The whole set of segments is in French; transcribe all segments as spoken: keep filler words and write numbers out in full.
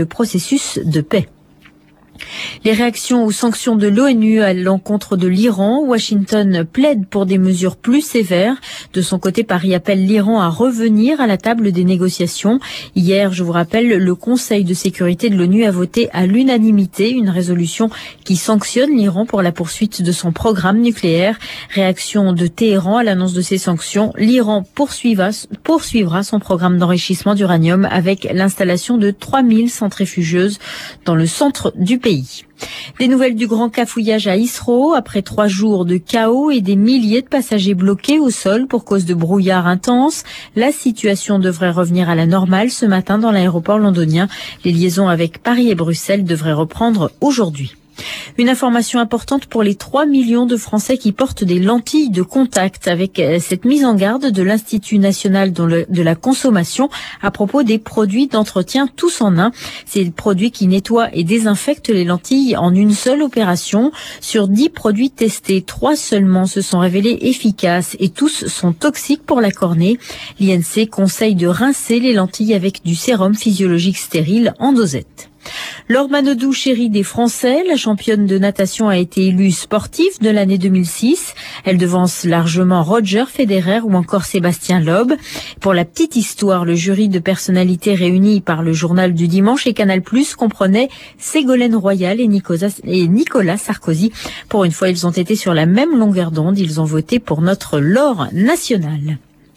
le processus de paix. Les réactions aux sanctions de l'ONU à l'encontre de l'Iran, Washington plaide pour des mesures plus sévères. De son côté, Paris appelle l'Iran à revenir à la table des négociations. Hier, je vous rappelle, le Conseil de sécurité de l'ONU a voté à l'unanimité une résolution qui sanctionne l'Iran pour la poursuite de son programme nucléaire. Réaction de Téhéran à l'annonce de ces sanctions. L'Iran poursuivra, poursuivra son programme d'enrichissement d'uranium avec l'installation de trois mille centrifugeuses dans le centre du pays. Des nouvelles du grand cafouillage à Isro, après trois jours de chaos et des milliers de passagers bloqués au sol pour cause de brouillard intense. La situation devrait revenir à la normale ce matin dans l'aéroport londonien. Les liaisons avec Paris et Bruxelles devraient reprendre aujourd'hui. Une information importante pour les trois millions de Français qui portent des lentilles de contact, avec cette mise en garde de l'Institut national de la consommation à propos des produits d'entretien tous en un. Ces produits qui nettoient et désinfectent les lentilles en une seule opération. Sur dix produits testés, trois seulement se sont révélés efficaces et tous sont toxiques pour la cornée. L'I N C conseille de rincer les lentilles avec du sérum physiologique stérile en dosette. Laure Manodou, chérie des Français, la championne de natation a été élue sportive de l'année deux mille six. Elle devance largement Roger Federer ou encore Sébastien Loeb. Pour la petite histoire, le jury de personnalités réunies par le Journal du Dimanche et Canal plus, comprenait Ségolène Royal et Nicolas, et Nicolas Sarkozy. Pour une fois, ils ont été sur la même longueur d'onde. Ils ont voté pour notre Laure nationale.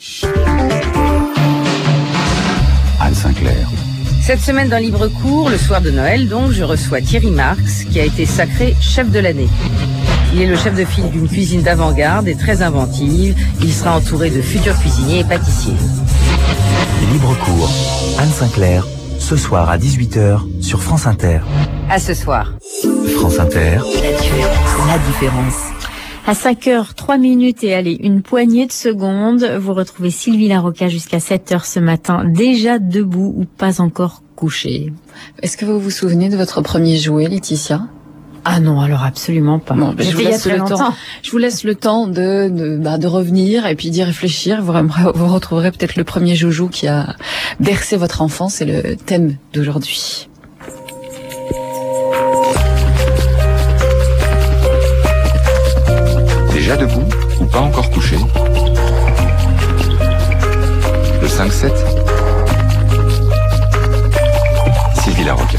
Anne Sinclair. Cette semaine dans Libre Cours, le soir de Noël, donc, je reçois Thierry Marx, qui a été sacré chef de l'année. Il est le chef de file d'une cuisine d'avant-garde et très inventive. Il sera entouré de futurs cuisiniers et pâtissiers. Libre Cours, Anne Sinclair, ce soir à dix-huit heures sur France Inter. À ce soir. France Inter. La différence. La différence. À cinq heures, trois minutes et allez, une poignée de secondes, vous retrouvez Sylvie Larocca jusqu'à sept heures ce matin, déjà debout ou pas encore couchée. Est-ce que vous vous souvenez de votre premier jouet, Laetitia ? Ah non, alors absolument pas. Bon, ben je, vous laisse le temps, je vous laisse le temps de, de, bah, de revenir et puis d'y réfléchir. Vous, vous retrouverez peut-être le premier joujou qui a bercé votre enfance, c'est le thème d'aujourd'hui. Déjà debout ou pas encore couché? Le cinq sept. Sylvie Larocca.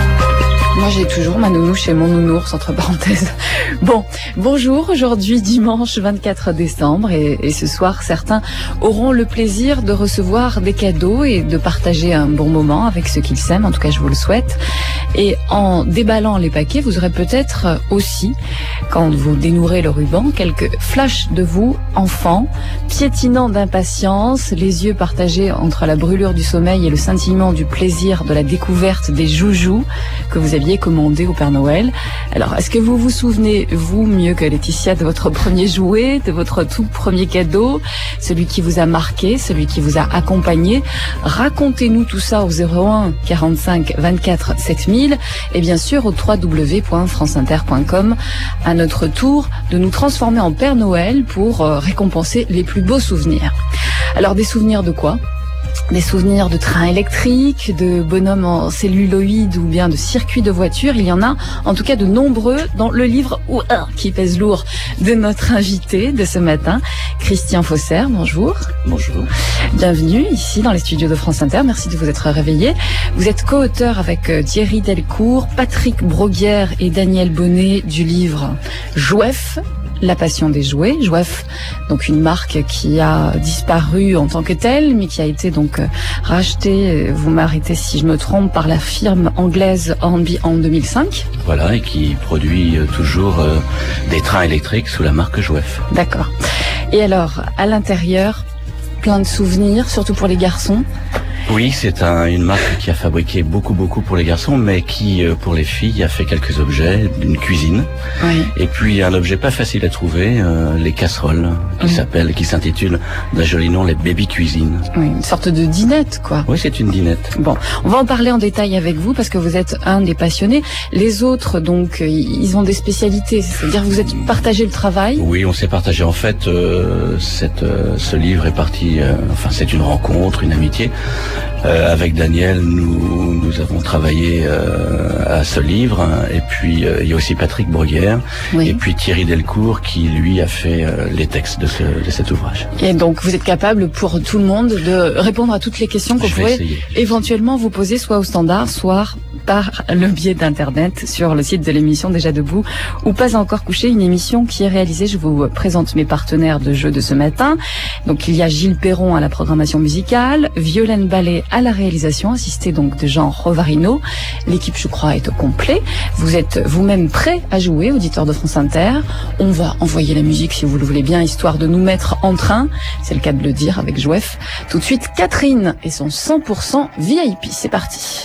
Moi, j'ai toujours ma nounou chez mon nounours, entre parenthèses. Bon, bonjour, aujourd'hui dimanche vingt-quatre décembre et, et ce soir, certains auront le plaisir de recevoir des cadeaux et de partager un bon moment avec ceux qu'ils s'aiment, en tout cas je vous le souhaite. Et en déballant les paquets, vous aurez peut-être aussi, quand vous dénouerez le ruban, quelques flashs de vous, enfants, piétinant d'impatience, les yeux partagés entre la brûlure du sommeil et le scintillement du plaisir de la découverte des joujoux que vous aviez commandés au Père Noël. Alors, est-ce que vous vous souvenez, vous, mieux que Laetitia, de votre premier jouet, de votre tout premier cadeau, celui qui vous a marqué, celui qui vous a accompagné? Racontez-nous tout ça au zéro un quarante-cinq vingt-quatre sept mille et bien sûr au w w w point france inter point com. À notre tour de nous transformer en Père Noël pour récompenser les plus beaux souvenirs. Alors, des souvenirs de quoi ? Des souvenirs de trains électriques, de bonhommes en celluloïd ou bien de circuits de voitures. Il y en a en tout cas de nombreux dans le livre ouah, qui pèse lourd de notre invité de ce matin, Christian Fausser. Bonjour. Bonjour. Bienvenue ici dans les studios de France Inter. Merci de vous être réveillé. Vous êtes co-auteur avec Thierry Delcourt, Patrick Broguière et Daniel Bonnet du livre Jouef, la passion des jouets. Jouef, donc une marque qui a disparu en tant que telle, mais qui a été donc rachetée, vous m'arrêtez si je me trompe, par la firme anglaise Hornby en deux mille cinq. Voilà, et qui produit toujours euh, des trains électriques sous la marque Jouef. D'accord. Et alors, à l'intérieur, plein de souvenirs, surtout pour les garçons. Oui, c'est un, une marque qui a fabriqué beaucoup, beaucoup pour les garçons, mais qui, euh, pour les filles, a fait quelques objets, une cuisine. Oui. Et puis, un objet pas facile à trouver, euh, les casseroles, qui oui. s'appellent, qui s'intitulent d'un joli nom, les baby cuisines. Oui, une sorte de dinette, quoi. Oui, c'est une dinette. Bon, on va en parler en détail avec vous, parce que vous êtes un des passionnés. Les autres, donc, ils ont des spécialités, c'est-à-dire vous êtes partagé le travail. Oui, on s'est partagé. En fait, euh, cette, euh, ce livre est parti, euh, enfin, c'est une rencontre, une amitié, Euh, avec Daniel, nous, nous avons travaillé euh, à ce livre. Hein, et puis, euh, il y a aussi Patrick Bruguière. Oui. Et puis Thierry Delcourt qui, lui, a fait euh, les textes de, ce, de cet ouvrage. Et donc, vous êtes capable, pour tout le monde, de répondre à toutes les questions qu'on pourrait essayer. éventuellement vous poser, soit au standard, soit par le biais d'Internet, sur le site de l'émission Déjà Debout, ou Pas Encore Couché, une émission qui est réalisée. Je vous présente mes partenaires de jeu de ce matin. Donc, il y a Gilles Perron à la programmation musicale, Violaine Ballet à la réalisation, assistée donc de Jean Rovarino. L'équipe, je crois, est au complet. Vous êtes vous-même prêt à jouer, auditeur de France Inter. On va envoyer la musique, si vous le voulez bien, histoire de nous mettre en train. C'est le cas de le dire avec Jouef. Tout de suite, Catherine et son cent pour cent V I P. C'est parti.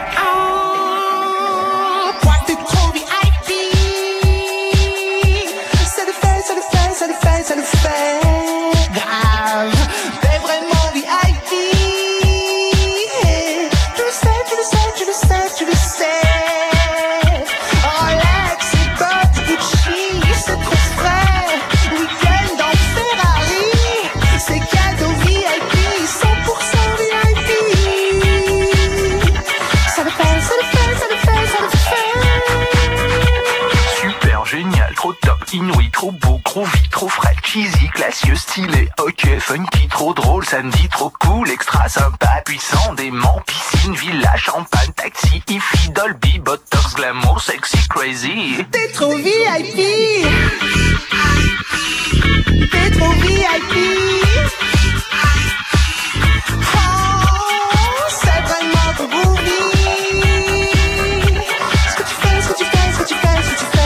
Inouï, trop beau, groovy, trop frais, cheesy, classieux, stylé, ok, funky, trop drôle, samedi, trop cool, extra sympa, puissant, dément, piscine, villa, champagne, taxi, hi-fi, Dolby, botox, glamour, sexy, crazy. T'es trop V I P. T'es trop V I P. Oh, c'est vraiment trop groovy. Ce que tu fais, ce que tu fais, ce que tu fais, ce que tu fais.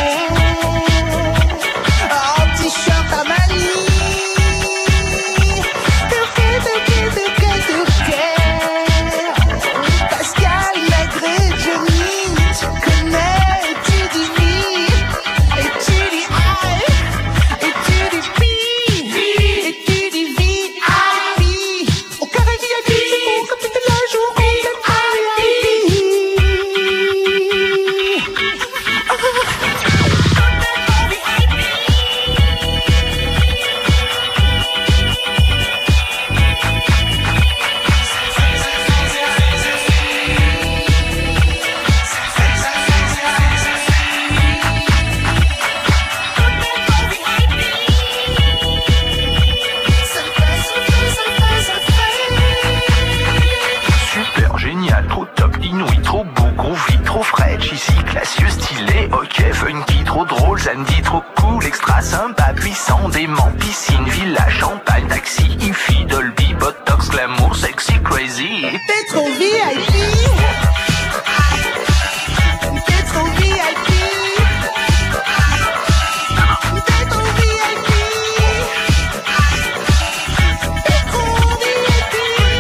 Samedi trop cool, extra sympa, puissant, dément, piscine, villa, champagne, taxi, hi-fi, Dolby, botox, glamour, sexy, crazy. T'es trop V I P. T'es trop V I P. T'es trop V I P. T'es trop V I P.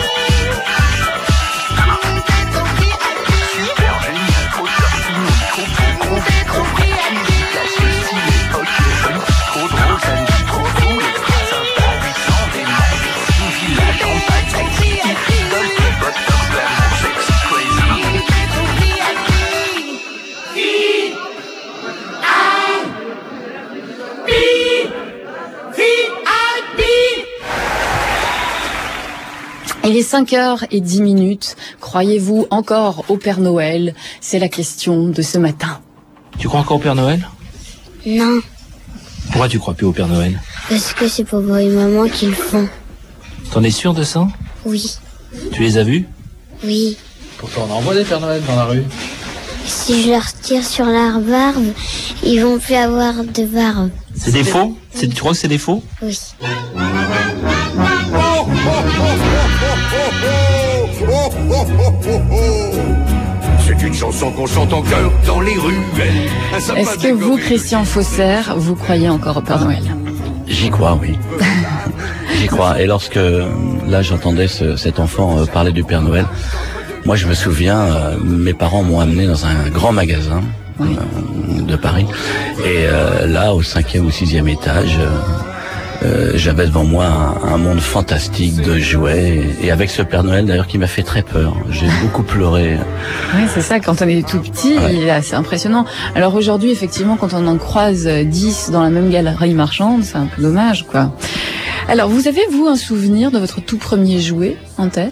T'es trop V I P. Super génial, trop top, inouï, trop beau, gros, T'es trop V I P. Trop drôle, samedi, trop cool, extra sympa, puissant, dément, piscine, villa, champagne, taxi, hi-fi, Dolby, botox, glamour, sexy, crazy. T'es trop V I P. V I P. V I P. Il est cinq heures dix minutes. Croyez-vous encore au Père Noël? C'est la question de ce matin. Tu crois encore au Père Noël? Non. Pourquoi tu crois plus au Père Noël? Parce que c'est papa et maman qui le font. T'en es sûr de ça? Oui. Tu les as vus? Oui. Pourtant on en voit des Père Noël dans la rue. Si je leur tire sur leur barbe, ils vont plus avoir de barbe. C'est des faux? C'est, tu crois que c'est des faux? Oui. C'est une chanson qu'on chante en chœur dans les ruelles. Est-ce que vous, Christian Faussaire, vous croyez encore au Père Noël? J'y crois, oui. J'y crois. Et lorsque, là, j'entendais ce, cet enfant euh, parler du Père Noël, moi, je me souviens, euh, mes parents m'ont amené dans un grand magasin oui. euh, de Paris. Et euh, là, au cinquième ou sixième étage... Euh, Euh, j'avais devant moi un, un monde fantastique de jouets et, et avec ce Père Noël d'ailleurs qui m'a fait très peur. J'ai beaucoup pleuré. Oui, c'est ça, quand on est tout petit, ouais. il est assez impressionnant. Alors aujourd'hui, effectivement, quand on en croise dix dans la même galerie marchande, c'est un peu dommage, quoi. Alors, vous avez, vous, un souvenir de votre tout premier jouet en tête ?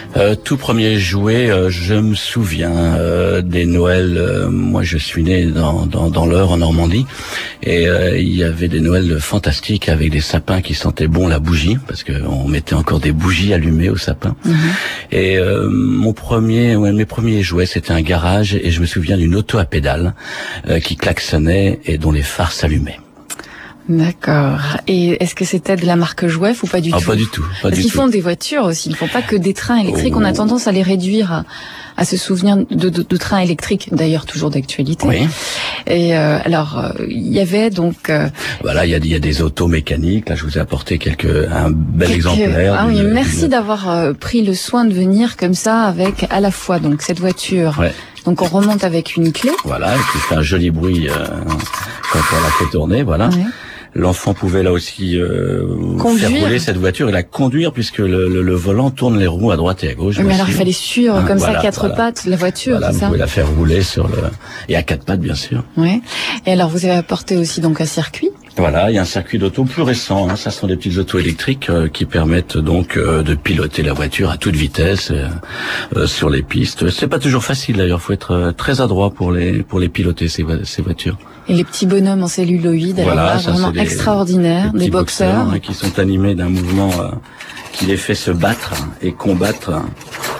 Euh, tout premier jouet, euh, je me souviens euh, des Noëls. Euh, moi, je suis né dans, dans, dans l'Eure, en Normandie, et euh, il y avait des Noëls fantastiques avec des sapins qui sentaient bon la bougie, parce que on mettait encore des bougies allumées au sapin. Mmh. Et euh, mon premier, ouais, mes premiers jouets, c'était un garage, et je me souviens d'une auto à pédales euh, qui klaxonnait et dont les phares s'allumaient. D'accord. Et est-ce que c'était de la marque Jouef ou pas du ah, tout? Pas du tout. Pas Parce du qu'ils tout. font des voitures aussi. Ils ne font pas que des trains électriques. Oh. On a tendance à les réduire à, à se souvenir de, de, de trains électriques, d'ailleurs toujours d'actualité. Oui. Et euh, alors, il y avait donc... Euh, voilà, il y a, y a des autos mécaniques. Là, je vous ai apporté quelques, un bel quelques, exemplaire. Ah oui, d'une, merci d'une... d'avoir euh, pris le soin de venir comme ça avec à la fois donc cette voiture. Ouais. Donc on remonte avec une clé. Voilà, et qui fait un joli bruit euh, quand on la fait tourner, voilà. Ouais. L'enfant pouvait là aussi euh, faire rouler cette voiture et la conduire puisque le, le, le volant tourne les roues à droite et à gauche. Mais alors il fallait suivre hein, comme voilà, ça quatre voilà. pattes la voiture, voilà, c'est ça? Vous pouvez la faire rouler sur le et à quatre pattes bien sûr. Oui. Et alors vous avez apporté aussi donc un circuit. Voilà, il y a un circuit d'auto plus récent. Hein, ça sont des petites autos électriques euh, qui permettent donc euh, de piloter la voiture à toute vitesse euh, euh, sur les pistes. C'est pas toujours facile d'ailleurs. Faut être euh, très adroit pour les pour les piloter ces, ces voitures. Et les petits bonhommes en celluloïd, voilà, alors là, ça, vraiment des, extraordinaires, des, des boxeurs, boxeurs hein, qui sont animés d'un mouvement euh, qui les fait se battre et combattre. Hein.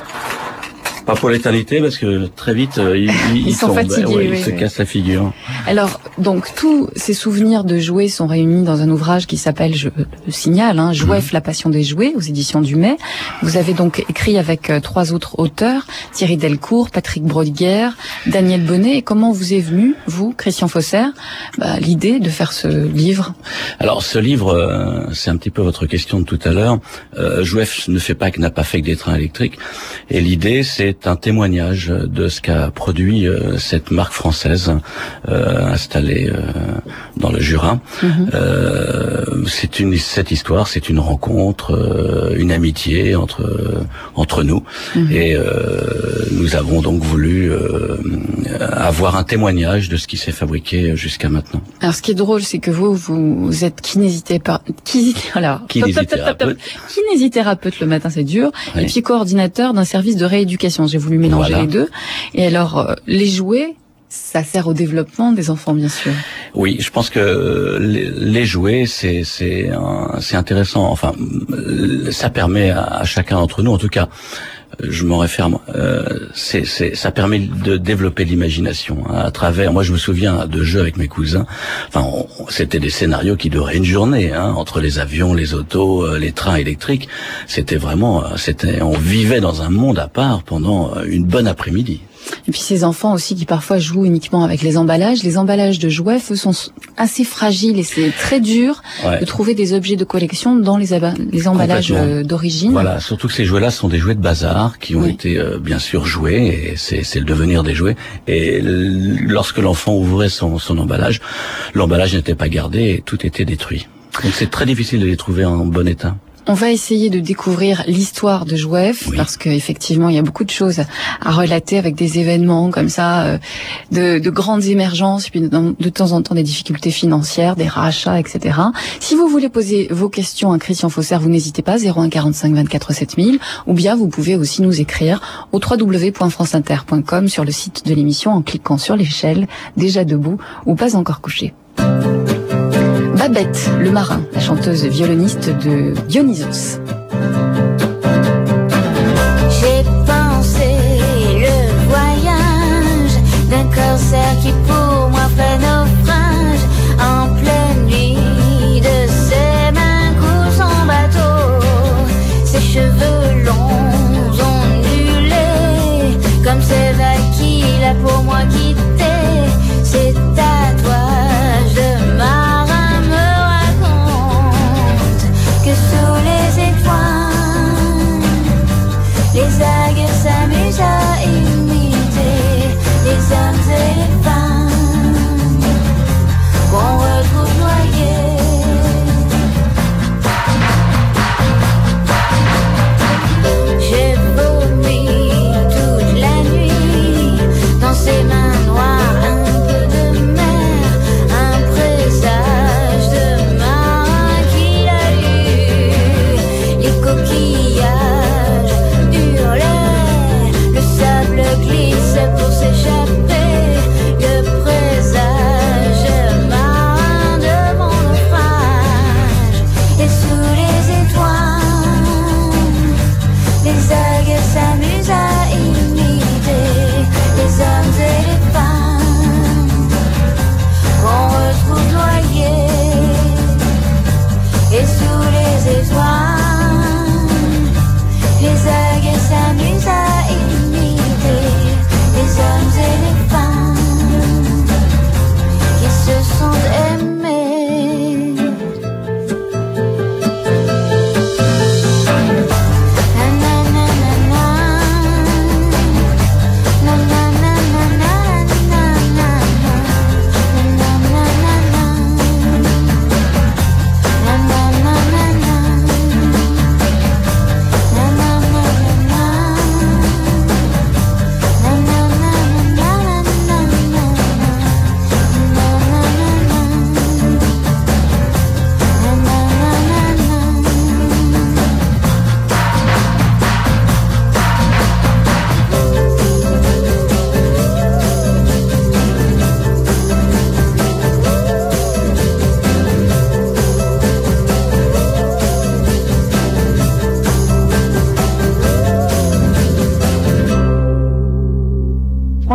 Pas pour l'éternité, parce que très vite, euh, ils, ils, ils sont tombent, fatigués, ouais, oui, ils se oui. cassent la figure. Alors, donc, tous ces souvenirs de jouets sont réunis dans un ouvrage qui s'appelle, je le signale, hein, Jouef, mmh. la passion des jouets, aux éditions du Mai. Vous avez donc écrit avec euh, trois autres auteurs, Thierry Delcourt, Patrick Brodguer, Daniel Bonnet. Et comment vous est venu, vous, Christian Fosser, bah, l'idée de faire ce livre? Alors, ce livre, euh, c'est un petit peu votre question de tout à l'heure. Euh, Jouef ne fait pas, n'a pas fait que des trains électriques. Et l'idée, c'est un témoignage de ce qu'a produit euh, cette marque française euh, installée euh, dans le Jura. Mm-hmm. Euh, c'est une cette histoire, c'est une rencontre, euh, une amitié entre euh, entre nous, mm-hmm. et euh, nous avons donc voulu euh, avoir un témoignage de ce qui s'est fabriqué jusqu'à maintenant. Alors, ce qui est drôle, c'est que vous vous êtes kinésithérapeute, alors kinésithérapeute, kinésithérapeute le matin, c'est dur, oui. et puis coordinateur d'un service de rééducation. J'ai voulu mélanger voilà. les deux. Et alors, euh, les jouets, ça sert au développement des enfants, bien sûr. Oui, je pense que les, les jouets, c'est c'est c'est intéressant. Enfin, ça permet à, à chacun d'entre nous, en tout cas, je m'en réfère. Euh, c'est c'est ça permet de développer l'imagination hein, à travers. Moi, je me souviens de jeux avec mes cousins. Enfin, on, c'était des scénarios qui duraient une journée hein, entre les avions, les autos, euh, les trains électriques. C'était vraiment, c'était, on vivait dans un monde à part pendant une bonne après-midi. Et puis ces enfants aussi qui parfois jouent uniquement avec les emballages. Les emballages de jouets sont assez fragiles et c'est très dur ouais. de trouver des objets de collection dans les, les emballages d'origine. Voilà, surtout que ces jouets-là sont des jouets de bazar qui ont oui. été euh, bien sûr joués et c'est, c'est le devenir des jouets. Et lorsque l'enfant ouvrait son, son emballage, l'emballage n'était pas gardé et tout était détruit. Donc c'est très difficile de les trouver en bon état. On va essayer de découvrir l'histoire de Jouef oui. parce qu'effectivement il y a beaucoup de choses à relater avec des événements comme ça, euh, de, de grandes émergences, puis de, de temps en temps des difficultés financières, des rachats, et cetera. Si vous voulez poser vos questions à Christian Fosser, vous n'hésitez pas, zéro un quarante-cinq vingt-quatre sept mille, ou bien vous pouvez aussi nous écrire au w w w point france inter point com sur le site de l'émission en cliquant sur l'échelle, déjà debout ou pas encore couché. Babette, le marin, la chanteuse violoniste de Dionysos. J'ai pensé le voyage d'un corsaire qui pour moi fait naufrage en pleine nuit de ses mains coule son bateau, ses cheveux longs ondulés comme ces vagues qu'il a pour moi quitté, ses tatouages de marin. Sous les étoiles, les agues s'amusent à imiter les hommes et les femmes qu'on retrouve noyés. J'ai vomi toute la nuit dans ses mains noires, un peu de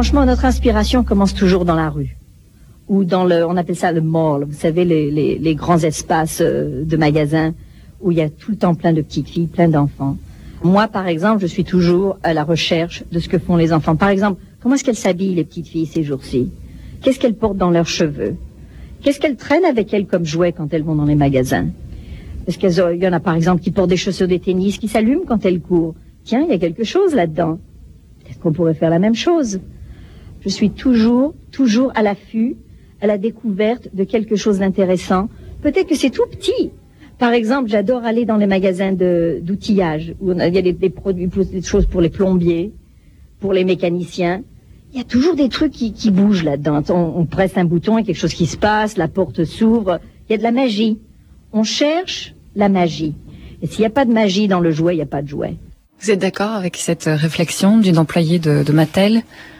Franchement, notre inspiration commence toujours dans la rue. Ou dans le, on appelle ça le mall, vous savez, les, les, les grands espaces euh, de magasins où il y a tout le temps plein de petites filles, plein d'enfants. Moi, par exemple, je suis toujours à la recherche de ce que font les enfants. Par exemple, comment est-ce qu'elles s'habillent, les petites filles, ces jours-ci? Qu'est-ce qu'elles portent dans leurs cheveux? Qu'est-ce qu'elles traînent avec elles comme jouets quand elles vont dans les magasins? Parce qu'il y en a, par exemple, qui portent des chaussures de tennis qui s'allument quand elles courent. Tiens, il y a quelque chose là-dedans. Peut-être qu'on pourrait faire la même chose. Je suis toujours, toujours à l'affût, à la découverte de quelque chose d'intéressant. Peut-être que c'est tout petit. Par exemple, j'adore aller dans les magasins de, d'outillage, où il y a des, des produits, des choses pour les plombiers, pour les mécaniciens. Il y a toujours des trucs qui, qui bougent là-dedans. On, on presse un bouton et quelque chose qui se passe, la porte s'ouvre. Il y a de la magie. On cherche la magie. Et s'il n'y a pas de magie dans le jouet, il n'y a pas de jouet. Vous êtes d'accord avec cette réflexion d'une employée de, de Mattel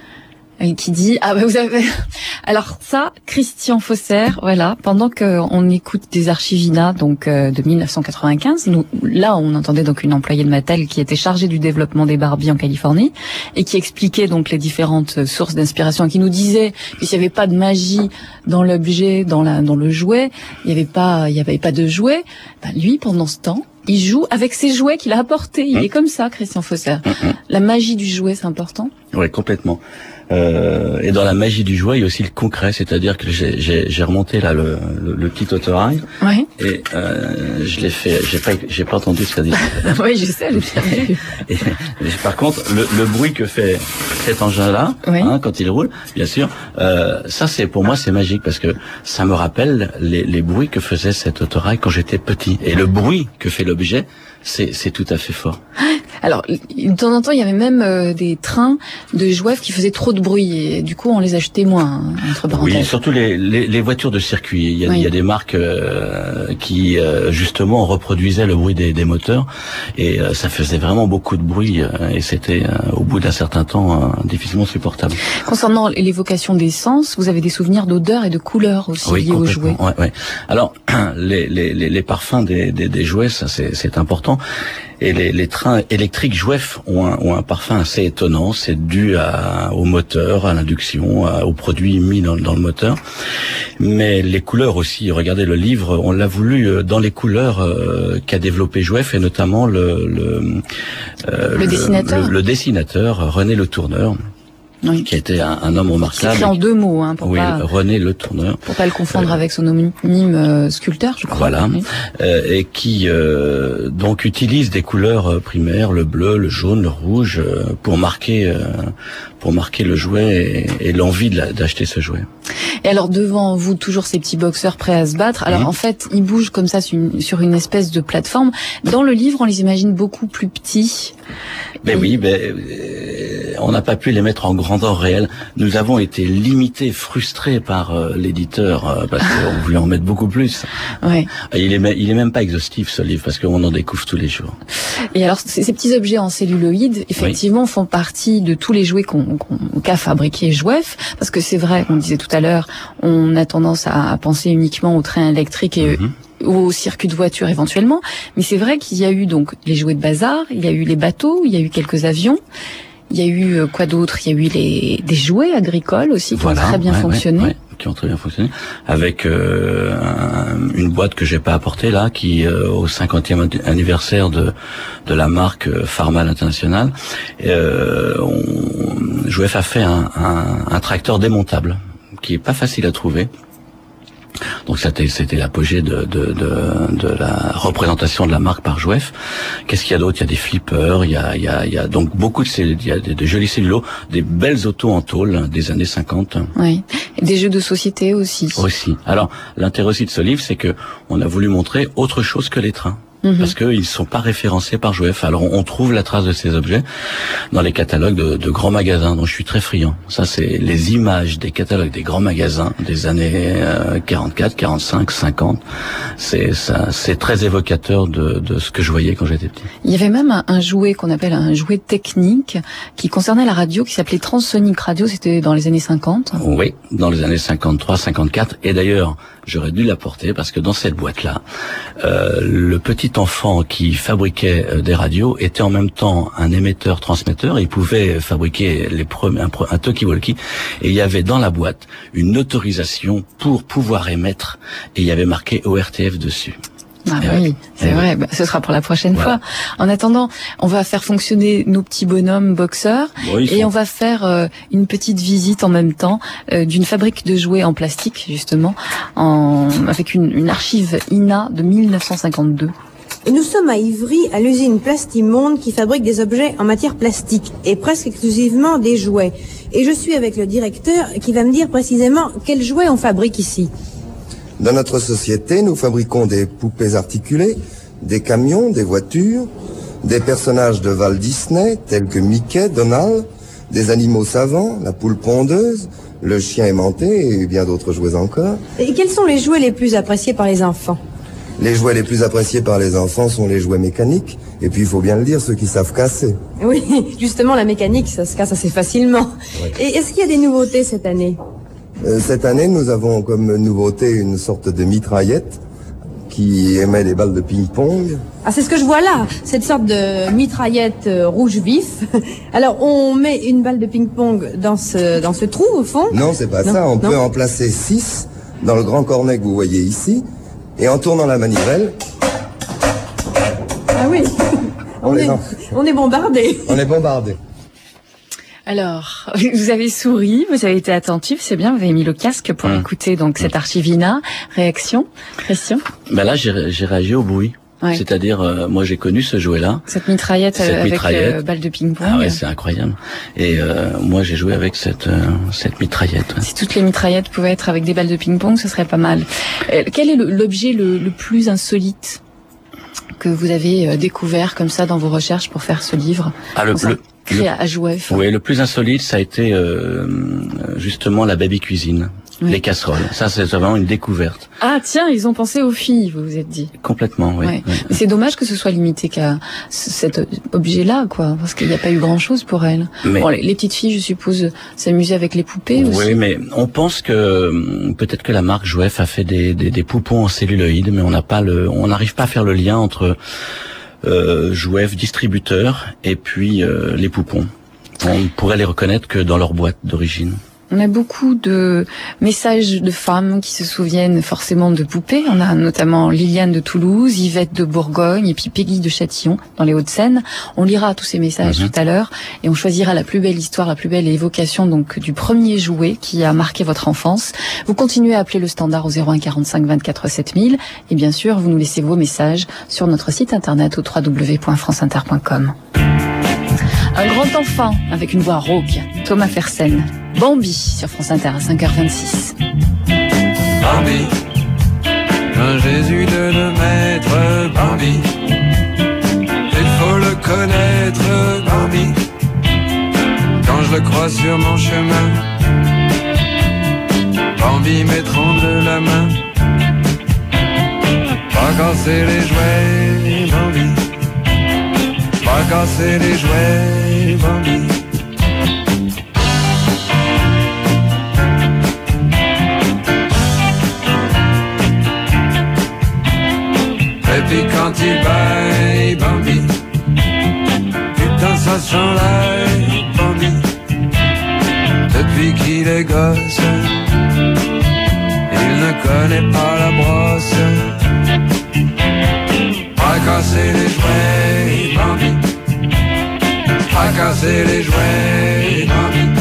qui dit ah ben vous avez alors ça Christian Fausser, voilà, pendant que on écoute des Archivina donc euh, de mille neuf cent quatre-vingt-quinze, nous là on entendait donc une employée de Mattel qui était chargée du développement des Barbie en Californie et qui expliquait donc les différentes sources d'inspiration, qui nous disait que s'il n'y avait pas de magie dans l'objet, dans la dans le jouet, il n'y avait pas il y avait pas de jouet. Ben, lui pendant ce temps il joue avec ses jouets qu'il a apportés. Il mmh. est comme ça, Christian Fausser. Mmh. La magie du jouet, c'est important. Oui, complètement. Euh, et dans la magie du jouet, il y a aussi le concret, c'est-à-dire que j'ai, j'ai, j'ai remonté là le, le, le petit autorail ouais. et euh, je l'ai fait. J'ai pas, j'ai pas entendu ce qu'a dit. Oui, je sais. et, et, par contre, le, le bruit que fait cet engin-là, oui. hein, quand il roule, bien sûr, euh, ça c'est pour moi c'est magique parce que ça me rappelle les, les bruits que faisait cet autorail quand j'étais petit. Et le bruit que fait l'objet, c'est, c'est tout à fait fort. Alors, de temps en temps, il y avait même euh, des trains de jouets qui faisaient trop de bruit et du coup, on les achetait moins, hein, entre parenthèses. Oui, surtout les, les, les voitures de circuit. Il y a, oui. il y a des marques euh, qui, euh, justement, reproduisaient le bruit des, des moteurs et euh, ça faisait vraiment beaucoup de bruit euh, et c'était, euh, au bout d'un certain temps, euh, difficilement supportable. Concernant l'évocation des sens, vous avez des souvenirs d'odeur et de couleur aussi oui, liés aux jouets. Ouais, ouais. Alors, les, les, les, les parfums des, des, des jouets, ça c'est, c'est important. Et les, les trains électriques Jouef ont un, ont un parfum assez étonnant. C'est dû à, au moteur, à l'induction, à, aux produits mis dans, dans le moteur. Mais les couleurs aussi. Regardez le livre, on l'a voulu dans les couleurs euh, qu'a développé Jouef et notamment le le, euh, le dessinateur, le, le dessinateur René Le Tourneur. Oui. Qui était un, un homme remarquable. C'est en deux mots, hein, pour oui, pas René Le Tourneur. Pour pas le confondre euh, avec son homonyme euh, sculpteur, je crois. Voilà, oui. euh, et qui euh, donc utilise des couleurs primaires, le bleu, le jaune, le rouge, euh, pour marquer euh, pour marquer le jouet et, et l'envie de la, d'acheter ce jouet. Et alors devant vous toujours ces petits boxeurs prêts à se battre. Alors mmh. en fait, ils bougent comme ça sur une, sur une espèce de plateforme. Dans le livre, on les imagine beaucoup plus petits. Ben et... oui, ben euh, on n'a pas pu les mettre en grandeur réelle. Nous avons été limités, frustrés par euh, l'éditeur euh, parce qu'on voulait en mettre beaucoup plus. Ouais. Il est il est même pas exhaustif ce livre parce qu'on en découvre tous les jours. Et alors ces, ces petits objets en celluloïd, effectivement, oui. font partie de tous les jouets qu'on, qu'on qu'a fabriqué Jouef, parce que c'est vrai, on disait tout à l'heure, on a tendance à, à penser uniquement aux trains électriques et mm-hmm. au circuit de voiture éventuellement, mais c'est vrai qu'il y a eu donc les jouets de bazar, il y a eu les bateaux, il y a eu quelques avions, il y a eu euh, quoi d'autre, il y a eu les des jouets agricoles aussi qui voilà, ont très bien ouais, fonctionné. Ouais, ouais, qui ont très bien fonctionné, avec euh, un, une boîte que j'ai pas apportée là, qui euh, au cinquantième anniversaire de de la marque euh, Farmal International, euh, on, Jouef a fait un, un, un tracteur démontable qui est pas facile à trouver. Donc c'était, c'était l'apogée de, de, de, de la représentation de la marque par Jouef. Qu'est-ce qu'il y a d'autre ? Il y a des flippers, il y a, il y a, il y a donc beaucoup de, il y a de, de jolis cellulos, des belles autos en tôle des années cinquante. Oui, et des jeux de société aussi. Aussi. Alors l'intérêt aussi de ce livre, c'est que on a voulu montrer autre chose que les trains. Mmh. Parce qu'ils ne sont pas référencés par Jouef. Alors on trouve la trace de ces objets dans les catalogues de, de grands magasins, dont je suis très friand. Ça, c'est les images des catalogues des grands magasins des années euh, quarante-quatre, quarante-cinq, cinquante. C'est ça, c'est très évocateur de, de ce que je voyais quand j'étais petit. Il y avait même un, un jouet qu'on appelle un jouet technique qui concernait la radio, qui s'appelait Transonic Radio. C'était dans les années cinquante. Oui, dans les années cinquante-trois, cinquante-quatre. Et d'ailleurs, j'aurais dû l'apporter parce que dans cette boîte-là, euh, le petit enfant qui fabriquait euh, des radios était en même temps un émetteur-transmetteur. Il pouvait fabriquer les premiers, un, un talkie-walkie. Et il y avait dans la boîte une autorisation pour pouvoir émettre. Et il y avait marqué O R T F dessus. Ah et oui, c'est vrai. Bah, ce sera pour la prochaine voilà. fois. En attendant, on va faire fonctionner nos petits bonhommes boxeurs oui, et sont... on va faire euh, une petite visite en même temps euh, d'une fabrique de jouets en plastique, justement, en... avec une, une archive I N A de mille neuf cent cinquante-deux. Et nous sommes à Ivry, à l'usine Plastimonde qui fabrique des objets en matière plastique et presque exclusivement des jouets. Et je suis avec le directeur qui va me dire précisément quels jouets on fabrique ici. Dans notre société, nous fabriquons des poupées articulées, des camions, des voitures, des personnages de Walt Disney, tels que Mickey, Donald, des animaux savants, la poule pondeuse, le chien aimanté et bien d'autres jouets encore. Et quels sont les jouets les plus appréciés par les enfants ? Les jouets les plus appréciés par les enfants sont les jouets mécaniques, et puis il faut bien le dire, ceux qui savent casser. Oui, justement la mécanique, ça se casse assez facilement. Ouais. Et est-ce qu'il y a des nouveautés cette année ? Euh, cette année, nous avons comme nouveauté une sorte de mitraillette qui émet des balles de ping-pong. Ah, c'est ce que je vois là, cette sorte de mitraillette euh, rouge vif. Alors, on met une balle de ping-pong dans ce, dans ce trou, au fond ? Non, c'est pas non, ça. On non. peut en placer six dans le grand cornet que vous voyez ici. Et en tournant la manivelle... Ah oui, on, on, est, en... on est bombardé. On est bombardé. Alors, vous avez souri, vous avez été attentif, c'est bien, vous avez mis le casque pour mmh. écouter donc cette archive I N A. Réaction, Christian ? Ben là, j'ai, j'ai réagi au bruit. Ouais. C'est-à-dire, euh, moi j'ai connu ce jouet-là. Cette mitraillette cette avec mitraillette. Euh, balle de ping-pong. Ah ouais, c'est incroyable. Et euh, moi j'ai joué avec cette euh, cette mitraillette. Ouais. Si toutes les mitraillettes pouvaient être avec des balles de ping-pong, ce serait pas mal. Euh, quel est le, l'objet le, le plus insolite que vous avez euh, découvert comme ça dans vos recherches pour faire ce livre ? Ah, le bleu. Créé à jouet. Oui, le plus insolite, ça a été euh, justement la baby cuisine. Oui. Les casseroles. Ça, c'est vraiment une découverte. Ah, tiens, ils ont pensé aux filles, vous vous êtes dit. Complètement, oui. Ouais. oui. Mais c'est dommage que ce soit limité qu'à cet objet-là, quoi, parce qu'il n'y a pas eu grand-chose pour elles. Mais... Bon, les, les petites filles, je suppose, s'amusaient avec les poupées aussi. Oui, mais on pense que peut-être que la marque Jouef a fait des, des, des poupons en celluloïd, mais on n'a pas le, on n'arrive pas à faire le lien entre euh, Jouef distributeur et puis euh, les poupons. On pourrait les reconnaître que dans leur boîte d'origine. On a beaucoup de messages de femmes qui se souviennent forcément de poupées. On a notamment Liliane de Toulouse, Yvette de Bourgogne et puis Peggy de Châtillon dans les Hauts-de-Seine. On lira tous ces messages mmh. tout à l'heure et on choisira la plus belle histoire, la plus belle évocation donc du premier jouet qui a marqué votre enfance. Vous continuez à appeler le standard au zéro un quarante-cinq vingt-quatre sept mille et bien sûr vous nous laissez vos messages sur notre site internet au w w w point france inter point com. Un grand enfant avec une voix rauque, Thomas Fersen. Bambi sur France Inter à cinq heures vingt-six. Bambi, un Jésus de deux mètres, Bambi. Il faut le connaître, Bambi. Quand je le croise sur mon chemin, Bambi m'étrangle la main. Pas casser les jouets, Bambi. Pas casser les jouets, Bambi. Et puis quand il baille, Bambi, putain ça sent l'ail, Bambi. Depuis qu'il est gosse, il ne connaît pas la brosse. Pas casser les jouets, Bambi. Pas casser les jouets, Bambi.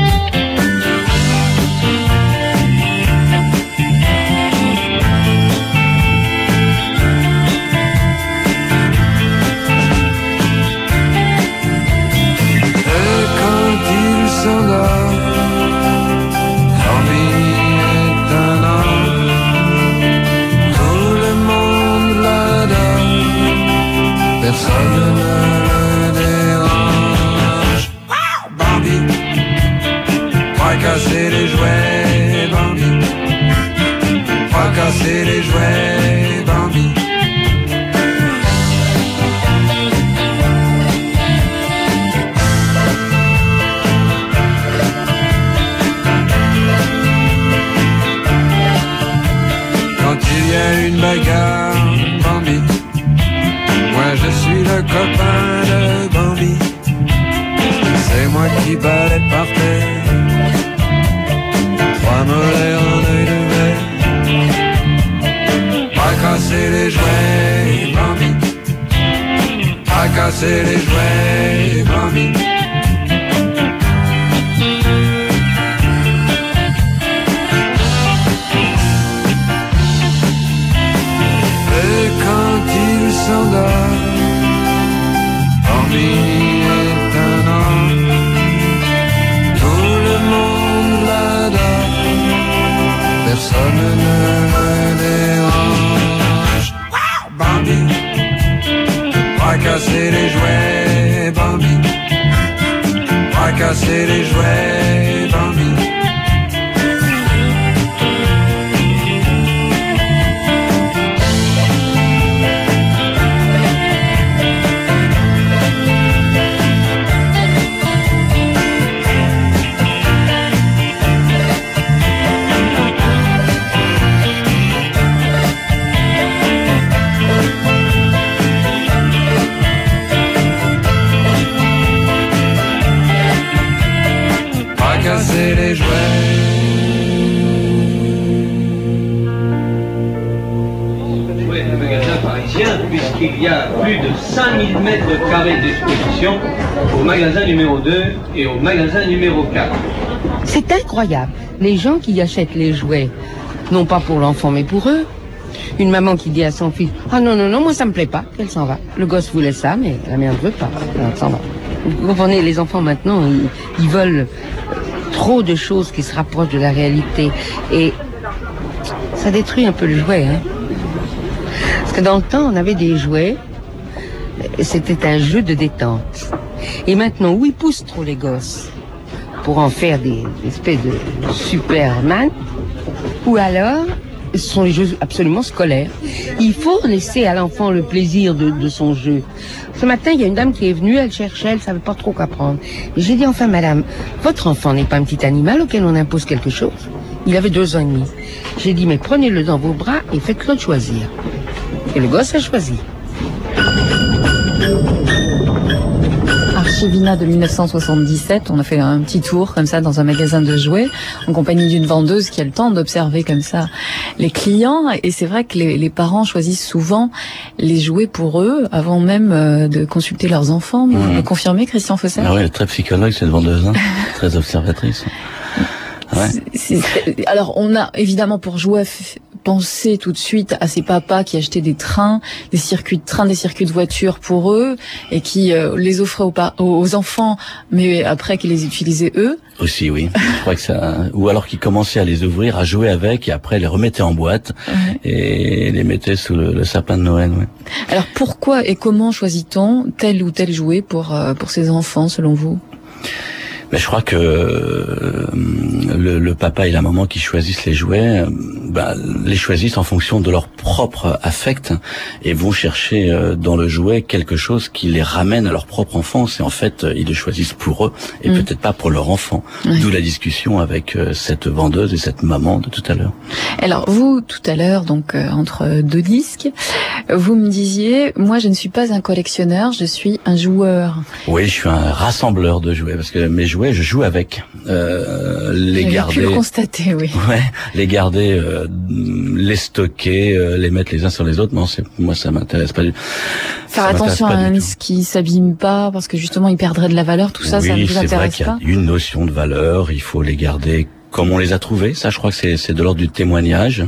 Personne ne le dérange. Bambi, pas casser les jouets, Bambi. Pas casser les jouets, Bambi. Quand il y a une bagarre, Bambi, casser les jouets, Bambi. Et quand il s'endort, Bambi est un ange, tout le monde l'adore, personne ne le dérange. Bambi, va casser les jouets, Bambi, va casser les jouets, Bambi. Casser les jouets. Le magasin parisien, puisqu'il y a plus de cinq mille mètres de carrés d'exposition au magasin numéro deux et au magasin numéro quatre. C'est incroyable. Les gens qui achètent les jouets, non pas pour l'enfant mais pour eux. Une maman qui dit à son fils, ah non, non, non, moi ça me plaît pas, qu'elle s'en va. Le gosse voulait ça, mais la mère ne veut pas, elle s'en va. Vous comprenez, les enfants maintenant, ils, ils veulent trop de choses qui se rapprochent de la réalité. Et ça détruit un peu le jouet. Hein. Parce que dans le temps, on avait des jouets, c'était un jeu de détente. Et maintenant, où ils poussent trop les gosses pour en faire des, des espèces de Superman, ou alors, ce sont les jeux absolument scolaires. Il faut laisser à l'enfant le plaisir de, de son jeu. Ce matin, il y a une dame qui est venue, elle cherchait, elle savait pas trop quoi prendre. Et j'ai dit, enfin madame, votre enfant n'est pas un petit animal auquel on impose quelque chose. Il avait deux ans et demi. J'ai dit, mais prenez-le dans vos bras et faites-le choisir. Et le gosse a choisi. Archivina de mille neuf cent soixante-dix-sept, on a fait un petit tour comme ça dans un magasin de jouets en compagnie d'une vendeuse qui a le temps d'observer comme ça les clients, et c'est vrai que les, les parents choisissent souvent les jouets pour eux avant même euh, de consulter leurs enfants. Vous Mmh. le confirmez, Christian Fosser? Ah oui, elle est très psychologue cette vendeuse, hein. Très observatrice. Ouais. C'est- c'est- alors on a évidemment pour jouer f- penser tout de suite à ces papas qui achetaient des trains, des circuits de train, des circuits de voitures pour eux et qui euh, les offraient aux, pa- aux enfants, mais après qu'ils les utilisaient eux. Aussi, oui. Je crois que ça, ou alors qu'ils commençaient à les ouvrir, à jouer avec, et après les remettaient en boîte Ouais. et les mettaient sous le, le sapin de Noël. Ouais. Alors pourquoi et comment choisit-on tel ou tel jouet pour euh, pour ces enfants selon vous? Mais je crois que euh, le, le papa et la maman qui choisissent les jouets, euh, bah, les choisissent en fonction de leur propre affect et vont chercher euh, dans le jouet quelque chose qui les ramène à leur propre enfance. Et en fait, euh, ils le choisissent pour eux et Mm. peut-être pas pour leur enfant. Ouais. D'où la discussion avec euh, cette vendeuse et cette maman de tout à l'heure. Alors vous, tout à l'heure, donc euh, entre deux disques, vous me disiez, moi je ne suis pas un collectionneur, je suis un joueur. Oui, je suis un rassembleur de jouets parce que mes jouets, je joue avec. Euh, les J'avais garder. pu le constater, oui. Ouais, les garder, euh, les stocker, euh, les mettre les uns sur les autres. Non, c'est moi ça m'intéresse pas. Du... Faire ça m'intéresse attention pas à du un tout. qui s'abîme pas, parce que justement il perdrait de la valeur, tout ça, oui, ça ne vous c'est vrai intéresse qu'il y a pas? une notion de valeur. Il faut les garder comme on les a trouvés. Ça, je crois que c'est c'est de l'ordre du témoignage.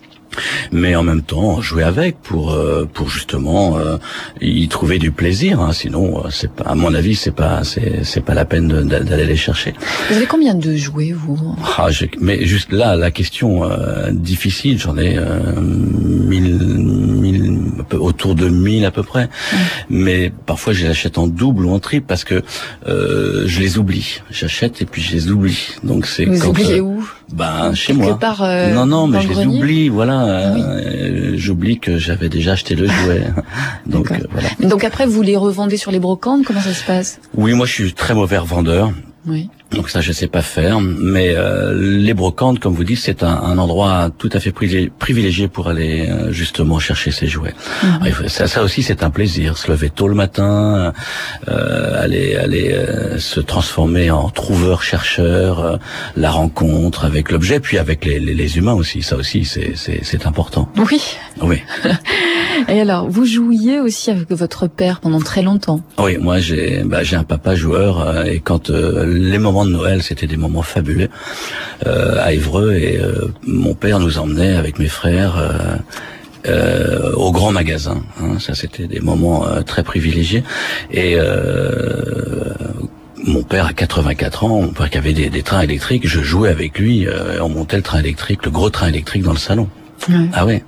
Mais en même temps, jouer avec pour euh, pour justement euh, y trouver du plaisir. Hein. Sinon, euh, c'est pas, à mon avis, c'est pas c'est c'est pas la peine de- d'aller les chercher. Vous avez combien de jouets, vous? Ah, j'ai- mais juste là, la question euh, difficile, j'en ai euh, mille, mille, un peu autour de mille à peu près. Mais parfois, je les achète en double ou en triple parce que euh, je les oublie. J'achète et puis je les oublie. Donc c'est Vous quand, oubliez euh, où? Ben chez Quelque moi. part, euh, non, non, mais dans je le les grenier oublie. Voilà, Ah oui. euh, j'oublie que j'avais déjà acheté le jouet. Donc euh, voilà. Donc après, vous les revendez sur les brocantes, comment ça se passe? Oui, moi je suis très mauvais revendeur. Oui. Donc ça, je sais pas faire, mais euh, les brocantes, comme vous dites, c'est un, un endroit tout à fait privilégié pour aller euh, justement chercher ses jouets. Mmh. Alors, ça, ça aussi, c'est un plaisir, se lever tôt le matin, euh, aller aller euh, se transformer en trouveur-chercheur, euh, la rencontre avec l'objet, puis avec les, les, les humains aussi. Ça aussi, c'est c'est, c'est important. Oui. Oui. Et alors, vous jouiez aussi avec votre père pendant très longtemps. Oui, moi j'ai bah, j'ai un papa joueur euh, et quand euh, les moments de Noël, c'était des moments fabuleux euh, à Évreux et euh, mon père nous emmenait avec mes frères euh, euh, au grand magasin. Hein, ça, c'était des moments euh, très privilégiés. Et euh, mon père a quatre-vingt-quatre ans, mon père qui avait des, des trains électriques, je jouais avec lui, euh, on montait le train électrique, le gros train électrique dans le salon. Ouais. Ah ouais.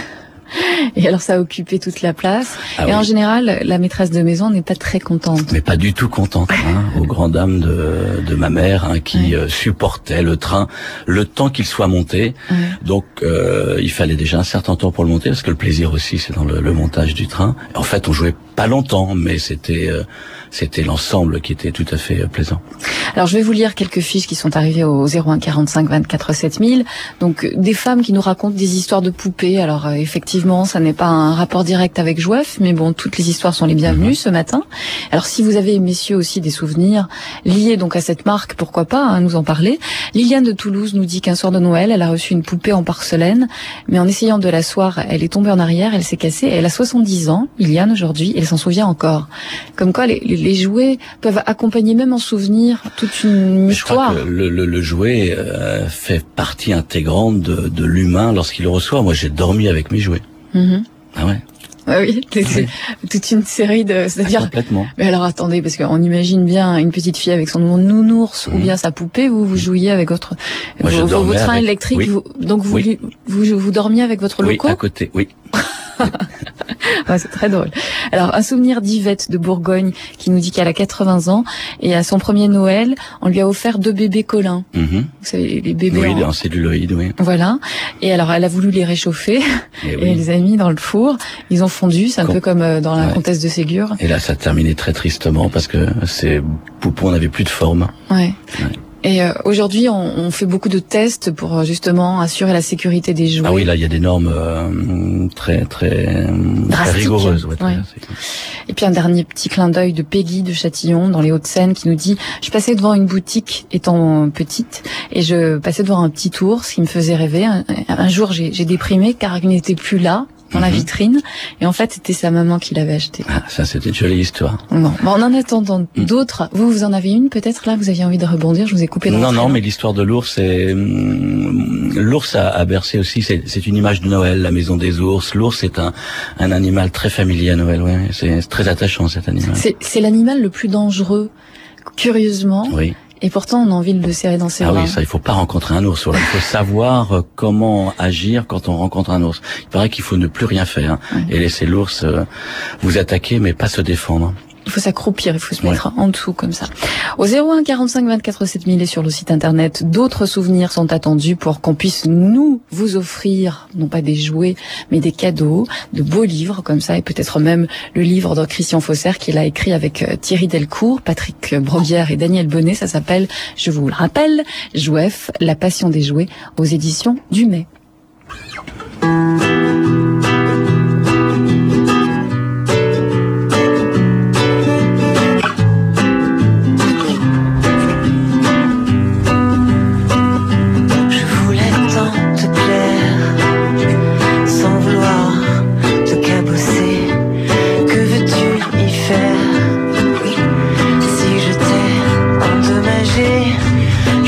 Et alors ça a occupé toute la place. Ah et oui. En général, la maîtresse de maison n'est pas très contente. Mais pas du tout contente, hein, aux grandes dames de, de ma mère, hein, qui ouais. euh, supportait le train le temps qu'il soit monté. Ouais. Donc euh, il fallait déjà un certain temps pour le monter, parce que le plaisir aussi, c'est dans le, le montage du train. En fait, on jouait pas longtemps, mais c'était euh, c'était l'ensemble qui était tout à fait euh, plaisant. Alors je vais vous lire quelques fiches qui sont arrivées au zéro un quarante-cinq vingt-quatre sept mille. Donc des femmes qui nous racontent des histoires de poupées. Alors euh, effectivement, ça n'est pas un rapport direct avec Jouef, mais bon, toutes les histoires sont les bienvenues mmh. ce matin. Alors si vous avez, messieurs, aussi des souvenirs liés donc à cette marque, pourquoi pas hein, nous en parler. Liliane de Toulouse nous dit qu'un soir de Noël, elle a reçu une poupée en porcelaine, mais en essayant de l'asseoir, elle est tombée en arrière, elle s'est cassée. Elle a soixante-dix ans, Liliane, aujourd'hui, et elle s'en souvient encore. Comme quoi, les, les jouets peuvent accompagner même en souvenir toute une mais histoire. Je crois que le, le, le jouet euh, fait partie intégrante de, de l'humain lorsqu'il le reçoit. Moi, j'ai dormi avec mes jouets. Mmh. Ah ouais. Ah oui, c'est toute une série de, c'est-à-dire. Ah, complètement. Mais alors attendez, parce qu'on imagine bien une petite fille avec son nounours mmh. ou bien sa poupée, vous vous jouiez avec votre Moi, vos, vos trains avec... électriques, oui. vous, donc vous, oui. vous, vous vous dormiez avec votre loco. Oui, à côté, oui. Ouais, c'est très drôle. Alors, un souvenir d'Yvette de Bourgogne qui nous dit qu'elle a quatre-vingts ans et à son premier Noël, on lui a offert deux bébés Colin. Mm-hmm. Vous savez, les bébés oui, en... en celluloïd, oui. Voilà. Et alors, elle a voulu les réchauffer et, et oui. elle les a mis dans le four. Ils ont fondu. C'est un Com... peu comme dans la ouais. Comtesse de Ségur. Et là, ça a terminé très tristement parce que ces poupons n'avaient plus de forme. Ouais. ouais. Et euh, aujourd'hui, on, on fait beaucoup de tests pour justement assurer la sécurité des jouets. Ah oui, là, il y a des normes euh, très très, très rigoureuses. Ouais, ouais. Et puis un dernier petit clin d'œil de Peggy de Châtillon dans les Hauts-de-Seine qui nous dit « Je passais devant une boutique étant petite et je passais devant un petit ours qui me faisait rêver. Un, un jour, j'ai, j'ai déprimé car il n'était plus là. » dans la vitrine, et en fait c'était sa maman qui l'avait acheté. Ah, ça c'était une jolie histoire. Bon, bon en en attendant mm. d'autres, vous vous en avez une peut-être là, vous aviez envie de rebondir, je vous ai coupé dans Non non, mais l'histoire de l'ours, c'est l'ours a, a bercé aussi, c'est, c'est une image de Noël, la maison des ours. L'ours c'est un un animal très familier à Noël, ouais, c'est, c'est très attachant cet animal. C'est c'est l'animal le plus dangereux, curieusement. Oui. Et pourtant, on a envie de le serrer dans ses ah bras. Ah oui, ça, il faut pas rencontrer un ours. Voilà. Il faut savoir comment agir quand on rencontre un ours. Il paraît qu'il faut ne plus rien faire oui. et laisser l'ours euh, vous attaquer, mais pas se défendre. Il faut s'accroupir, il faut se mettre ouais. en dessous comme ça. Au zéro un quarante-cinq vingt-quatre sept mille et sur le site internet, d'autres souvenirs sont attendus pour qu'on puisse nous vous offrir, non pas des jouets, mais des cadeaux, de beaux livres comme ça, et peut-être même le livre de Christian Faussaire qu'il a écrit avec Thierry Delcourt, Patrick Broguière et Daniel Bonnet. Ça s'appelle, je vous le rappelle, Jouef, la passion des jouets, aux éditions du Mai.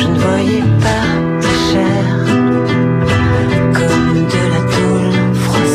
Pas ta chair comme de la tôle froissée.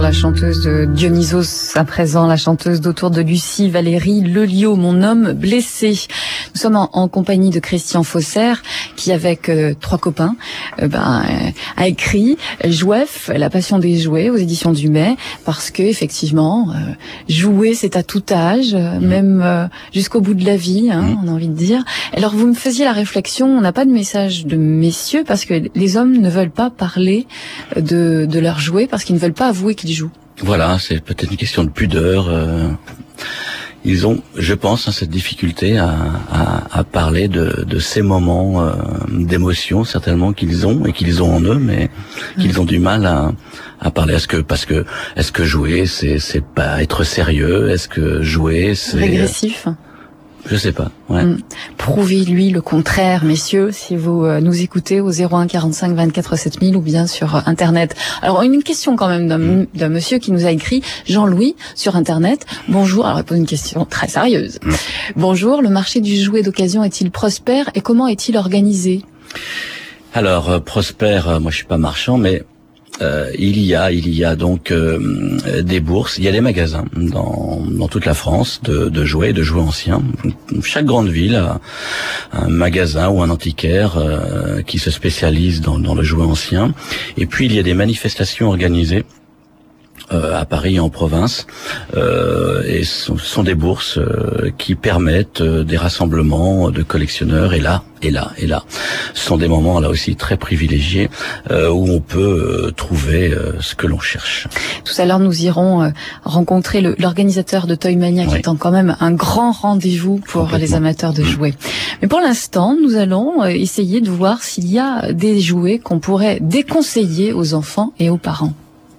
la chanteuse de Dionysos, à présent la chanteuse d'autour de Lucie, Valérie Lelio, Mon homme blessé. Nous sommes en, en compagnie de Christian Fausser, qui avec euh, trois copains euh, ben, euh, a écrit Jouef, la passion des jouets aux éditions du Mai, parce que effectivement, euh, jouer c'est à tout âge, mmh. même euh, jusqu'au bout de la vie, hein, mmh. on a envie de dire. Alors vous me faisiez la réflexion, on n'a pas de message de messieurs, parce que les hommes ne veulent pas parler de, de leurs jouets, parce qu'ils ne veulent pas avouer qu'ils jouent. Voilà, c'est peut-être une question de pudeur. Euh, ils ont, je pense, hein, cette difficulté à, à, à parler de, de ces moments euh, d'émotion, certainement qu'ils ont et qu'ils ont en eux, mais mmh. qu'ils ont du mal à, à parler. Est-ce que parce que est-ce que jouer, c'est c'est pas être sérieux? Est-ce que jouer, c'est régressif? Je sais pas, ouais. Mmh. Prouvez-lui le contraire, messieurs, si vous euh, nous écoutez au zéro un quarante-cinq vingt-quatre sept mille ou bien sur euh, Internet. Alors, une question quand même d'un, mmh. d'un monsieur qui nous a écrit, Jean-Louis, sur Internet. Bonjour, alors il pose une question très sérieuse. Mmh. Bonjour, le marché du jouet d'occasion est-il prospère et comment est-il organisé? Alors, euh, prospère, euh, moi je suis pas marchand, mais... Euh, il y a, il y a donc euh, des bourses, il y a des magasins dans, dans toute la France de, de jouets, de jouets anciens. Chaque grande ville a un magasin ou un antiquaire euh, qui se spécialise dans, dans le jouet ancien. Et puis il y a des manifestations organisées Euh, à Paris et en province, euh, et ce sont des bourses euh, qui permettent euh, des rassemblements de collectionneurs, et là, et là, et là. Ce sont des moments là aussi très privilégiés euh, où on peut euh, trouver euh, ce que l'on cherche. Tout à l'heure, nous irons euh, rencontrer le, l'organisateur de Toymania, oui. qui est quand même un grand rendez-vous pour les amateurs de jouets. Mais pour l'instant, nous allons euh, essayer de voir s'il y a des jouets qu'on pourrait déconseiller aux enfants et aux parents.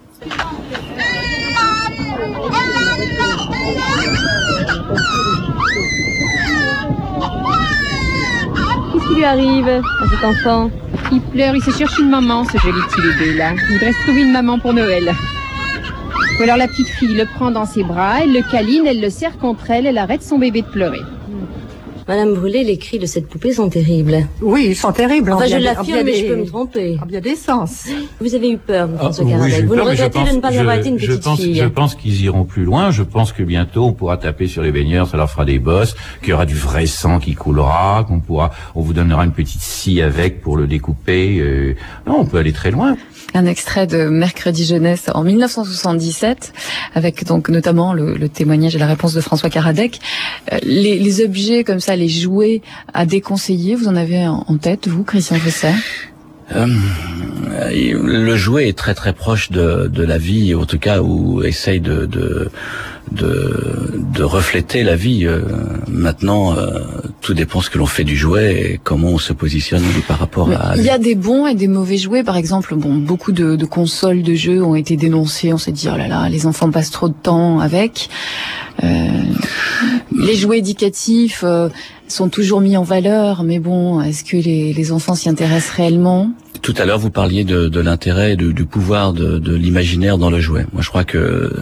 Qu'est-ce qui lui arrive à cet enfant? Il pleure, il se cherche une maman, ce joli petit bébé là. Il voudrait se trouver une maman pour Noël. Ou alors la petite fille le prend dans ses bras, elle le câline, elle le serre contre elle, elle arrête son bébé de pleurer. Madame Brûlé, les cris de cette poupée sont terribles. Oui, ils sont terribles. Enfin, je des, l'affirme, mais des, je peux me tromper. En bien des sens. Vous avez eu peur, François ah, Caradec. Oui, vous peur, ne regrettez pense, de ne pas je, avoir été une je petite pense, fille. Je pense qu'ils iront plus loin. Je pense que bientôt, on pourra taper sur les baigneurs, ça leur fera des bosses, qu'il y aura du vrai sang qui coulera, qu'on pourra, on vous donnera une petite scie avec pour le découper. Euh, non, on peut aller très loin. Un extrait de Mercredi Jeunesse en mille neuf cent soixante-dix-sept, avec donc notamment le, le témoignage et la réponse de François Caradec. Euh, les, les objets comme ça, les jouets à déconseiller, vous en avez en, en tête, vous, Christian Fausser? Euh, le jouet est très très proche de, de la vie, en tout cas, où essaye de, de, de, de refléter la vie. Euh, maintenant, euh, tout dépend ce que l'on fait du jouet et comment on se positionne par rapport Mais à... Il y a des bons et des mauvais jouets, par exemple. Bon, beaucoup de, de consoles de jeux ont été dénoncées. On s'est dit, oh là là, les enfants passent trop de temps avec. Euh, les jouets éducatifs euh, sont toujours mis en valeur, mais bon, est-ce que les, les enfants s'y intéressent réellement? Tout à l'heure, vous parliez de, de l'intérêt, de, du pouvoir de, de l'imaginaire dans le jouet. Moi, je crois que euh,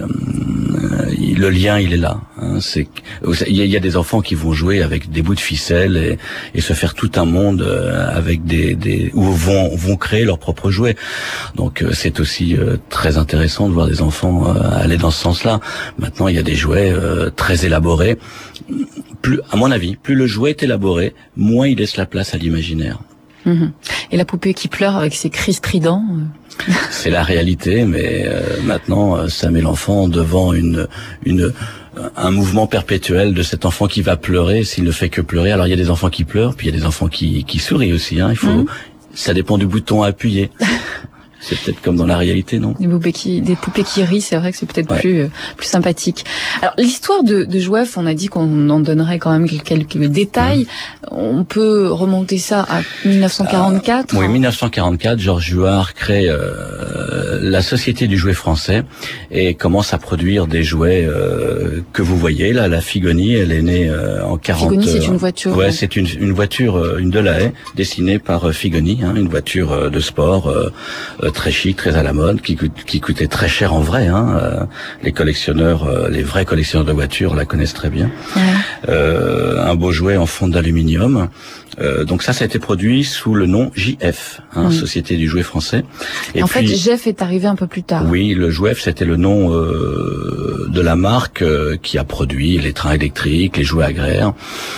le lien, il est là. Hein. C'est, il y, a, il y a des enfants qui vont jouer avec des bouts de ficelle et, et se faire tout un monde euh, avec des, des où vont vont créer leurs propres jouets. Donc, euh, c'est aussi euh, très intéressant de voir des enfants euh, aller dans ce sens-là. Maintenant, il y a des jouets euh, très élaborés. Plus, à mon avis, plus le jouet est élaboré, moins il laisse la place à l'imaginaire. Mmh. Et la poupée qui pleure avec ses cris stridents. C'est la réalité, mais euh, maintenant, ça met l'enfant devant une, une, un mouvement perpétuel de cet enfant qui va pleurer s'il ne fait que pleurer. Alors il y a des enfants qui pleurent, puis il y a des enfants qui, qui sourient aussi. Hein. Il faut, mmh. ça dépend du bouton à appuyer. C'est peut-être comme dans la réalité, non? Des poupées qui, des poupées qui rient, c'est vrai que c'est peut-être ouais. plus, euh, plus sympathique. Alors, l'histoire de, de Jouef, on a dit qu'on en donnerait quand même quelques détails. Mmh. On peut remonter ça à mille neuf cent quarante-quatre. Euh, oui, mille neuf cent quarante-quatre, Georges Juard crée euh, la Société du jouet français et commence à produire des jouets euh, que vous voyez là. La Figonie, elle est née euh, en quarante. Figonie, c'est une voiture. Ouais, ouais. c'est une, une voiture, une Delahaye, dessinée par Figoni, hein, une voiture euh, de sport. Euh, euh, très chic, très à la mode, qui, qui coûtait très cher en vrai. Hein. Euh, les collectionneurs, euh, les vrais collectionneurs de voitures la connaissent très bien. Ouais. Euh, un beau jouet en fonte d'aluminium. Euh, donc ça, ça a été produit sous le nom J F, hein, mmh. Société du jouet français. Et en puis, fait, J F est arrivé un peu plus tard. Oui, le J F, c'était le nom euh, de la marque euh, qui a produit les trains électriques, les jouets agraires.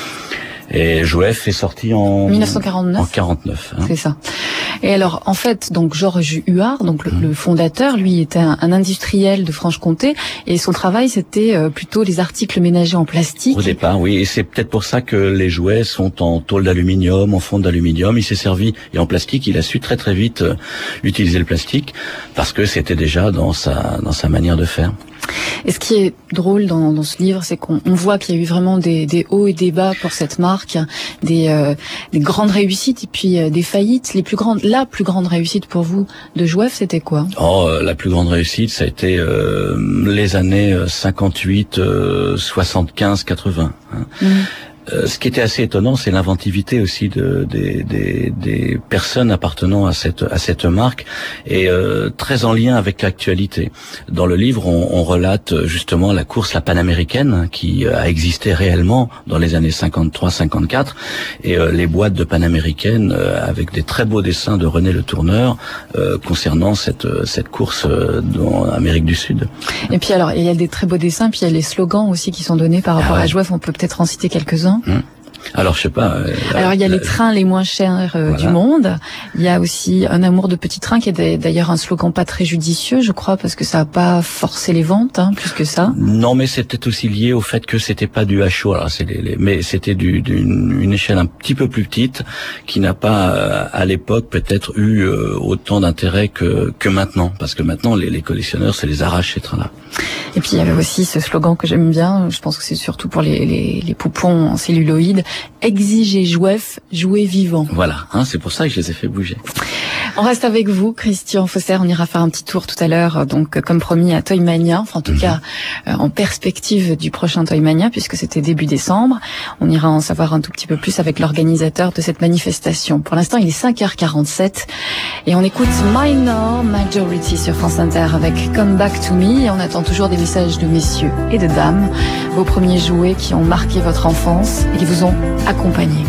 Et J F est sorti en mille neuf cent quarante-neuf. En quarante-neuf. Hein. C'est ça. Et alors, en fait, donc Georges Huard, donc le, mmh. le fondateur, lui était un, un industriel de Franche-Comté, et son travail c'était euh, plutôt les articles ménagers en plastique. Au départ, oui, et c'est peut-être pour ça que les jouets sont en tôle d'aluminium, en fonte d'aluminium. Il s'est servi et en plastique, il a su très très vite euh, utiliser le plastique parce que c'était déjà dans sa dans sa manière de faire. Et ce qui est drôle dans, dans ce livre, c'est qu'on on voit qu'il y a eu vraiment des, des hauts et des bas pour cette marque, des, euh, des grandes réussites et puis euh, des faillites. Les plus grandes, la plus grande réussite pour vous de J F, c'était quoi? Oh, euh, la plus grande réussite, ça a été euh, les années cinquante-huit, euh, soixante-quinze, quatre-vingts. Hein. Mmh. Euh, ce qui était assez étonnant, c'est l'inventivité aussi de, des, des, des personnes appartenant à cette, à cette marque et euh, très en lien avec l'actualité. Dans le livre, on, on relate justement la course, la panaméricaine, qui a existé réellement dans les années cinquante-trois cinquante-quatre et euh, les boîtes de panaméricaine euh, avec des très beaux dessins de René Le Tourneur euh, concernant cette, cette course euh, dans Amérique du Sud. Et puis alors, il y a des très beaux dessins, puis il y a les slogans aussi qui sont donnés par rapport ah ouais. à J F. On peut peut-être en citer quelques-uns. Hum. Alors je sais pas. Euh, Alors il y a euh, les trains les moins chers euh, voilà. du monde. Il y a aussi un amour de petits trains qui est d'ailleurs un slogan pas très judicieux, je crois, parce que ça a pas forcé les ventes, hein, plus que ça. Non, mais c'était aussi lié au fait que c'était pas du H O. Alors c'est les, les, mais c'était du, d'une une échelle un petit peu plus petite, qui n'a pas euh, à l'époque peut-être eu euh, autant d'intérêt que que maintenant, parce que maintenant les, les collectionneurs se les arrachent ces trains-là. Et puis il y avait aussi ce slogan que j'aime bien, je pense que c'est surtout pour les, les, les poupons en celluloïd, exigez J F, jouez vivant. Voilà, hein, c'est pour ça que je les ai fait bouger. On reste avec vous, Christian Fausser, on ira faire un petit tour tout à l'heure, donc comme promis à Toymania, enfin en tout mmh. cas euh, en perspective du prochain Toymania, puisque c'était début décembre. On ira en savoir un tout petit peu plus avec l'organisateur de cette manifestation. Pour l'instant, il est cinq heures quarante-sept et on écoute Minor Majority sur France Inter avec Come Back to Me, et on attend toujours des messages de messieurs et de dames, vos premiers jouets qui ont marqué votre enfance et qui vous ont accompagné.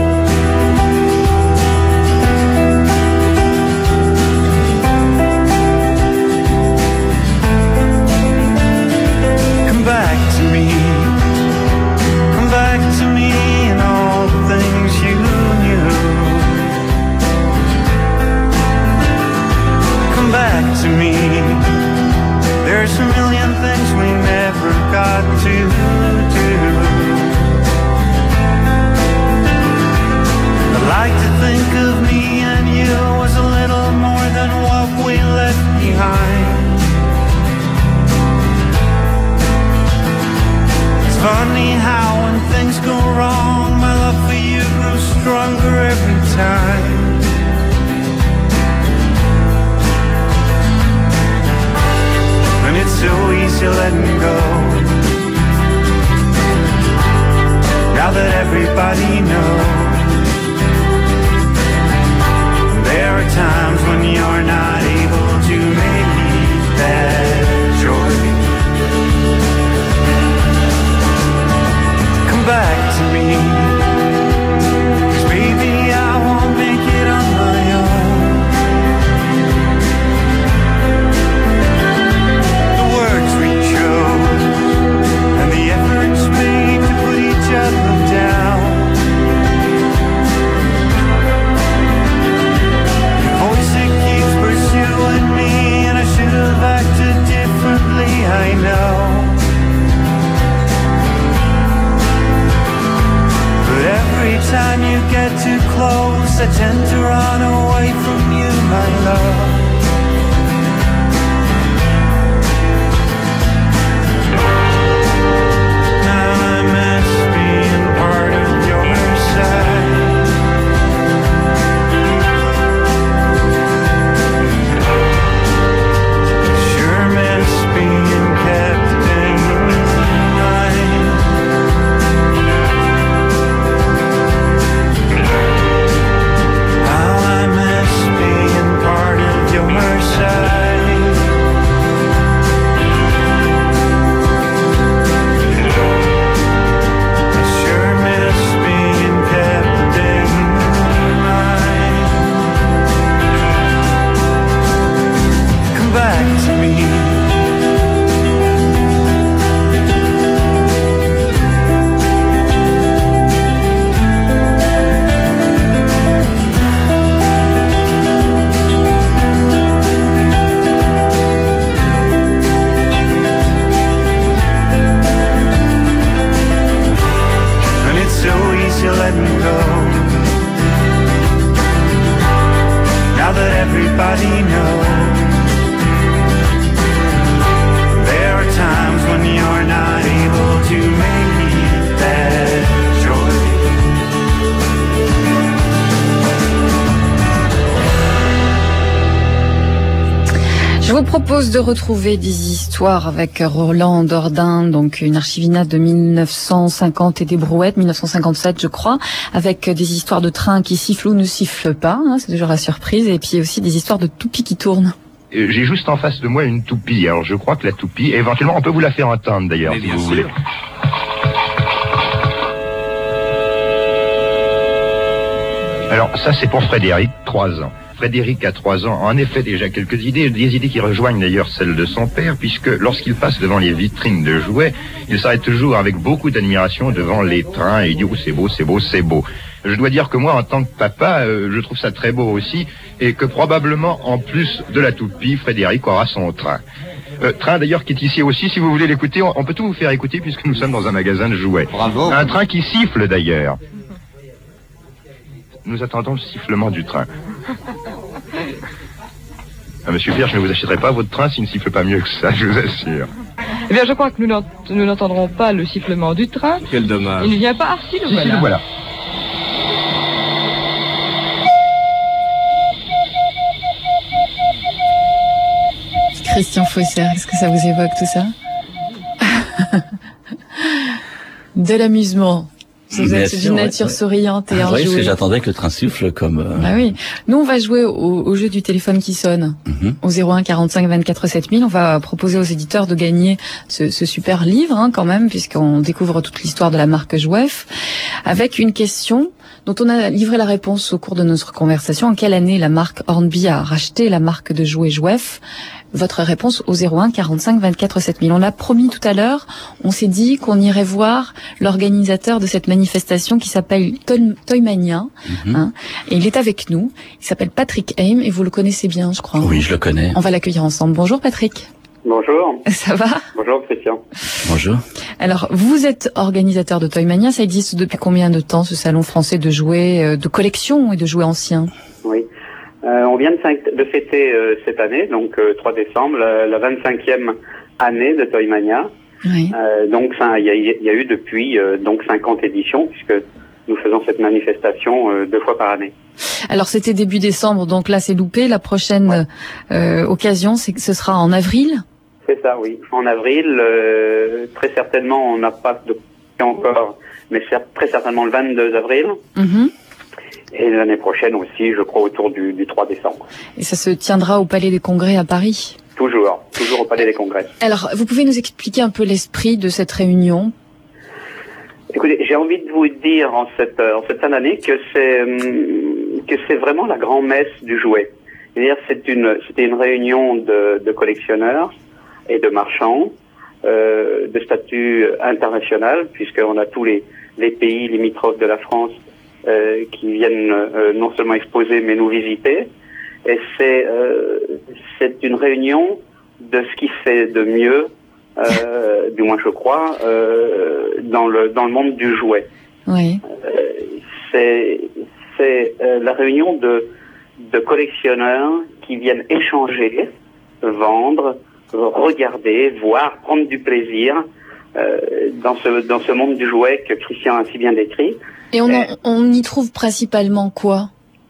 Come back to me, come back to me and all the things you knew. Come back to me. There's a million things we never got to do. I like to think of me and you as a little more than what we left behind. It's funny how when things go wrong, my love for you grows stronger every time. And it's so easy letting go, now that everybody knows. There are times when you're not able to make that joy. Come back to me, 'cause baby I won't make it on my own. The words we chose and the efforts made to put each other down. Pursuing me, and I should have acted differently, I know. But every time you get too close, I tend to run away from you, my love. Now I must be part of your side. Your vous propose de retrouver des histoires avec Roland Dordain, donc une archivina de mille neuf cent cinquante et des brouettes, mille neuf cent cinquante-sept je crois, avec des histoires de trains qui sifflent ou ne sifflent pas, hein, c'est toujours la surprise, et puis aussi des histoires de toupies qui tournent. J'ai juste en face de moi une toupie, alors je crois que la toupie, éventuellement on peut vous la faire entendre d'ailleurs, si vous voulez. Alors ça c'est pour Frédéric, trois ans. Frédéric a trois ans, a en effet déjà quelques idées, des idées qui rejoignent d'ailleurs celles de son père, puisque lorsqu'il passe devant les vitrines de jouets, il s'arrête toujours avec beaucoup d'admiration devant les trains et il dit « Oh, c'est beau, c'est beau, c'est beau ». Je dois dire que moi, en tant que papa, euh, je trouve ça très beau aussi, et que probablement, en plus de la toupie, Frédéric aura son train. Euh, train d'ailleurs qui est ici aussi, si vous voulez l'écouter, on, on peut tout vous faire écouter puisque nous sommes dans un magasin de jouets. Bravo. Un train qui siffle d'ailleurs. Nous attendons le sifflement du train. Ah, monsieur Pierre, je ne vous achèterai pas votre train s'il ne siffle pas mieux que ça, je vous assure. Eh bien, je crois que nous n'ent- nous n'entendrons pas le sifflement du train. Quel dommage. Il ne vient pas. Ah, si, le Si, voilà. si, le voilà. Christian Fausser, est-ce que ça vous évoque tout ça? De l'amusement. Vous Bien êtes sûr, d'une ouais, nature ouais. souriante et Ah, oui, parce que enjouée. j'attendais que le train siffle comme... euh, Ah oui. Nous, on va jouer au, au jeu du téléphone qui sonne. Mhm. Au zéro un quarante-cinq vingt-quatre sept mille. On va proposer aux éditeurs de gagner ce, ce super livre, hein, quand même, puisqu'on découvre toute l'histoire de la marque Jouef, avec une question dont on a livré la réponse au cours de notre conversation. En quelle année la marque Hornby a racheté la marque de jouets Jouef? Votre réponse au zéro un quarante-cinq vingt-quatre sept mille. On l'a promis tout à l'heure, on s'est dit qu'on irait voir l'organisateur de cette manifestation qui s'appelle Toy- Toymania, Mhm. hein, et il est avec nous. Il s'appelle Patrick Haim et vous le connaissez bien, je crois. Oui, je le connais. On va l'accueillir ensemble. Bonjour Patrick. Bonjour. Ça va? Bonjour Christian. Bonjour. Alors, vous êtes organisateur de Toymania. Ça existe depuis combien de temps, ce salon français de jouets, euh, de collection et de jouets anciens? Oui. Euh, on vient de, cinq- de fêter euh, cette année, donc euh, trois décembre, la, la vingt-cinquième année de Toymania. Oui. Euh, donc ça, il y a, il y a eu depuis euh, donc cinquante éditions, puisque nous faisons cette manifestation euh, deux fois par année. Alors, c'était début décembre, donc là, c'est loupé. La prochaine euh, occasion, c'est que ce sera en avril. C'est ça, oui. En avril, euh, très certainement, on n'a pas de encore, mais cer- très certainement le vingt-deux avril. Mhm. Et l'année prochaine aussi, je crois, autour du, du trois décembre. Et ça se tiendra au Palais des Congrès à Paris. Toujours, toujours au Palais des Congrès. Alors, vous pouvez nous expliquer un peu l'esprit de cette réunion? Écoutez, j'ai envie de vous dire en cette, en cette fin d'année que c'est hum, que c'est vraiment la grand-messe du jouet. C'est-à-dire, c'est une, c'était une réunion de, de collectionneurs et de marchands euh, de statut international, puisqu'on a tous les, les pays limitrophes de la France euh, qui viennent euh, non seulement exposer, mais nous visiter. Et c'est euh, c'est une réunion de ce qui fait de mieux, euh, du moins je crois, euh, dans le dans le monde du jouet. Oui. Euh, c'est c'est euh, la réunion de de collectionneurs qui viennent échanger, vendre, regarder, voir, prendre du plaisir euh, dans ce dans ce monde du jouet que Christian a si bien décrit. Et on, en- on y trouve principalement quoi?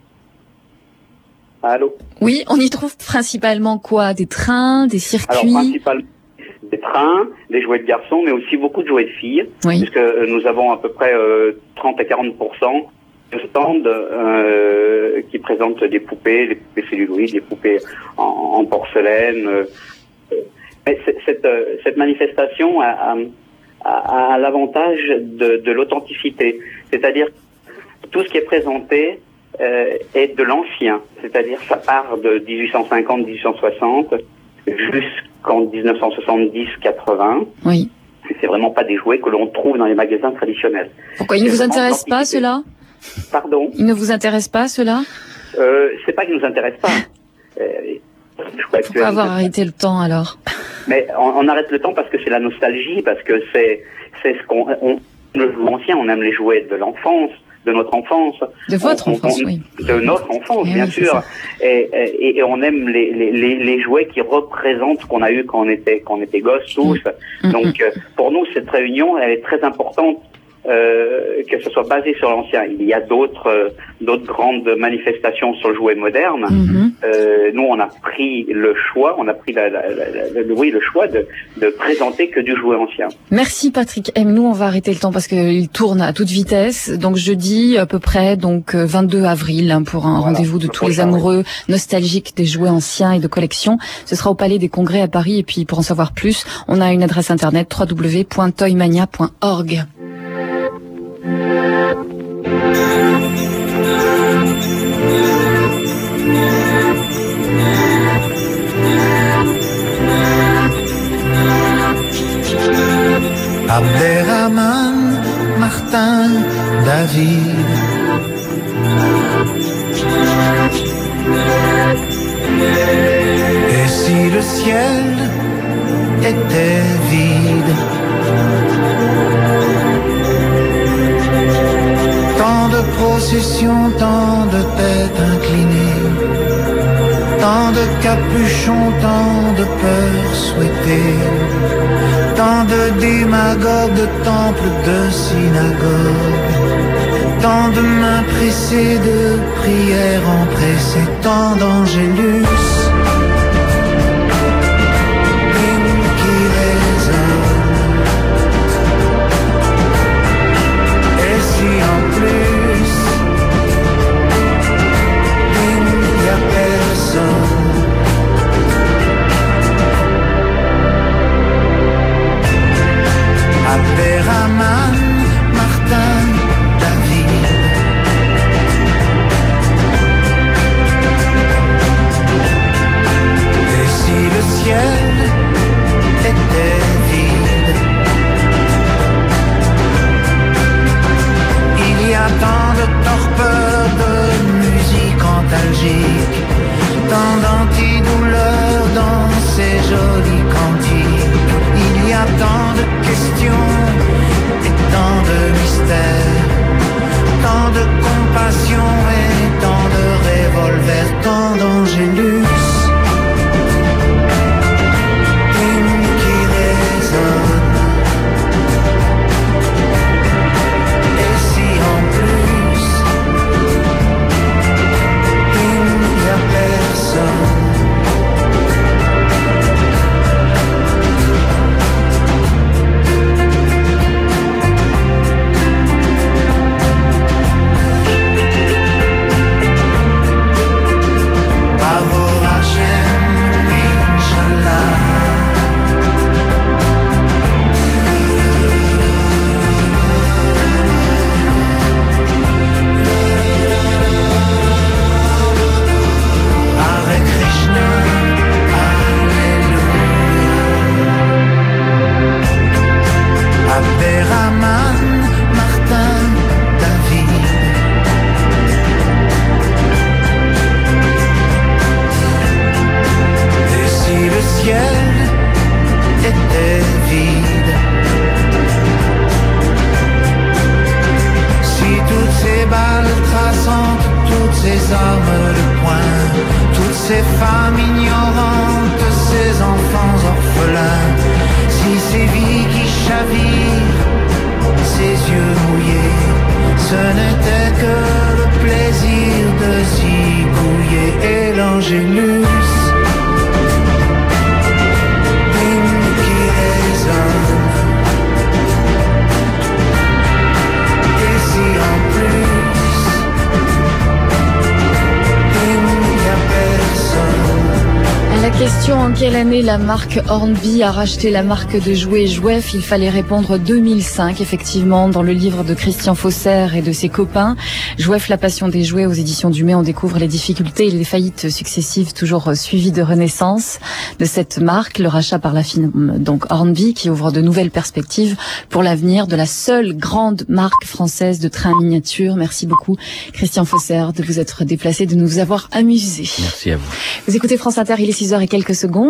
Allô. Oui, on y trouve principalement quoi? Des trains, des Alors circuits? principalement des trains, des jouets de garçons, mais aussi beaucoup de jouets de filles, Oui. puisque euh, nous avons à peu près euh, trente à quarante pour cent de stands euh, qui présentent des poupées, des poupées celluloïdes, des poupées en, en porcelaine. euh. Mais c- cette, euh, cette manifestation a, a, a- a l'avantage de, de l'authenticité, c'est-à-dire tout ce qui est présenté euh, est de l'ancien, c'est-à-dire ça part de dix-huit cent cinquante à dix-huit cent soixante jusqu'en dix-neuf cent soixante-dix quatre-vingts. Oui. C'est vraiment pas des jouets que l'on trouve dans les magasins traditionnels. Pourquoi? Il ne C'est vous vraiment intéresse pas, l'antiquité. cela? Pardon. Il ne vous intéresse pas, cela? Euh, c'est pas qu'ils nous intéressent pas. Euh, je crois que- Pourquoi avoir arrêté le temps, alors? Mais on, on arrête le temps parce que c'est la nostalgie, parce que c'est c'est ce qu'on on, le jouet ancien, on aime les jouets de l'enfance, de notre enfance. De votre On- on- enfance, on- oui. De notre enfance, Eh bien oui, c'est sûr. ça. Et, et, et on aime les, les, les, les jouets qui représentent ce qu'on a eu quand on était quand on était gosse tous. Mm. Donc euh, pour nous cette réunion elle est très importante euh, que ce soit basé sur l'ancien. Il y a d'autres euh, d'autres grandes manifestations sur le jouet moderne. Mm-hmm. Euh, nous, on a pris le choix, on a pris la, la, la, la, le, oui, le choix de, de présenter que du jouet ancien. Merci Patrick M. Nous, on va arrêter le temps parce qu'il tourne à toute vitesse. Donc jeudi à peu près, donc vingt-deux avril, hein, pour un voilà, rendez-vous de tous les amoureux nostalgiques des jouets anciens et de collection. Ce sera au Palais des Congrès à Paris. Et puis pour en savoir plus, on a une adresse internet w w w point toymania point org. Abderrahman, Martin, David. Et si le ciel était vide? Tant de processions, tant de têtes inclinées, tant de capuchons, tant de peurs souhaitées, tant de démagogues, de temples, de synagogues, tant de mains pressées, de prières empressées, tant d'angélus, hymnes qui résonnent. Et si en plus, il n'y a personne, Abderrahman, Martin, David. Et si le ciel était vide? Il y a tant de torpeur, de musique antalgique, tant d'antidouleurs dans ces jolis cantiques. Il y a tant de questions et tant de mystères, tant de compassion et tant de revolvers, tant d'angélus, hymnes qui résonnent. Et si en plus, il n'y a personne? En quelle année la marque Hornby a racheté la marque de jouets Jouef? Il fallait répondre deux mille cinq, effectivement, dans le livre de Christian Fausser et de ses copains. Jouef, la passion des jouets, aux éditions Dumay, on découvre les difficultés et les faillites successives, toujours suivies de renaissance de cette marque. Le rachat par la firme, donc Hornby, qui ouvre de nouvelles perspectives pour l'avenir de la seule grande marque française de trains miniatures. Merci beaucoup, Christian Fausser, de vous être déplacé, de nous avoir amusés. Merci à vous. Vous écoutez France Inter, il est six heures et quelques secondes.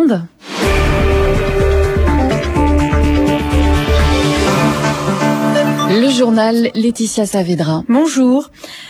Le journal, Laetitia Saavedra. Bonjour.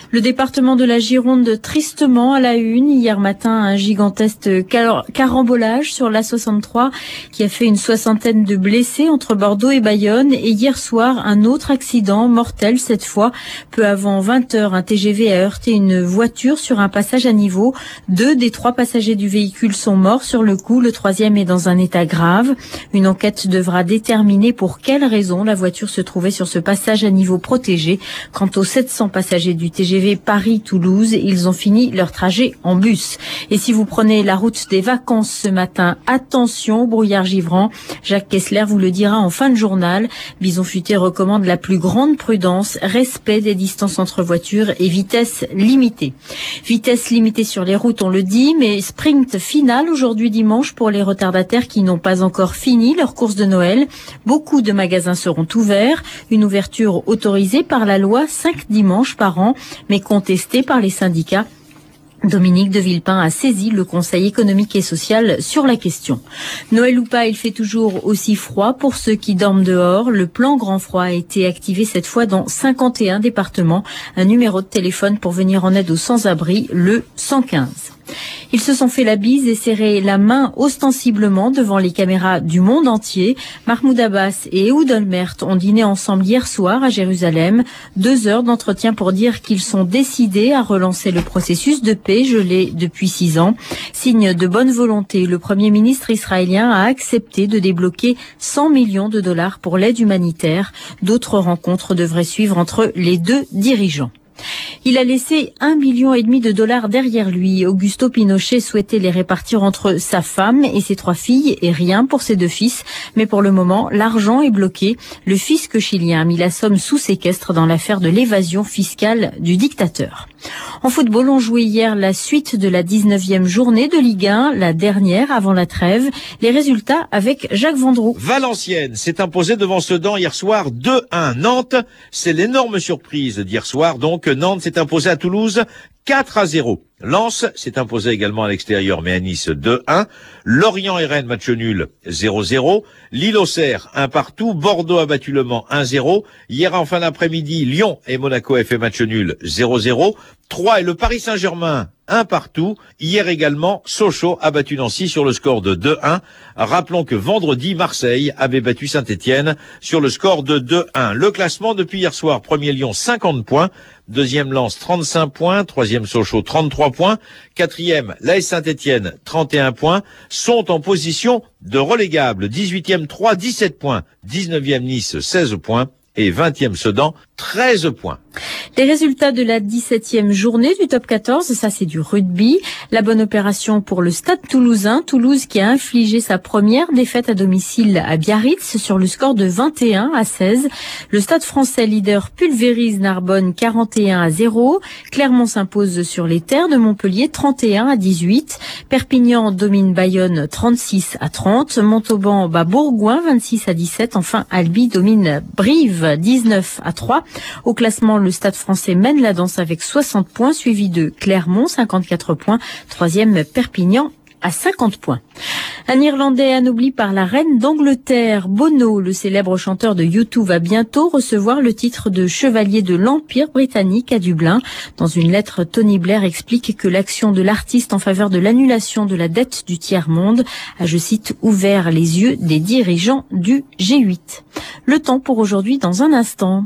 Le département de la Gironde tristement à la une. Hier matin, un gigantesque carambolage sur l'A soixante-trois qui a fait une soixantaine de blessés entre Bordeaux et Bayonne. Et hier soir, un autre accident mortel cette fois. Peu avant vingt heures, un T G V a heurté une voiture sur un passage à niveau. Deux des trois passagers du véhicule sont morts sur le coup. Le troisième est dans un état grave. Une enquête devra déterminer pour quelles raisons la voiture se trouvait sur ce passage à niveau protégé. Quant aux sept cents passagers du T G V Paris-Toulouse, ils ont fini leur trajet en bus. Et si vous prenez la route des vacances ce matin, attention au brouillard givrant. Jacques Kessler vous le dira en fin de journal. Bison Futé recommande la plus grande prudence, respect des distances entre voitures et vitesse limitée. Vitesse limitée sur les routes, on le dit, mais sprint final aujourd'hui dimanche pour les retardataires qui n'ont pas encore fini leur course de Noël. Beaucoup de magasins seront ouverts. Une ouverture autorisée par la loi cinq dimanches par an, mais contestée par les syndicats. Dominique de Villepin a saisi le Conseil économique et social sur la question. Noël ou pas, il fait toujours aussi froid pour ceux qui dorment dehors. Le plan grand froid a été activé cette fois dans cinquante et un départements. Un numéro de téléphone pour venir en aide aux sans-abri, le cent quinze. Ils se sont fait la bise et serré la main ostensiblement devant les caméras du monde entier. Mahmoud Abbas et Ehud Olmert ont dîné ensemble hier soir à Jérusalem. Deux heures d'entretien pour dire qu'ils sont décidés à relancer le processus de paix gelé depuis six ans. Signe de bonne volonté, le Premier ministre israélien a accepté de débloquer cent millions de dollars pour l'aide humanitaire. D'autres rencontres devraient suivre entre les deux dirigeants. Il a laissé un million et demi de dollars derrière lui. Augusto Pinochet souhaitait les répartir entre sa femme et ses trois filles et rien pour ses deux fils. Mais pour le moment, l'argent est bloqué. Le fisc chilien a mis la somme sous séquestre dans l'affaire de l'évasion fiscale du dictateur. En football, on jouait hier la suite de la dix-neuvième journée de Ligue un, la dernière avant la trêve. Les résultats avec Jacques Vendroux. Valenciennes s'est imposée devant Sedan hier soir deux un. Nantes, c'est l'énorme surprise d'hier soir. Donc Nantes s'est imposée à Toulouse quatre à zéro. Lens s'est imposé également à l'extérieur, mais à Nice deux un. Lorient et Rennes, match nul zéro zéro. Lille-Auxerre, un partout. Bordeaux a battu Le Mans un zéro. Hier en fin d'après-midi, Lyon et Monaco a fait match nul zéro zéro. Troyes et le Paris Saint-Germain, un partout. Hier également, Sochaux a battu Nancy sur le score de deux un. Rappelons que vendredi, Marseille avait battu Saint-Étienne sur le score de deux un. Le classement depuis hier soir, premier Lyon, cinquante points. Deuxième Lens, trente-cinq points. Troisième Sochaux, trente-trois points. Quatrième, l'A S Saint-Étienne, trente et un points. Sont en position de relégable. dix-huitième, Troyes, dix-sept points. dix-neuvième, Nice, seize points. Et vingtième Sedan, treize points. Les résultats de la dix-septième journée du top quatorze, ça c'est du rugby. La bonne opération pour le Stade Toulousain. Toulouse qui a infligé sa première défaite à domicile à Biarritz sur le score de vingt et un à seize. Le Stade Français leader pulvérise Narbonne quarante et un à zéro. Clermont s'impose sur les terres de Montpellier trente et un à dix-huit. Perpignan domine Bayonne trente-six à trente. Montauban bat Bourgoin vingt-six à dix-sept. Enfin, Albi domine Brive dix-neuf à trois. Au classement, le Stade Français mène la danse avec soixante points, suivi de Clermont, cinquante-quatre points. Troisième, Perpignan, à cinquante points. Un Irlandais anobli par la reine d'Angleterre, Bono, le célèbre chanteur de U deux, va bientôt recevoir le titre de chevalier de l'Empire britannique à Dublin. Dans une lettre, Tony Blair explique que l'action de l'artiste en faveur de l'annulation de la dette du tiers-monde a, je cite, ouvert les yeux des dirigeants du G huit. Le temps pour aujourd'hui dans un instant.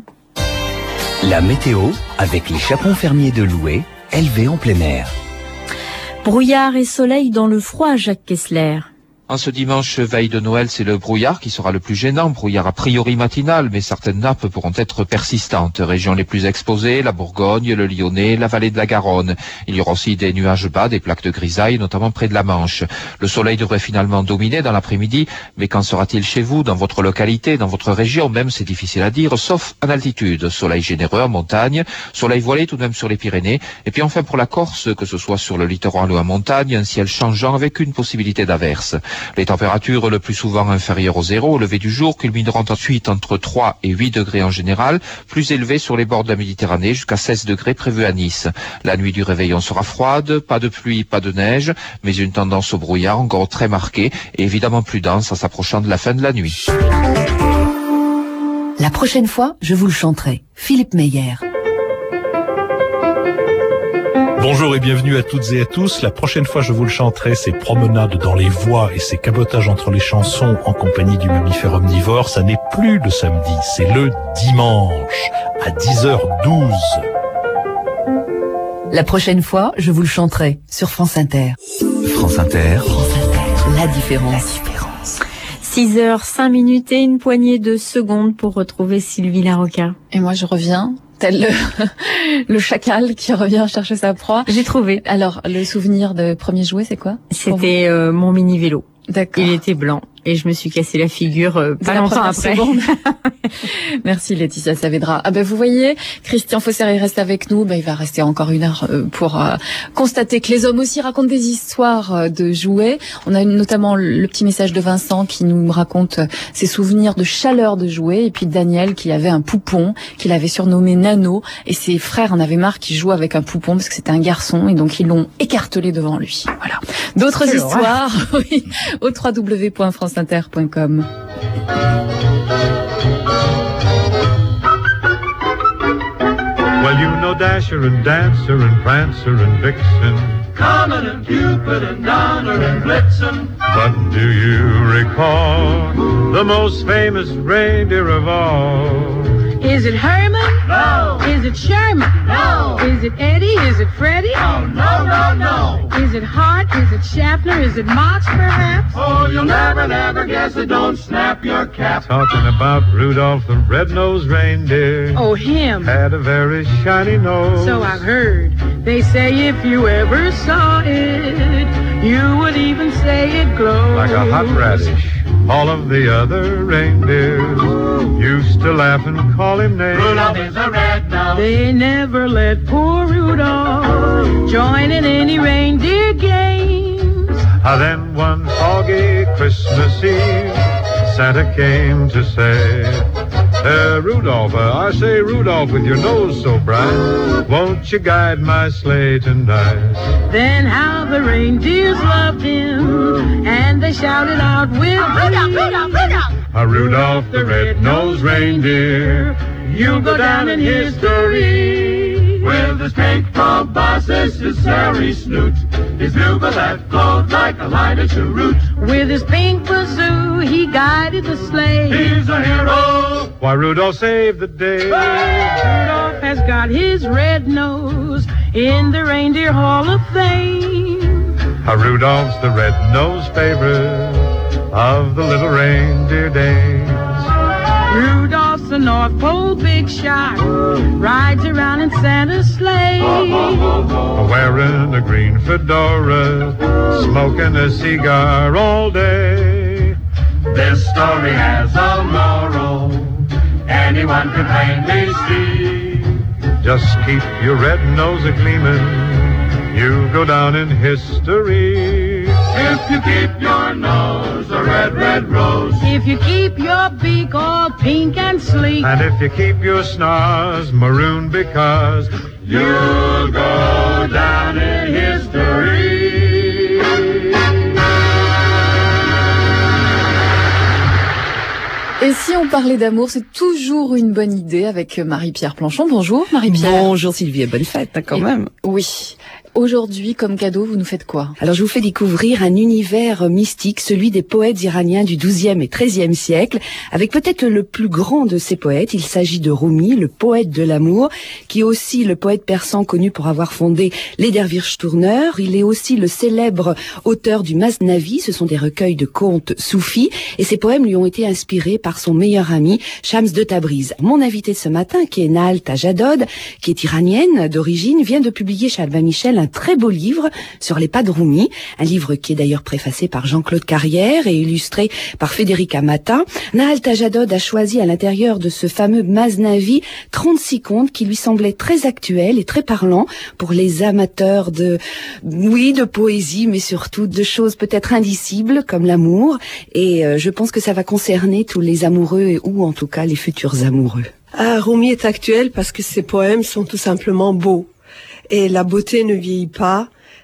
La météo avec les chapons fermiers de Loué, élevés en plein air. Brouillard et soleil dans le froid, Jacques Kessler. En ce dimanche veille de Noël, c'est le brouillard qui sera le plus gênant. Brouillard a priori matinal, mais certaines nappes pourront être persistantes. Régions les plus exposées, la Bourgogne, le Lyonnais, la vallée de la Garonne. Il y aura aussi des nuages bas, des plaques de grisaille, notamment près de la Manche. Le soleil devrait finalement dominer dans l'après-midi, mais qu'en sera-t-il chez vous, dans votre localité, dans votre région? Même c'est difficile à dire, sauf en altitude. Soleil généreux en montagne, soleil voilé tout de même sur les Pyrénées. Et puis enfin pour la Corse, que ce soit sur le littoral ou en montagne, un ciel changeant avec une possibilité d'averse. Les températures le plus souvent inférieures au zéro au lever du jour culmineront ensuite entre trois et huit degrés en général, plus élevés sur les bords de la Méditerranée jusqu'à seize degrés prévus à Nice. La nuit du réveillon sera froide, pas de pluie, pas de neige, mais une tendance au brouillard encore très marquée et évidemment plus dense en s'approchant de la fin de la nuit. La prochaine fois, je vous le chanterai. Philippe Meyer. Bonjour et bienvenue à toutes et à tous. La prochaine fois, je vous le chanterai, ces promenades dans les voies et ces cabotages entre les chansons en compagnie du mammifère omnivore, ça n'est plus le samedi, c'est le dimanche à dix heures douze. La prochaine fois, je vous le chanterai sur France Inter. France Inter. France Inter. La différence. La différence. six heures cinq minutes et une poignée de secondes pour retrouver Sylvie Larocca. Et moi, je reviens. Tel le, le chacal qui revient chercher sa proie. J'ai trouvé. Alors, le souvenir de premier jouet, c'est quoi? C'était euh, mon mini vélo. D'accord. Il était blanc et je me suis cassé la figure euh, pas la longtemps après. Merci Laetitia Saavedra. Ah ben vous voyez, Christian Fausser il reste avec nous. Ben il va rester encore une heure euh, pour euh, constater que les hommes aussi racontent des histoires euh, de jouets. On a notamment le petit message de Vincent qui nous raconte euh, ses souvenirs de chaleur de jouets, et puis Daniel qui avait un poupon qu'il avait surnommé Nano, et ses frères en avaient marre qu'il joue avec un poupon parce que c'était un garçon, et donc ils l'ont écartelé devant lui. Voilà. D'autres Quelle histoires oui, au w w w point france inter point com. Well, you know Dasher and Dancer and Prancer and Vixen, Comet and Cupid and Donner and Blitzen. but do you recall the most famous reindeer of all? Is it Herman? No. Is it Sherman? No. Is it Eddie? Is it Freddie? Oh, no, no, no. Is it Hart? Is it Schaffner? Is it March, perhaps? Oh, you'll never, never guess it. Don't snap your cap. Talking about Rudolph the red-nosed reindeer. Oh, him. Had a very shiny nose. So I've heard. They say if you ever saw it, you would even say it glows. Like a hot radish. All of the other reindeers used to laugh and call him names. Rudolph is a red-nosed. They never let poor Rudolph join in any reindeer games. Ah, then one foggy Christmas Eve, Santa came to say, uh, Rudolph, uh, I say, Rudolph, with your nose so bright, won't you guide my sleigh tonight? Then how the reindeers loved him, and they shouted out with Rudolph, Rudolph, Rudolph. A Rudolph the red-nosed reindeer, you'll go down in history. With his pink proboscis, his hairy snoot, his bugle that glowed like a lighted cheroot. With his pink bazoo, he guided the sleigh. He's a hero. Why, Rudolph saved the day. Rudolph has got his red nose in the Reindeer Hall of Fame. A Rudolph's the red-nosed favorite of the little reindeer dames. Rudolph's the North Pole big shot, rides around in Santa's sleigh. Wearing a green fedora, smoking a cigar all day. This story has a moral, anyone can plainly see. Just keep your red nose a-gleamin', you go down in history. If you keep your nose a red, red rose. If you keep your beak all pink and sleek. And if you keep your snars maroon because you'll go down in history. Et si on parlait d'amour, c'est toujours une bonne idée avec Marie-Pierre Planchon. Bonjour Marie-Pierre. Bonjour Sylvie, bonne fête hein, quand Et, même. Oui. Aujourd'hui, comme cadeau, vous nous faites quoi? Alors, je vous fais découvrir un univers mystique, celui des poètes iraniens du douzième et treizième siècle, avec peut-être le plus grand de ces poètes. Il s'agit de Rumi, le poète de l'amour, qui est aussi le poète persan connu pour avoir fondé les Dervish-tourneurs. Il est aussi le célèbre auteur du Masnavi. Ce sont des recueils de contes soufis, et ces poèmes lui ont été inspirés par son meilleur ami, Shams de Tabriz. Mon invité ce matin, qui est Nahal Tajadod, qui est iranienne d'origine, vient de publier chez Albin Michel un très beau livre sur les pas de Rumi, un livre qui est d'ailleurs préfacé par Jean-Claude Carrière et illustré par Federica Matin. Nahal Tajadod a choisi à l'intérieur de ce fameux Masnavi trente-six contes qui lui semblaient très actuels et très parlants pour les amateurs de, oui, de poésie, mais surtout de choses peut-être indicibles comme l'amour. Et euh, je pense que ça va concerner tous les amoureux ou en tout cas les futurs amoureux. Ah, Rumi est actuel parce que ses poèmes sont tout simplement beaux. Et la beauté ne vieillit pas.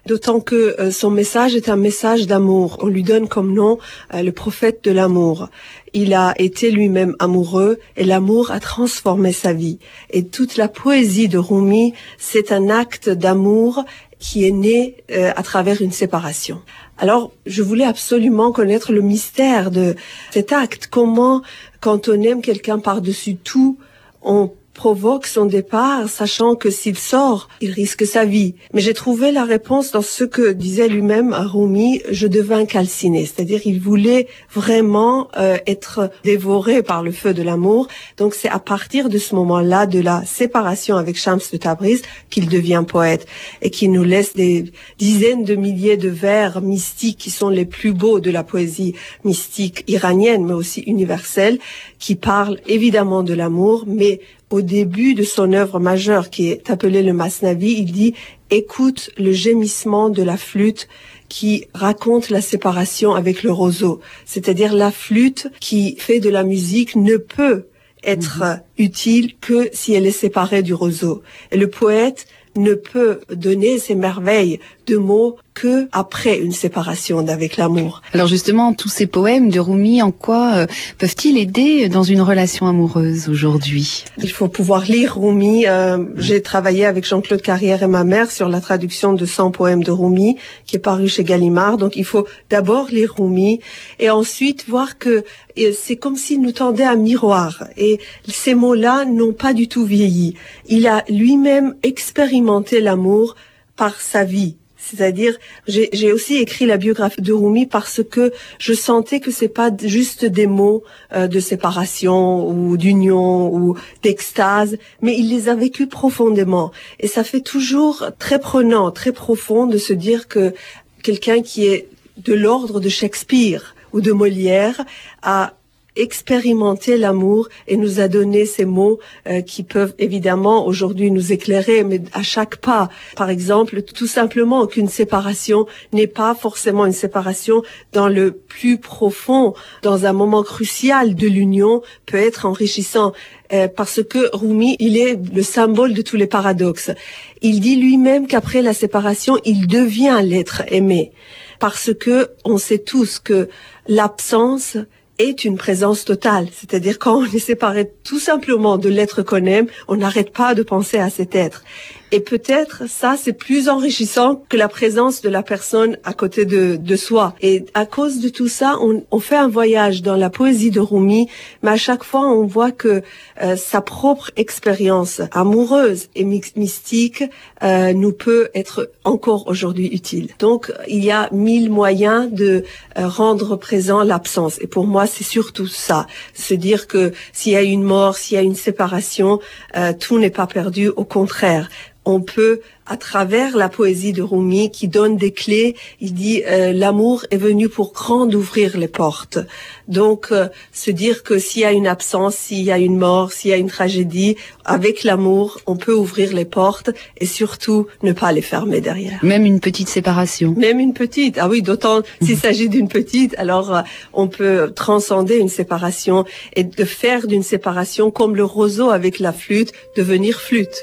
d'autant que euh, son message est un message d'amour. On lui donne comme nom euh, le prophète de l'amour. Il a été lui-même amoureux et l'amour a transformé sa vie. Et toute la poésie de Rumi, c'est un acte d'amour qui est né euh, à travers une séparation. Alors, je voulais absolument connaître le mystère de cet acte. Comment, quand on aime quelqu'un par-dessus tout, on provoque son départ, sachant que s'il sort, il risque sa vie. Mais j'ai trouvé la réponse dans ce que disait lui-même Rumi, je devins calciné. C'est-à-dire, il voulait vraiment euh, être dévoré par le feu de l'amour. Donc, c'est à partir de ce moment-là, de la séparation avec Shams de Tabriz, qu'il devient poète et qu'il nous laisse des dizaines de milliers de vers mystiques qui sont les plus beaux de la poésie mystique iranienne, mais aussi universelle, qui parlent évidemment de l'amour, mais au début de son œuvre majeure qui est appelée le Masnavi, il dit « Écoute le gémissement de la flûte qui raconte la séparation avec le roseau ». C'est-à-dire la flûte qui fait de la musique ne peut être mmh. utile que si elle est séparée du roseau. Et le poète ne peut donner ces merveilles de mots que après une séparation d'avec l'amour. Alors justement, tous ces poèmes de Rumi, en quoi euh, peuvent-ils aider dans une relation amoureuse aujourd'hui? Il faut pouvoir lire Rumi. Euh, j'ai travaillé avec Jean-Claude Carrière et ma mère sur la traduction de cent poèmes de Rumi, qui est paru chez Gallimard. Donc il faut d'abord lire Rumi et ensuite voir que c'est comme s'il nous tendait un miroir. Et ces mots-là n'ont pas du tout vieilli. Il a lui-même expérimenté l'amour par sa vie. C'est-à-dire, j'ai, j'ai aussi écrit la biographie de Rumi parce que je sentais que c'est pas juste des mots euh, de séparation ou d'union ou d'extase, mais il les a vécus profondément. Et ça fait toujours très prenant, très profond de se dire que quelqu'un qui est de l'ordre de Shakespeare ou de Molière a expérimenter l'amour et nous a donné ces mots euh, qui peuvent évidemment aujourd'hui nous éclairer, mais à chaque pas. Par exemple, tout simplement qu'une séparation n'est pas forcément une séparation dans le plus profond, dans un moment crucial de l'union, peut être enrichissant. Euh, parce que Rumi, il est le symbole de tous les paradoxes. Il dit lui-même qu'après la séparation, il devient l'être aimé. Parce que on sait tous que l'absence est une présence totale. C'est-à-dire quand on est séparé tout simplement de l'être qu'on aime, on n'arrête pas de penser à cet être. Et peut-être ça, c'est plus enrichissant que la présence de la personne à côté de, de soi. Et à cause de tout ça, on, on fait un voyage dans la poésie de Rumi, mais à chaque fois, on voit que euh, sa propre expérience amoureuse et mystique euh, nous peut être encore aujourd'hui utile. Donc, il y a mille moyens de euh, rendre présent l'absence. Et pour moi, c'est surtout ça. Se dire que s'il y a une mort, s'il y a une séparation, euh, tout n'est pas perdu. Au contraire, on peut, à travers la poésie de Rumi, qui donne des clés, il dit euh, l'amour est venu pour grand ouvrir les portes. Donc, euh, se dire que s'il y a une absence, s'il y a une mort, s'il y a une tragédie, avec l'amour, on peut ouvrir les portes et surtout ne pas les fermer derrière. Même une petite séparation. Même une petite. Ah oui, d'autant s'il s'agit d'une petite, alors euh, on peut transcender une séparation et de faire d'une séparation, comme le roseau avec la flûte, devenir flûte.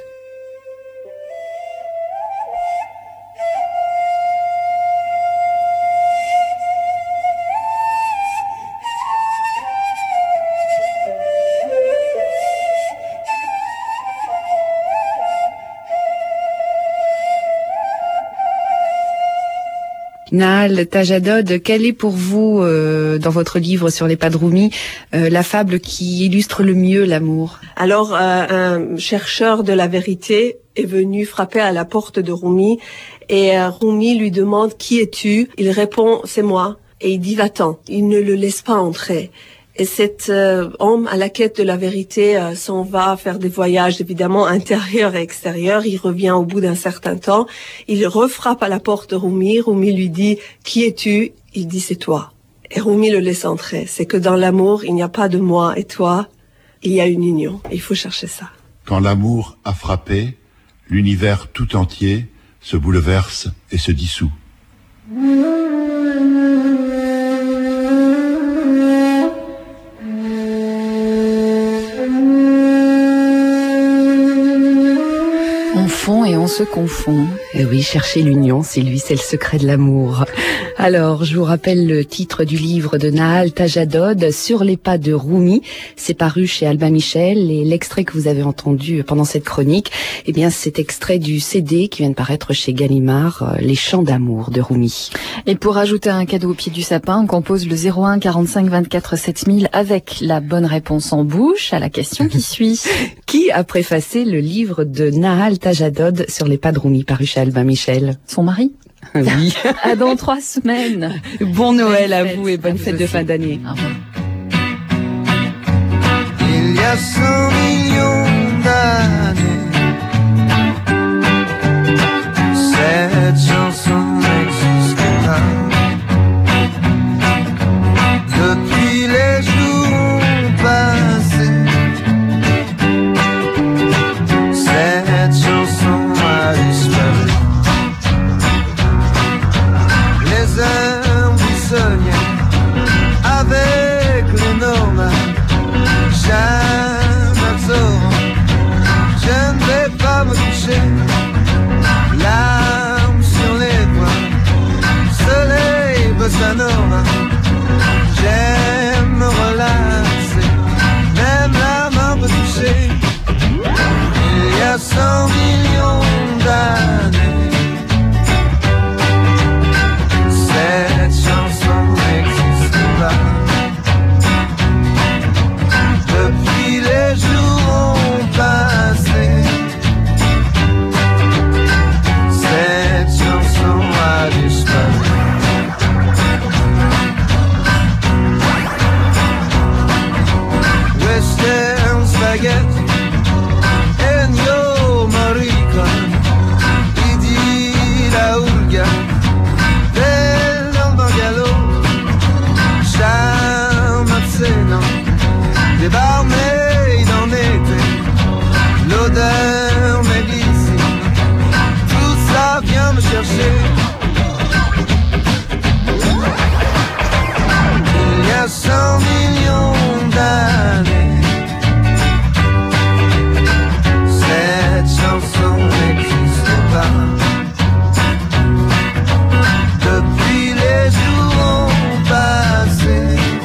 Nahal Tajadod, quelle est pour vous, euh, dans votre livre sur les pas de Rumi, euh, la fable qui illustre le mieux l'amour? Alors, euh, un chercheur de la vérité est venu frapper à la porte de Rumi et euh, Rumi lui demande « Qui es-tu » Il répond « C'est moi ». Et il dit « Va-t'en ». Il ne le laisse pas entrer. Et cet euh, homme à la quête de la vérité euh, s'en va faire des voyages évidemment intérieurs et extérieurs. Il revient au bout d'un certain temps. Il refrappe à la porte de Rumi. Rumi lui dit « Qui es-tu » Il dit « C'est toi ». Et Rumi le laisse entrer. C'est que dans l'amour, il n'y a pas de moi et toi. Il y a une union. Il faut chercher ça. Quand l'amour a frappé, l'univers tout entier se bouleverse et se dissout. confond et on se confond. Et oui, chercher l'union, Sylvie, c'est le secret de l'amour. Alors, je vous rappelle le titre du livre de Nahal Tajadod, Sur les pas de Rumi. C'est paru chez Albin Michel et l'extrait que vous avez entendu pendant cette chronique, eh bien, c'est extrait du C D qui vient de paraître chez Gallimard, Les chants d'amour de Rumi. Et pour ajouter un cadeau au pied du sapin, on compose le zéro un quarante-cinq vingt-quatre sept mille avec la bonne réponse en bouche à la question qui suit. Qui a préfacé le livre de Nahal Tajadod Sur les pas de Rumi, paru chez Albin Michel? Son mari? Oui. À dans trois semaines. Bon Noël à vous et bonne fête de fin d'année. Il y a cent millions d'années, cette chanson n'existait pas. Depuis les jours passés, cette chanson a disparu. Les heures buissonnières avec les normes, jamais je ne vais pas me coucher, larmes sur les bras, soleil bossa nova. J'aime me relaxer, même la main peut toucher. Il y a cent millions d'années, cette chanson n'existe pas. Depuis les jours ont passé, cette chanson a disparu. Western spaghetti, Ennio Morricone, Idi la Hulga, Bello Bungalow, Charles Mazzeno, des barmaids en été, l'odeur médicine, tout ça vient me chercher. Il y a cent millions d'années, cette chanson n'existe pas. Depuis les jours ont passé,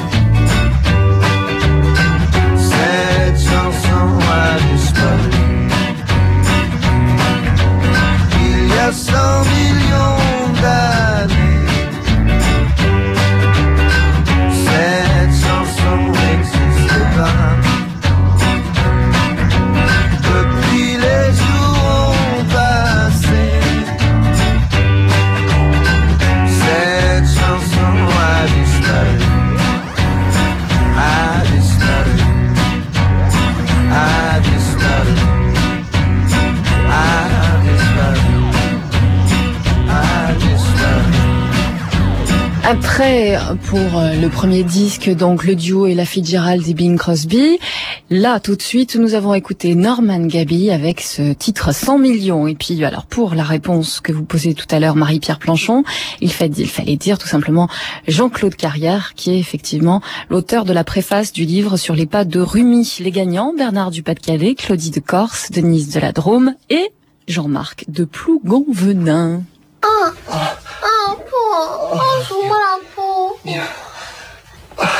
cette chanson a disparu. Il y a cent millions d'années, cette chanson n'existe pas. Depuis les jours ont passé, cette chanson a disparu, a disparu, a disparu, a disparu, a disparu. Après, pour le premier disque, donc le duo et la Fitzgerald et Bing Crosby, là tout de suite nous avons écouté Norman Gaby avec ce titre cent millions. Et puis alors pour la réponse que vous posez tout à l'heure, Marie-Pierre Planchon, il, fait, il fallait dire tout simplement Jean-Claude Carrière, qui est effectivement l'auteur de la préface du livre Sur les pas de Rumi. Les gagnants, Bernard du Pas-de-Calais, Claudie de Corse, Denise de la Drôme et Jean-Marc de Plougonvenin. 아, 아, 아파. 아, 정말 아파.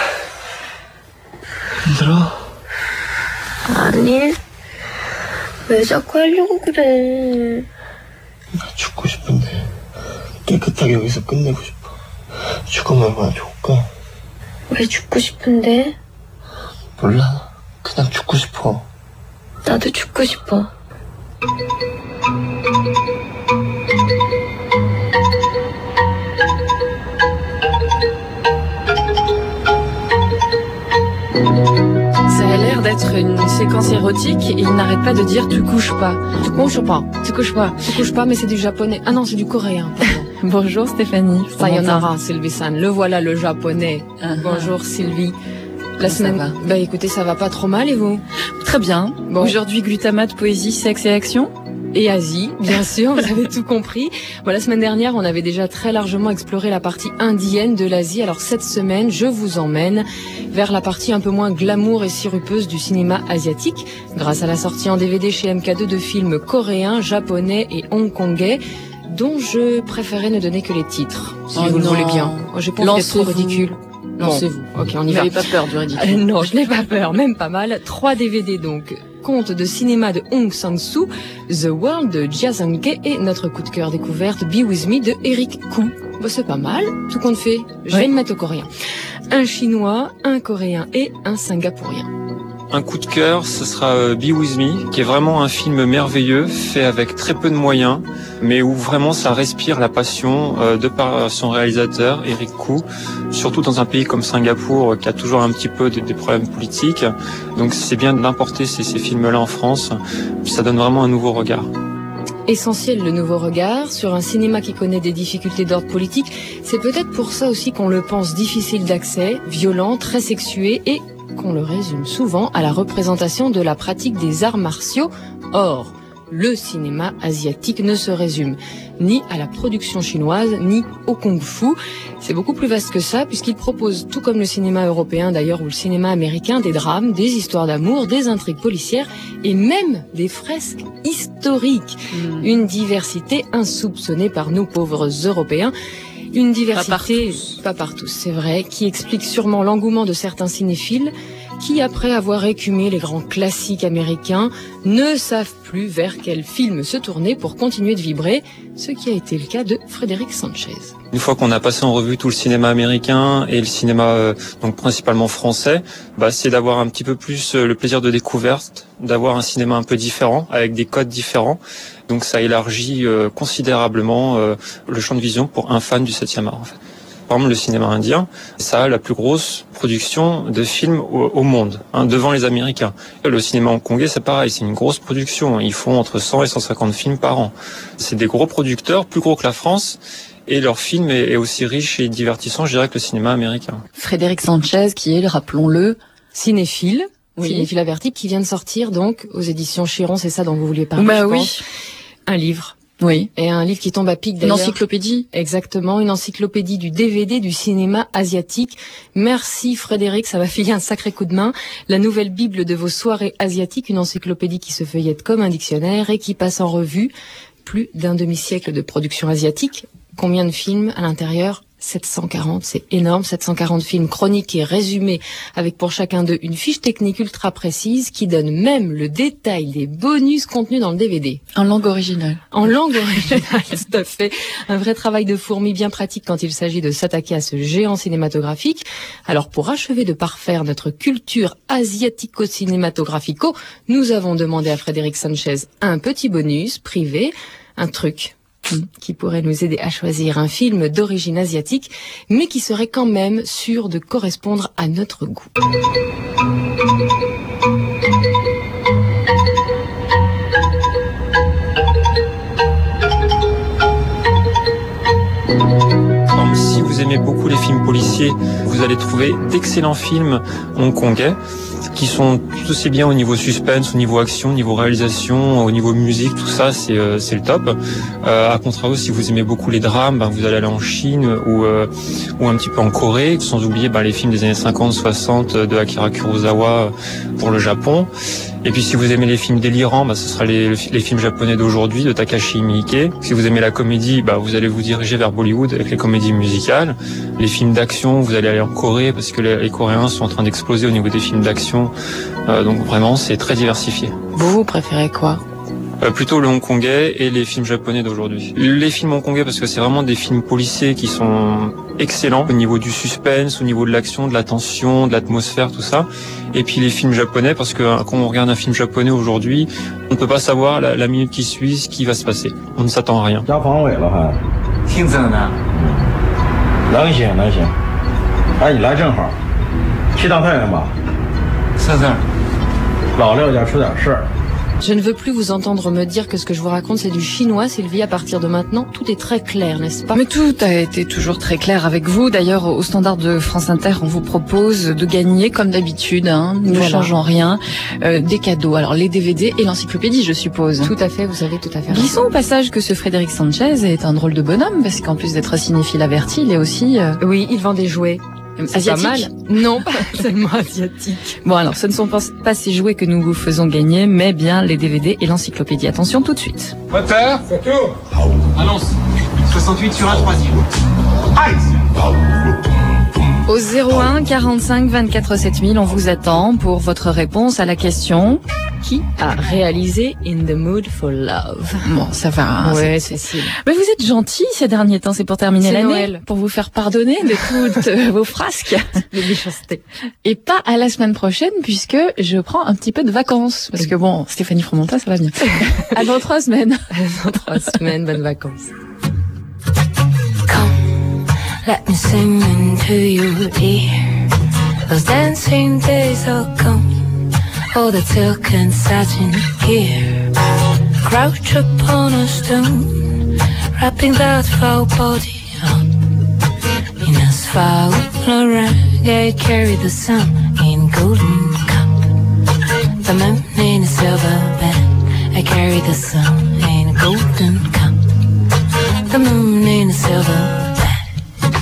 힘들어? 아니, 왜 자꾸 하려고 그래. 나 죽고 싶은데 깨끗하게 여기서 끝내고 싶어. 죽으면 얼마나 좋을까? 왜 죽고 싶은데? 몰라. 그냥 죽고 싶어. 나도 죽고 싶어. Ça a l'air d'être une séquence érotique et il n'arrête pas de dire tu couches pas. Tu couches pas. Tu couches pas. Tu couches pas, mais c'est du japonais. Ah non, c'est du coréen. Bonjour Stéphanie. Sayonara Sylvie-san. Le voilà le japonais. Uh-huh. Bonjour Sylvie. La Comment semaine. ça va Bah écoutez, ça va pas trop mal et vous? Très bien. Bon. Aujourd'hui, glutamate, poésie, sexe et action. Et Asie, bien sûr, vous avez tout compris. Bon, la semaine dernière, on avait déjà très largement exploré la partie indienne de l'Asie. Alors cette semaine, je vous emmène vers la partie un peu moins glamour et sirupeuse du cinéma asiatique, grâce à la sortie en D V D chez M K deux de films coréens, japonais et hongkongais, dont je préférais ne donner que les titres, si oh vous non. le voulez bien. Je pense que c'est trop ridicule. Lancez-vous. Bon. Ok, on y vous va. Vous n'avez pas peur du ridicule? euh, Non, je n'ai pas peur, même pas mal. Trois D V D donc. Conte de cinéma de Hong Sang-soo, The World de Jia Sang-ke et notre coup de cœur découverte Be With Me de Eric Koo. Bah, c'est pas mal, tout compte fait. Je ouais. vais me mettre au coréen. Un chinois, un coréen et un singapourien. Un coup de cœur, ce sera Be With Me, qui est vraiment un film merveilleux, fait avec très peu de moyens, mais où vraiment ça respire la passion euh, de par son réalisateur, Eric Koo, surtout dans un pays comme Singapour, qui a toujours un petit peu des, des problèmes politiques. Donc c'est bien d'importer ces, ces films-là en France, ça donne vraiment un nouveau regard. Essentiel le nouveau regard sur un cinéma qui connaît des difficultés d'ordre politique. C'est peut-être pour ça aussi qu'on le pense difficile d'accès, violent, très sexué et qu'on le résume souvent à la représentation de la pratique des arts martiaux. Or, le cinéma asiatique ne se résume ni à la production chinoise, ni au kung-fu. C'est beaucoup plus vaste que ça, puisqu'il propose, tout comme le cinéma européen d'ailleurs, ou le cinéma américain, des drames, des histoires d'amour, des intrigues policières, et même des fresques historiques. Mmh. Une diversité insoupçonnée par nous pauvres Européens. Une diversité, pas par tous, c'est vrai, qui explique sûrement l'engouement de certains cinéphiles qui, après avoir écumé les grands classiques américains, ne savent plus vers quel film se tourner pour continuer de vibrer, ce qui a été le cas de Frédéric Sanchez. Une fois qu'on a passé en revue tout le cinéma américain et le cinéma euh, donc principalement français, bah, c'est d'avoir un petit peu plus euh, le plaisir de découverte, d'avoir un cinéma un peu différent, avec des codes différents. Donc ça élargit euh, considérablement euh, le champ de vision pour un fan du septième art, en fait. Par exemple, le cinéma indien, ça a la plus grosse production de films au, au monde, hein, devant les Américains. Le cinéma hongkongais, c'est pareil, c'est une grosse production. Ils font entre cent et cent cinquante films par an. C'est des gros producteurs, plus gros que la France, et leur film est, est aussi riche et divertissant, je dirais, que le cinéma américain. Frédéric Sanchez, qui est, rappelons-le, cinéphile, oui. cinéphile averti, qui vient de sortir donc aux éditions Chiron, c'est ça dont vous vouliez parler, bah je oui. pense. Un livre. Oui. Et un livre qui tombe à pic d'ailleurs. Une encyclopédie. Exactement, une encyclopédie du D V D du cinéma asiatique. Merci Frédéric, ça va filer un sacré coup de main. La nouvelle bible de vos soirées asiatiques, une encyclopédie qui se feuillette comme un dictionnaire et qui passe en revue plus d'un demi-siècle de production asiatique. Combien de films à l'intérieur ? sept cent quarante, c'est énorme, sept cent quarante films chroniques et résumés avec pour chacun d'eux une fiche technique ultra précise qui donne même le détail des bonus contenus dans le D V D. En langue originale. En langue originale, tout à fait. Un vrai travail de fourmi bien pratique quand il s'agit de s'attaquer à ce géant cinématographique. Alors pour achever de parfaire notre culture asiatico-cinématographico, nous avons demandé à Frédéric Sanchez un petit bonus privé, un truc qui pourrait nous aider à choisir un film d'origine asiatique, mais qui serait quand même sûr de correspondre à notre goût. Si vous aimez beaucoup les films policiers, vous allez trouver d'excellents films hongkongais qui sont tout aussi bien au niveau suspense, au niveau action, au niveau réalisation, au niveau musique, tout ça, c'est euh, c'est le top. Euh, à contrario, si vous aimez beaucoup les drames, ben, vous allez aller en Chine ou euh, ou un petit peu en Corée, sans oublier ben, les films des années cinquante soixante de Akira Kurosawa pour le Japon. Et puis si vous aimez les films délirants, bah, ce sera les, les films japonais d'aujourd'hui, de Takashi Miike. Si vous aimez la comédie, bah, vous allez vous diriger vers Bollywood avec les comédies musicales. Les films d'action, vous allez aller en Corée parce que les, les Coréens sont en train d'exploser au niveau des films d'action. Euh, donc vraiment, c'est très diversifié. Vous, vous préférez quoi ? Euh, plutôt le hongkongais et les films japonais d'aujourd'hui. Les films hongkongais parce que c'est vraiment des films policiers qui sont excellents au niveau du suspense, au niveau de l'action, de la tension, de l'atmosphère, tout ça. Et puis les films japonais parce que quand on regarde un film japonais aujourd'hui, on ne peut pas savoir la, la minute qui suit ce qui va se passer. On ne s'attend à rien. Je ne veux plus vous entendre me dire que ce que je vous raconte c'est du chinois, Sylvie. À partir de maintenant, tout est très clair, n'est-ce pas? Mais tout a été toujours très clair avec vous. D'ailleurs, au standard de France Inter, on vous propose de gagner, comme d'habitude, hein, ne Voilà. changeant rien, euh, des cadeaux. Alors, les D V D et l'encyclopédie, je suppose. Tout à fait, vous avez tout à fait raison. Glissons au passage que ce Frédéric Sanchez est un drôle de bonhomme, parce qu'en plus d'être cinéphile averti, il est aussi... Euh, oui, il vend des jouets. C'est pas mal. Non, pas seulement asiatique. Bon, alors, ce ne sont pas, pas ces jouets que nous vous faisons gagner, mais bien les D V D et l'encyclopédie. Attention tout de suite. Moteur, ça tourne. Annonce. soixante-huit sur un troisième. Aïe. Au zéro un quarante-cinq vingt-quatre sept mille, on vous attend pour votre réponse à la question... Qui a réalisé In the Mood for Love? Bon, ça va. Hein, ouais, c'est facile. Mais vous êtes gentil ces derniers temps, c'est pour terminer C'est l'année, Noël. pour vous faire pardonner de toutes euh, vos frasques. Les méchancetés. Et pas à la semaine prochaine, puisque je prends un petit peu de vacances. Parce que bon, Stéphanie Fromonta, ça va bien. À dans trois semaines. Dans trois semaines, bonnes vacances. Come, let me sing into your ear. Those dancing days are gone. All the silk and satin gear. Crouch upon a stone, wrapping that foul body up. In asphalt, Laurent, I carry the sun in golden cup. The moon in a silver bed, I carry the sun in a golden cup. The moon in a silver bed.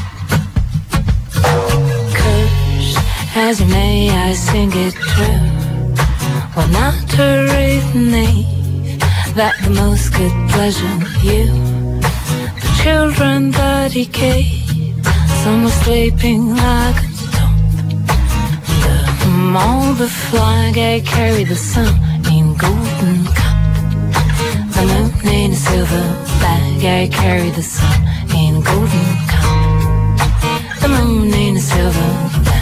Cursed as you may, I sing it true. Well, not to name that the most good pleasure you. The children that he gave, some were sleeping like a stone. The all the flag I carry the sun in golden cup. The moon in a silver bag, I carry the sun in golden cup. The moon in a silver bag.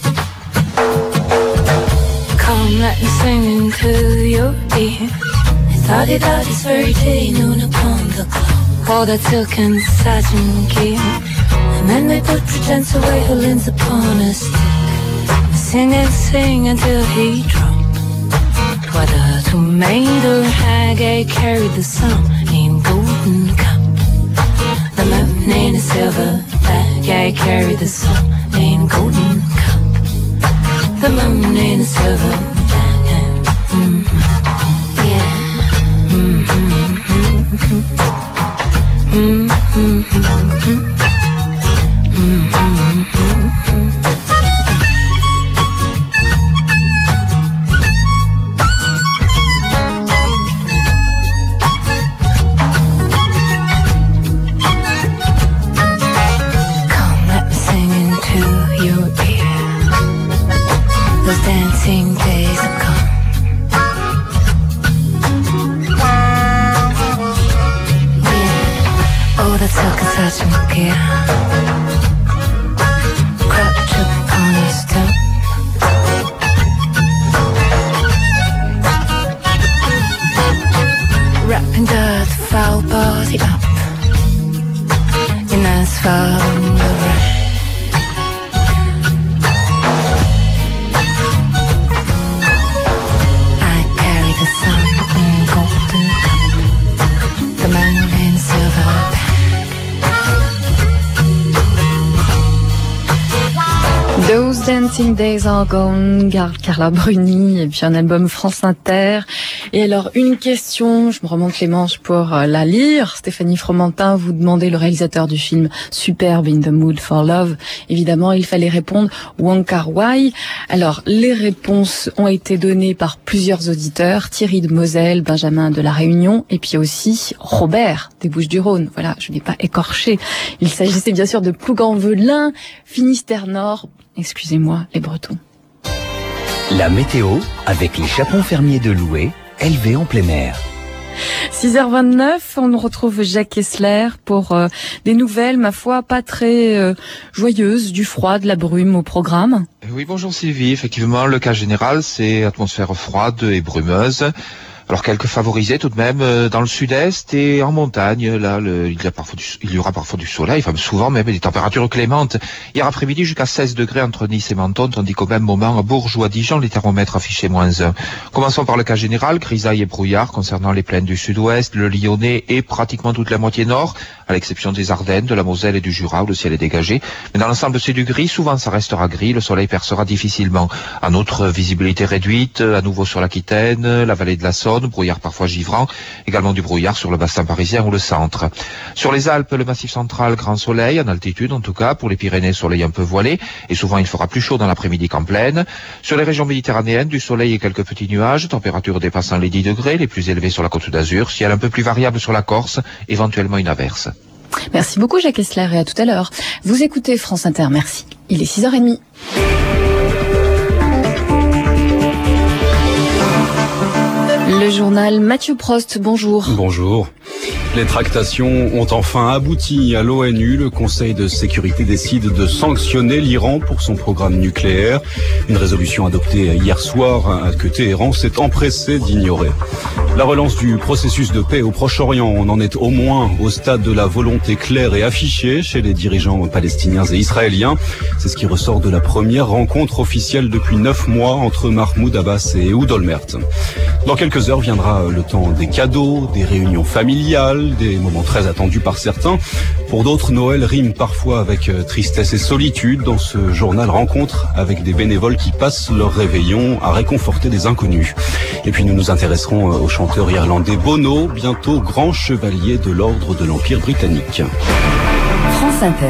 Come, let me sing into your ear. Thoughty thoughty's very day, noon upon the clock. All that silk and satin gear. And then they put pretense away who leans upon a stick. Sing and sing until he dropped. Whether tomato or hag, I carried the sun in golden cup. The moon in a silver bag, I carried the sun in golden cup. The moon in a silver bag. Mm-hmm. Yeah. Mm-hmm. Mm-hmm. Mm-hmm. Dancing days are gone. Yeah. Oh, that silk and satin gear. Crouch upon a stone. Wrapping that foul body up in asphalt rain. Those Dancing Days Are Gone, Carla Bruni, et puis un album France Inter. Et alors, une question, je me remonte les manches pour la lire. Stéphanie Fromentin, vous demandez le réalisateur du film Superbe, In the Mood for Love. Évidemment, il fallait répondre Wong Kar-wai. Alors, les réponses ont été données par plusieurs auditeurs. Thierry de Moselle, Benjamin de La Réunion, et puis aussi Robert des Bouches-du-Rhône. Voilà, je n'ai pas écorché. Il s'agissait bien sûr de Plougon-Velin, Finistère-Nord. Excusez-moi, les Bretons. La météo avec les chapons fermiers de Loué, élevés en plein air. six heures vingt-neuf, on retrouve Jacques Kessler pour euh, des nouvelles, ma foi, pas très euh, joyeuses, du froid, de la brume au programme. Oui, bonjour Sylvie. Effectivement, le cas général, c'est atmosphère froide et brumeuse. Alors quelques favorisés tout de même euh, dans le sud-est et en montagne. Là, le, il, y a parfois du, il y aura parfois du soleil, enfin souvent même des températures clémentes. Hier après-midi jusqu'à seize degrés entre Nice et Menton, tandis qu'au même moment à Bourges ou à Dijon, les thermomètres affichaient moins un. Commençons par le cas général, grisaille et brouillard concernant les plaines du sud-ouest, le Lyonnais et pratiquement toute la moitié nord, à l'exception des Ardennes, de la Moselle et du Jura où le ciel est dégagé. Mais dans l'ensemble c'est du gris, souvent ça restera gris, le soleil percera difficilement. En outre, visibilité réduite, à nouveau sur l'Aquitaine, la vallée de la Saône, brouillard parfois givrant, également du brouillard sur le bassin parisien ou le centre. Sur les Alpes, le massif central, grand soleil, en altitude en tout cas, pour les Pyrénées, soleil un peu voilé, et souvent il fera plus chaud dans l'après-midi qu'en plaine. Sur les régions méditerranéennes, du soleil et quelques petits nuages, température dépassant les dix degrés, les plus élevés sur la Côte d'Azur, ciel un peu plus variable sur la Corse, éventuellement une averse. Merci beaucoup Jacques Essler et à tout à l'heure. Vous écoutez France Inter, merci. Il est six heures trente. Le journal Mathieu Prost, bonjour. Bonjour. Les tractations ont enfin abouti à l'ONU. Le Conseil de sécurité décide de sanctionner l'Iran pour son programme nucléaire. Une résolution adoptée hier soir que Téhéran s'est empressé d'ignorer. La relance du processus de paix au Proche-Orient, on en est au moins au stade de la volonté claire et affichée chez les dirigeants palestiniens et israéliens. C'est ce qui ressort de la première rencontre officielle depuis neuf mois entre Mahmoud Abbas et Ehud Olmert. Dans quelques heures viendra le temps des cadeaux, des réunions familiales, des moments très attendus par certains. Pour d'autres, Noël rime parfois avec tristesse et solitude. Dans ce journal Rencontre avec des bénévoles qui passent leur réveillon à réconforter des inconnus. Et puis nous nous intéresserons au chanteur irlandais Bono, bientôt grand chevalier de l'ordre de l'Empire britannique. France Inter.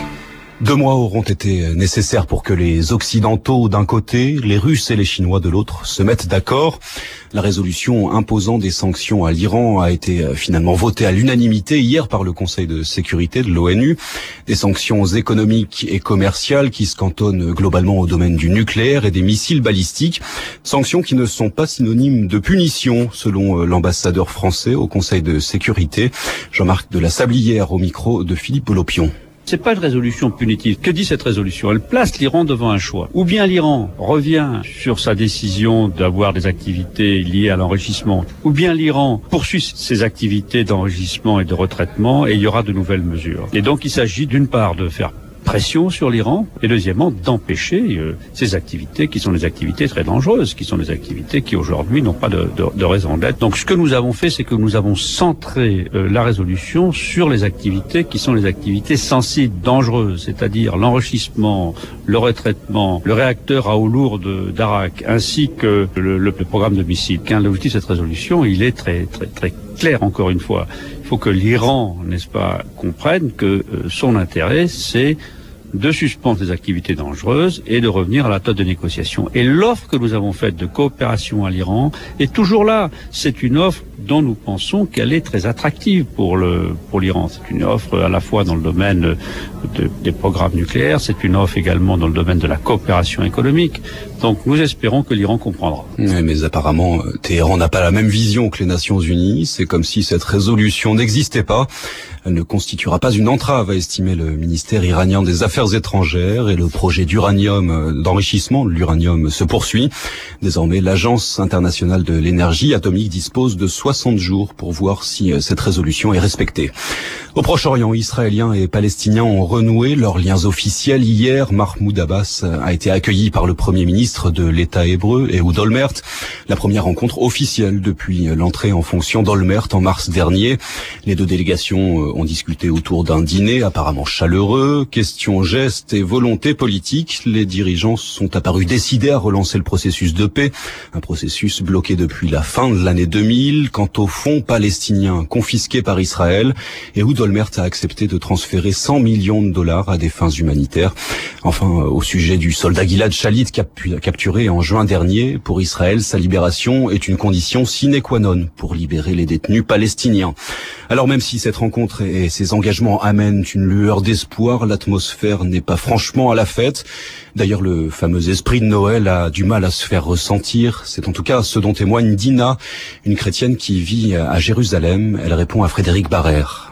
Deux mois auront été nécessaires pour que les Occidentaux d'un côté, les Russes et les Chinois de l'autre se mettent d'accord. La résolution imposant des sanctions à l'Iran a été finalement votée à l'unanimité hier par le Conseil de sécurité de l'ONU. Des sanctions économiques et commerciales qui se cantonnent globalement au domaine du nucléaire et des missiles balistiques. Sanctions qui ne sont pas synonymes de punition, selon l'ambassadeur français au Conseil de sécurité, Jean-Marc de la Sablière, au micro de Philippe Bolopion. C'est pas une résolution punitive. Que dit cette résolution? Elle place l'Iran devant un choix. Ou bien l'Iran revient sur sa décision d'avoir des activités liées à l'enrichissement, ou bien l'Iran poursuit ses activités d'enrichissement et de retraitement et il y aura de nouvelles mesures. Et donc il s'agit d'une part de faire pression sur l'Iran et deuxièmement d'empêcher euh, ces activités qui sont des activités très dangereuses, qui sont des activités qui aujourd'hui n'ont pas de, de, de raison d'être. Donc ce que nous avons fait, c'est que nous avons centré euh, la résolution sur les activités qui sont les activités sensibles, dangereuses, c'est-à-dire l'enrichissement, le retraitement, le réacteur à eau lourde d'Arak, ainsi que le, le, le programme de missiles. L'objectif de cette résolution, il est très très très clair encore une fois. Il faut que l'Iran, n'est-ce pas, comprenne que euh, son intérêt, c'est de suspendre les activités dangereuses et de revenir à la table de négociation. Et l'offre que nous avons faite de coopération à l'Iran est toujours là. C'est une offre dont nous pensons qu'elle est très attractive pour le pour l'Iran. C'est une offre à la fois dans le domaine de, des programmes nucléaires, c'est une offre également dans le domaine de la coopération économique. Donc nous espérons que l'Iran comprendra. Oui, mais apparemment, Téhéran n'a pas la même vision que les Nations Unies. C'est comme si cette résolution n'existait pas. Elle ne constituera pas une entrave, a estimé le ministère iranien des Affaires étrangères, et le projet d'uranium, d'enrichissement de l'uranium se poursuit. Désormais, l'Agence internationale de l'énergie atomique dispose de soixante jours pour voir si cette résolution est respectée. Au Proche-Orient, Israéliens et Palestiniens ont renoué leurs liens officiels. Hier, Mahmoud Abbas a été accueilli par le Premier ministre de l'État hébreu, Ehud Olmert. La première rencontre officielle depuis l'entrée en fonction d'Olmert en mars dernier. Les deux délégations ont discuté autour d'un dîner apparemment chaleureux. Question, gestes et volonté politique. Les dirigeants sont apparus décidés à relancer le processus de paix. Un processus bloqué depuis la fin de l'année deux mille. Quant au fonds palestinien confisqué par Israël, Ehud Olmert a accepté de transférer cent millions de dollars à des fins humanitaires. Enfin, au sujet du soldat Gilad Shalit capturé en juin dernier, pour Israël, sa libération est une condition sine qua non pour libérer les détenus palestiniens. Alors même si cette rencontre et ses engagements amènent une lueur d'espoir, l'atmosphère n'est pas franchement à la fête. D'ailleurs, le fameux esprit de Noël a du mal à se faire ressentir. C'est en tout cas ce dont témoigne Dina, une chrétienne qui vit à Jérusalem. Elle répond à Frédéric Barrère.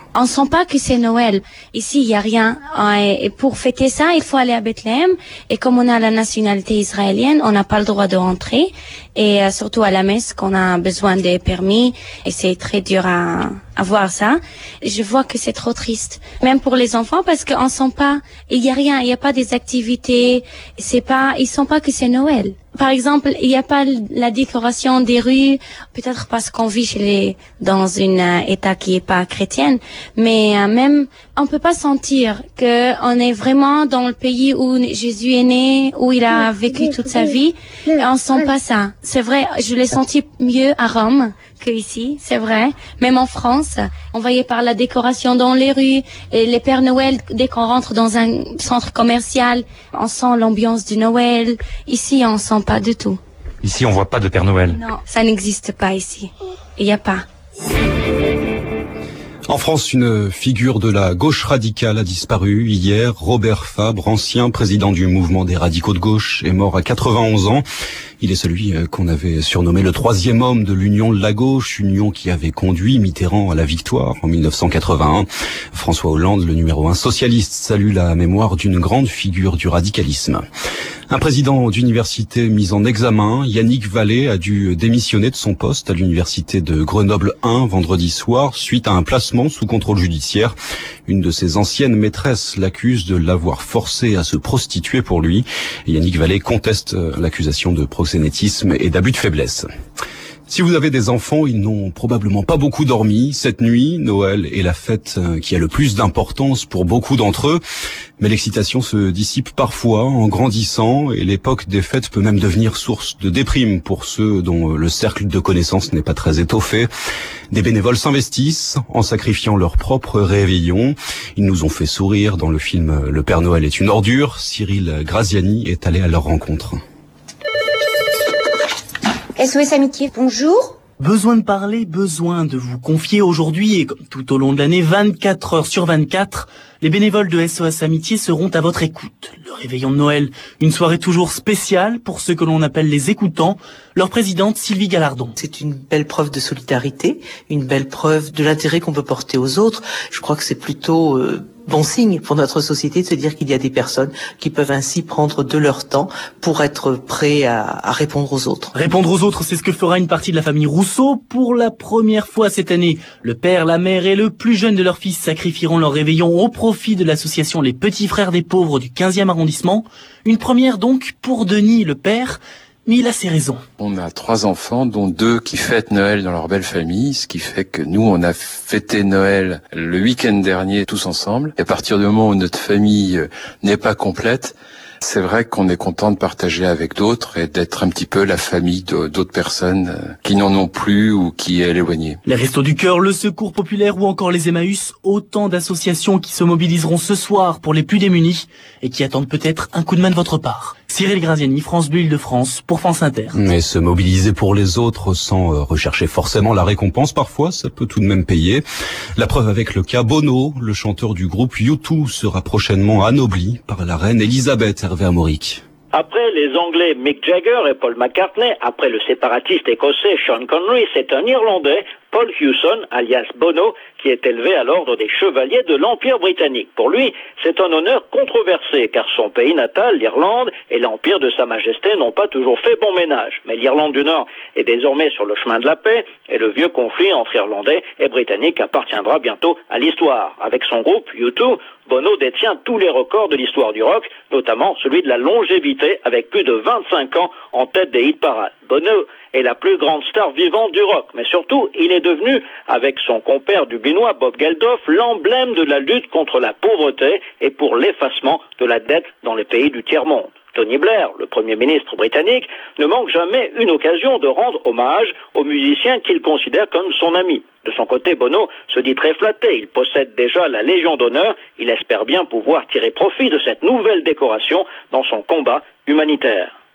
on sent pas que c'est Noël. Ici, il y a rien. Et pour fêter ça, il faut aller à Bethléem. Et comme on a la nationalité israélienne, on n'a pas le droit de rentrer. Et euh, surtout à la messe, qu'on a besoin des permis. Et c'est très dur à, à voir ça. Je vois que c'est trop triste. Même pour les enfants, parce qu'on sent pas, il y a rien, il y a pas des activités. C'est pas, ils sentent pas que c'est Noël. Par exemple, il n'y a pas la décoration des rues, peut-être parce qu'on vit chez les, dans un euh, état qui est pas chrétienne, mais euh, même, on peut pas sentir que on est vraiment dans le pays où Jésus est né, où il a vécu toute sa vie, et on sent pas ça. C'est vrai, je l'ai senti mieux à Rome que ici, c'est vrai. Même en France, on voyait par la décoration dans les rues, et les Pères Noël, dès qu'on rentre dans un centre commercial, on sent l'ambiance du Noël. Ici, on sent pas du tout. Ici, on voit pas de Père Noël. Non, ça n'existe pas ici. Il y a pas. En France, une figure de la gauche radicale a disparu hier. Robert Fabre, ancien président du mouvement des radicaux de gauche, est mort à quatre-vingt-onze ans. Il est celui qu'on avait surnommé le troisième homme de l'Union de la gauche, union qui avait conduit Mitterrand à la victoire en mille neuf cent quatre-vingt-un. François Hollande, le numéro un socialiste, salue la mémoire d'une grande figure du radicalisme. Un président d'université mis en examen, Yannick Vallée, a dû démissionner de son poste à l'université de Grenoble un vendredi soir suite à un placement sous contrôle judiciaire. Une de ses anciennes maîtresses l'accuse de l'avoir forcé à se prostituer pour lui. Yannick Vallée conteste l'accusation de proxénétisme et d'abus de faiblesse. Si vous avez des enfants, ils n'ont probablement pas beaucoup dormi. Cette nuit, Noël est la fête qui a le plus d'importance pour beaucoup d'entre eux. Mais l'excitation se dissipe parfois en grandissant et l'époque des fêtes peut même devenir source de déprime pour ceux dont le cercle de connaissances n'est pas très étoffé. Des bénévoles s'investissent en sacrifiant leur propre réveillon. Ils nous ont fait sourire dans le film Le Père Noël est une ordure. Cyril Graziani est allé à leur rencontre. S O S Amitié, bonjour. Besoin de parler, besoin de vous confier aujourd'hui et comme tout au long de l'année, vingt-quatre heures sur vingt-quatre, les bénévoles de S O S Amitié seront à votre écoute. Le réveillon de Noël, une soirée toujours spéciale pour ceux que l'on appelle les écoutants. Leur présidente, Sylvie Galardon. C'est une belle preuve de solidarité, une belle preuve de l'intérêt qu'on peut porter aux autres. Je crois que c'est plutôt euh, bon signe pour notre société de se dire qu'il y a des personnes qui peuvent ainsi prendre de leur temps pour être prêts à, à répondre aux autres. Répondre aux autres, c'est ce que fera une partie de la famille Rousseau. Pour la première fois cette année, le père, la mère et le plus jeune de leurs fils sacrifieront leur réveillon au profit de l'association Les Petits Frères des Pauvres du quinzième arrondissement. Une première donc pour Denis, le père. Mais il a ses raisons. On a trois enfants, dont deux qui fêtent Noël dans leur belle famille, ce qui fait que nous, on a fêté Noël le week-end dernier tous ensemble. Et à partir du moment où notre famille n'est pas complète, c'est vrai qu'on est content de partager avec d'autres et d'être un petit peu la famille d'autres personnes qui n'en ont plus ou qui est éloignée. Les Restos du Cœur, le Secours Populaire ou encore les Emmaüs, autant d'associations qui se mobiliseront ce soir pour les plus démunis et qui attendent peut-être un coup de main de votre part. Cyril Graziani, France Bleu Île-de-France, pour France Inter. Mais se mobiliser pour les autres sans rechercher forcément la récompense, parfois, ça peut tout de même payer. La preuve avec le cas Bono, le chanteur du groupe U deux, sera prochainement anobli par la reine Elisabeth. Hervé Amoric. Après les Anglais Mick Jagger et Paul McCartney, après le séparatiste écossais Sean Connery, c'est un Irlandais, Paul Hewson, alias Bono, qui est élevé à l'ordre des chevaliers de l'Empire britannique. Pour lui, c'est un honneur controversé, car son pays natal, l'Irlande, et l'Empire de Sa Majesté n'ont pas toujours fait bon ménage. Mais l'Irlande du Nord est désormais sur le chemin de la paix, et le vieux conflit entre Irlandais et Britanniques appartiendra bientôt à l'histoire. Avec son groupe U deux, Bono détient tous les records de l'histoire du rock, notamment celui de la longévité, avec plus de vingt-cinq ans en tête des hit-parades. Bono est la plus grande star vivante du rock, mais surtout, il est devenu, avec son compère du Binois Bob Geldof, l'emblème de la lutte contre la pauvreté et pour l'effacement de la dette dans les pays du tiers-monde. Tony Blair, le Premier ministre britannique, ne manque jamais une occasion de rendre hommage aux musiciens qu'il considère comme son ami. De son côté, Bono se dit très flatté. Il possède déjà la Légion d'honneur. Il espère bien pouvoir tirer profit de cette nouvelle décoration dans son combat humanitaire.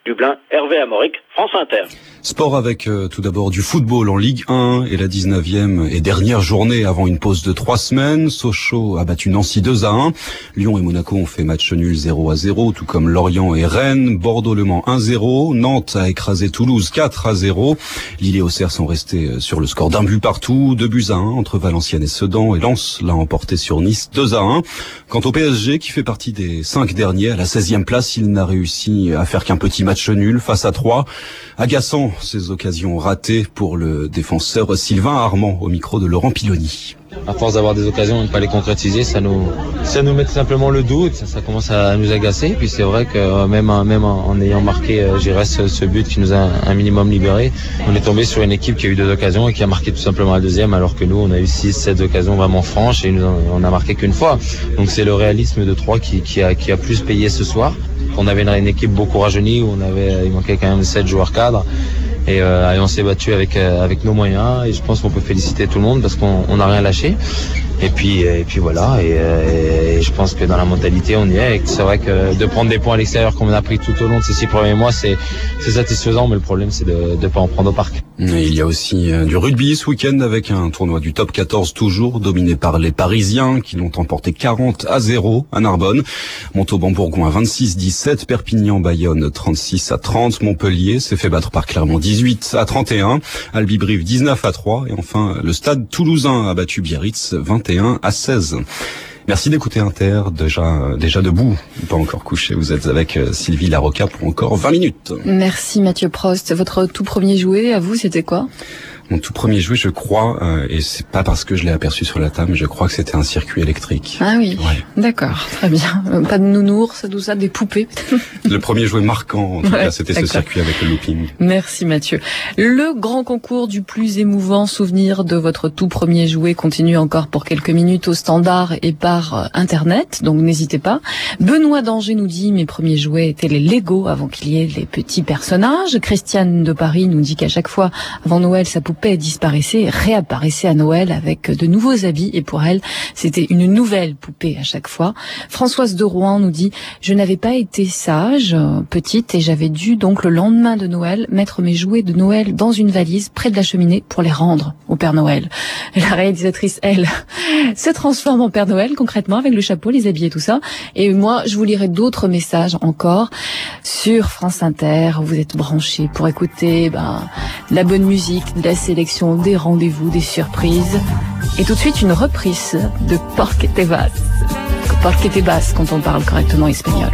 Dublin, Hervé Amoric, France Inter. Sport avec euh, tout d'abord du football en Ligue un et la dix-neuvième et dernière journée avant une pause de trois semaines. Sochaux a battu Nancy deux à un. Lyon et Monaco ont fait match nul zéro à zéro, tout comme Lorient et Rennes. Bordeaux-Le Mans un zéro. Nantes a écrasé Toulouse quatre à zéro. Lille et Auxerre sont restés sur le score d'un but partout. Deux buts à un entre Valenciennes et Sedan. Et Lens l'a emporté sur Nice deux à un. Quant au P S G, qui fait partie des cinq derniers, à la seizième place, il n'a réussi à faire qu'un petit match nul face à Troyes. Agaçant ces occasions ratées pour le défenseur Sylvain Armand au micro de Laurent Piloni. À force d'avoir des occasions et de ne pas les concrétiser, ça nous, ça nous met tout simplement le doute, ça, ça commence à nous agacer. Puis c'est vrai que même, même en, en ayant marqué, euh, j'irais ce, ce but qui nous a un minimum libéré, on est tombé sur une équipe qui a eu deux occasions et qui a marqué tout simplement la deuxième, alors que nous, on a eu six, sept occasions vraiment franches et nous, on n'a marqué qu'une fois. Donc c'est le réalisme de Troyes qui, qui, a, qui a plus payé ce soir. On avait une, une équipe beaucoup rajeunie où on avait, il manquait quand même sept joueurs cadres. Et, euh, et on s'est battu avec euh, avec nos moyens et je pense qu'on peut féliciter tout le monde parce qu'on n'a rien lâché. Et puis et puis voilà et, et, et je pense que dans la mentalité on y est. Et c'est vrai que de prendre des points à l'extérieur comme on a pris tout au long de ces six premiers mois, c'est c'est satisfaisant, mais le problème c'est de de pas en prendre au parc. Et il y a aussi euh, du rugby ce week-end avec un tournoi du top quatorze toujours dominé par les Parisiens qui l'ont emporté quarante à zéro à Narbonne. Montauban-Bourgoin vingt-six dix-sept, Perpignan-Bayonne trente-six à trente, Montpellier s'est fait battre par Clermont dix-huit à trente et un, Albi-Brive dix-neuf à trois et enfin le Stade Toulousain a battu Biarritz vingt et un à seize. Merci d'écouter Inter, déjà déjà debout, pas encore couché. Vous êtes avec Sylvie Larocca pour encore vingt minutes. Merci Mathieu Prost. Votre tout premier jouet, à vous, c'était quoi ? Mon tout premier jouet, je crois, euh, et c'est pas parce que je l'ai aperçu sur la table, mais je crois que c'était un circuit électrique. Ah oui, ouais. D'accord, très bien. Pas de nounours, tout ça, des poupées. Le premier jouet marquant, en tout ouais, cas, c'était d'accord. ce circuit avec le looping. Merci Mathieu. Le grand concours du plus émouvant souvenir de votre tout premier jouet continue encore pour quelques minutes au standard et par Internet, donc n'hésitez pas. Benoît d'Angers nous dit « Mes premiers jouets étaient les Lego avant qu'il y ait les petits personnages ». Christiane de Paris nous dit qu'à chaque fois, avant Noël, sa poupée disparaissait et réapparaissait à Noël avec de nouveaux habits et pour elle, c'était une nouvelle poupée à chaque fois. Françoise de Rouen nous dit « Je n'avais pas été sage, euh, petite, et j'avais dû donc le lendemain de Noël mettre mes jouets de Noël dans une valise près de la cheminée pour les rendre au Père Noël. » La réalisatrice, elle, se transforme en Père Noël concrètement avec le chapeau, les habits et tout ça. Et moi, je vous lirai d'autres messages encore sur France Inter. Vous êtes branchés pour écouter ben, la bonne musique, de la sélection, des rendez-vous, des surprises. Et tout de suite, une reprise de Porque te vas. Porque te vas quand on parle correctement espagnol.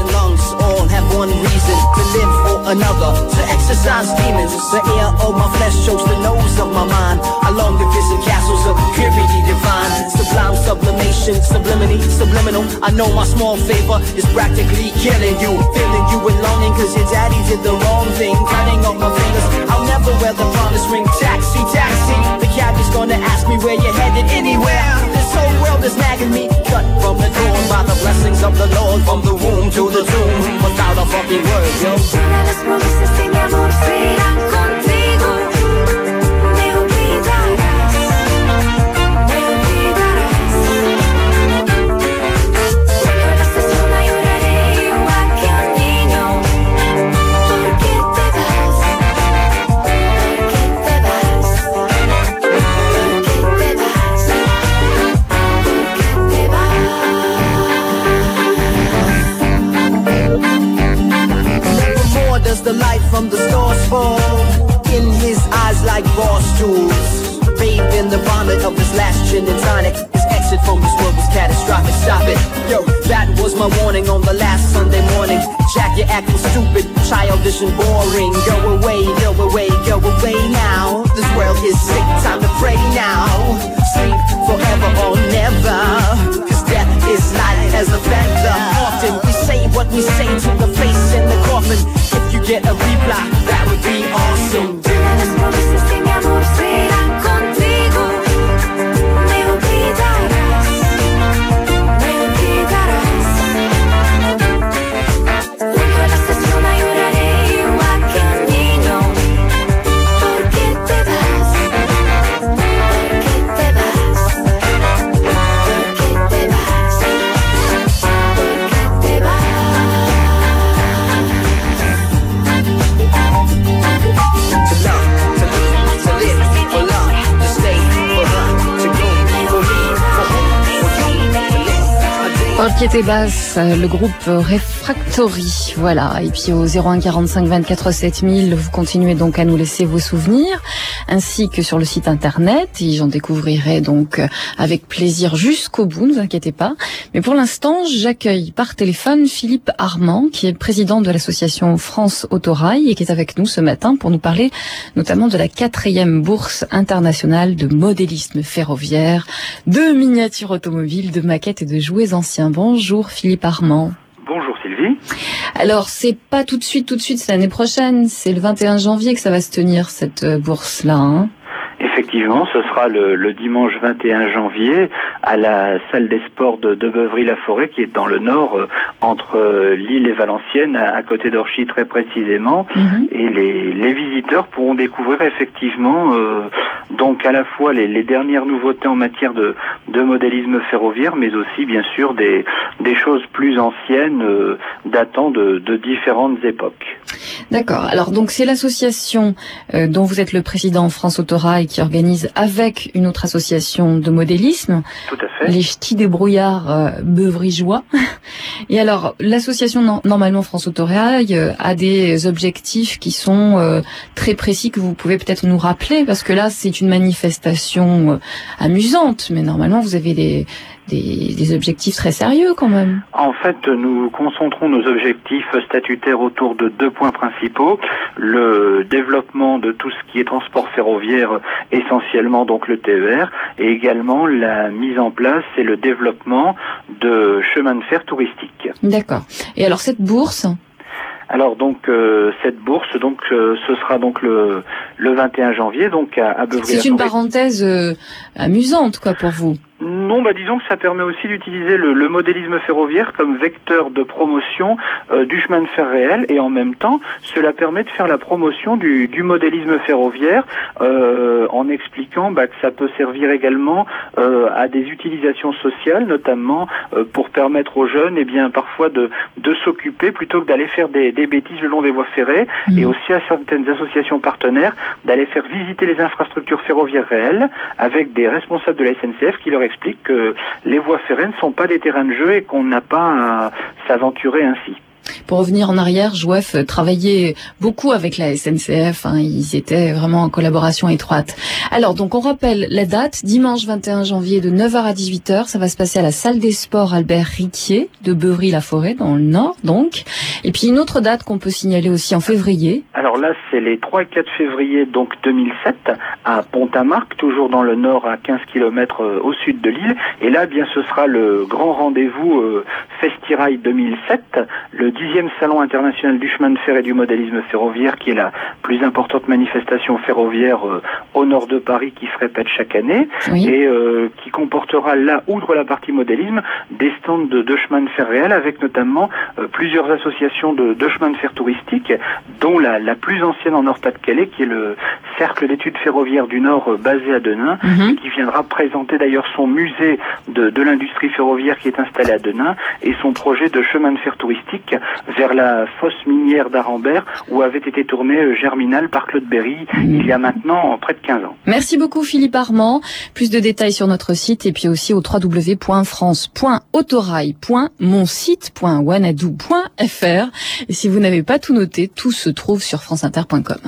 Have one reason to live for another, to exercise demons. The air of my flesh chokes the nose of my mind. I long to visit castles of purity divine. Sublime sublimation, sublimity, subliminal. I know my small favor is practically killing you. Filling you with longing cause your daddy did the wrong thing. Cutting off my fingers, I'll never wear the promise ring. Taxi, taxi, the cabbie's gonna ask me where you're headed anywhere. This whole world is nagging me. Cut from the dawn by the blessings of the Lord. From the womb to the tomb, without a fucking word, yo. Las promesas de mi amor serán contigo. Me olvidarás, me olvidarás. Cuando la estación lloraré igual que un niño. ¿Por qué te vas? ¿Por qué te vas? ¿Por qué te vas? ¿Por qué te vas? Does the light from the stars fall in his eyes like boss jewels? Bathed in the vomit of his last gin and tonic. His exit from this world was catastrophic. Stop it, yo, that was my warning on the last Sunday morning. Jack, you're acting stupid, childish and boring. Go away, go away, go away now. This world is sick, time to pray now. Sleep forever or never, cause death is light as a feather. Often we say what we say to the face in the coffin. If you get a reply, that would be awesome. Las promesas de mi amor serán contigo. Me olvidarás, me olvidarás. Junto a la estación lloraré igual que un niño. ¿Por qué te vas? ¿Por qué te vas? ¿Por qué te vas? Paul qui était basse, le groupe Refractory, voilà. Et puis au zéro un quarante-cinq vingt-quatre sept mille, vous continuez donc à nous laisser vos souvenirs, ainsi que sur le site internet. Et j'en découvrirai donc avec plaisir jusqu'au bout, ne vous inquiétez pas. Mais pour l'instant, j'accueille par téléphone Philippe Armand, qui est président de l'association France Autorail et qui est avec nous ce matin pour nous parler notamment de la quatrième bourse internationale de modélisme ferroviaire, de miniatures automobiles, de maquettes et de jouets anciens. Bonjour Philippe Armand. Bonjour Sylvie. Alors c'est pas tout de suite, tout de suite, c'est l'année prochaine, c'est le vingt et un janvier que ça va se tenir cette bourse-là, hein. Effectivement, ce sera le, le dimanche vingt et un janvier à la salle des sports de, de Beuvry-la-Forêt, qui est dans le nord, euh, entre euh, Lille et Valenciennes, à, à côté d'Orchy très précisément. Mm-hmm. Et les, les visiteurs pourront découvrir effectivement euh, donc à la fois les, les dernières nouveautés en matière de, de modélisme ferroviaire, mais aussi bien sûr des, des choses plus anciennes euh, datant de, de différentes époques. D'accord. Alors donc c'est l'association euh, dont vous êtes le président, France Autorail, qui organise avec une autre association de modélisme, tout à fait, les Ch'tis débrouillards euh, beuvrigeois. Et alors l'association no- normalement France Autorail euh, a des objectifs qui sont euh, très précis, que vous pouvez peut-être nous rappeler, parce que là c'est une manifestation euh, amusante, mais normalement vous avez des Des, des objectifs très sérieux quand même. En fait, nous concentrons nos objectifs statutaires autour de deux points principaux. Le développement de tout ce qui est transport ferroviaire, essentiellement donc le T E R, et également la mise en place et le développement de chemins de fer touristiques. D'accord. Et alors cette bourse ? Alors donc euh, cette bourse, donc euh, ce sera donc le le vingt et un janvier, donc à, à Beuvry-la-Forêt. C'est une parenthèse euh, amusante quoi pour vous. Non, bah disons que ça permet aussi d'utiliser le, le modélisme ferroviaire comme vecteur de promotion euh, du chemin de fer réel, et en même temps, cela permet de faire la promotion du, du modélisme ferroviaire euh, en expliquant bah, que ça peut servir également euh, à des utilisations sociales, notamment euh, pour permettre aux jeunes, eh bien parfois de de s'occuper plutôt que d'aller faire des, des bêtises le long des voies ferrées, mmh. et aussi à certaines associations partenaires d'aller faire visiter les infrastructures ferroviaires réelles avec des responsables de la S N C F qui leur explique que les voies ferrées ne sont pas des terrains de jeu et qu'on n'a pas à s'aventurer ainsi. Pour revenir en arrière, Jouef travaillait beaucoup avec la S N C F, hein, ils étaient vraiment en collaboration étroite. Alors donc on rappelle la date, dimanche vingt et un janvier de neuf heures à dix-huit heures, ça va se passer à la salle des sports Albert Riquier de Beuvry-la-Forêt dans le nord donc. Et puis une autre date qu'on peut signaler aussi en février. Alors là c'est les trois et quatre février donc deux mille sept à Pont-à-Marc, toujours dans le nord à quinze kilomètres au sud de l'île. Et là bien ce sera le grand rendez-vous euh, Festirail deux mille sept, le dixième salon international du chemin de fer et du modélisme ferroviaire, qui est la plus importante manifestation ferroviaire euh, au nord de Paris, qui se répète chaque année, oui. et euh, qui comportera là, outre la partie modélisme, des stands de, de chemin de fer réel, avec notamment euh, plusieurs associations de, de chemin de fer touristiques, dont la, la plus ancienne en Nord-Pas-de-Calais, qui est le Cercle d'études ferroviaires du Nord, euh, basé à Denain, mm-hmm. et qui viendra présenter d'ailleurs son musée de, de l'industrie ferroviaire qui est installé à Denain, et son projet de chemin de fer touristique vers la fosse minière d'Arambert, où avait été tourné Germinal par Claude Berry, mmh. il y a maintenant près de quinze ans. Merci beaucoup Philippe Armand. Plus de détails sur notre site et puis aussi au w w w point france point autorail point monsite point wanadoo point f r. Et si vous n'avez pas tout noté, tout se trouve sur franceinter point com.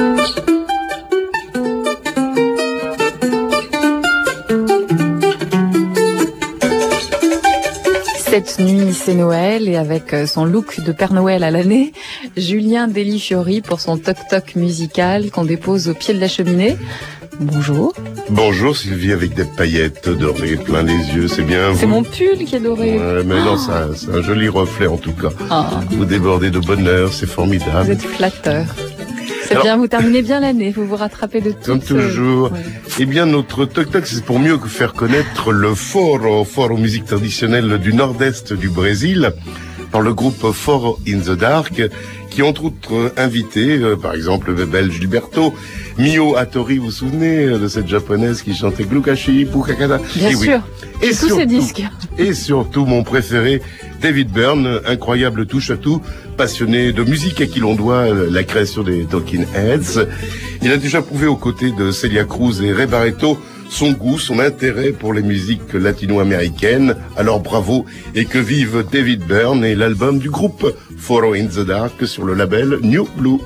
Cette nuit, c'est Noël, et avec son look de Père Noël à l'année, Julien Delifiori pour son toc-toc musical qu'on dépose au pied de la cheminée. Bonjour. Bonjour Sylvie, avec des paillettes dorées plein les yeux, c'est bien vous. C'est mon pull qui est doré. Ouais, mais non, c'est un, c'est un joli reflet en tout cas. Oh. Vous débordez de bonheur, c'est formidable. Vous êtes flatteur. C'est Alors, bien, vous terminez bien l'année, vous vous rattrapez de tout. Comme toujours. Ouais. Eh bien, notre toc-toc, c'est pour mieux que faire connaître le foro, foro musique traditionnelle du nord-est du Brésil, par le groupe Foro in the Dark, qui entre autres invité, euh, par exemple le belge Gilberto, Mio Hattori, vous vous souvenez de cette japonaise qui chantait Glukashi, Pukakada. Bien et sûr, oui. Et tous ces disques. Et surtout mon préféré, David Byrne, incroyable touche-à-tout, passionné de musique à qui l'on doit la création des Talking Heads. Il a déjà prouvé aux côtés de Celia Cruz et Ray Barretto son goût, son intérêt pour les musiques latino-américaines. Alors bravo et que vive David Byrne et l'album du groupe Photo in the Dark sur le label New Blue.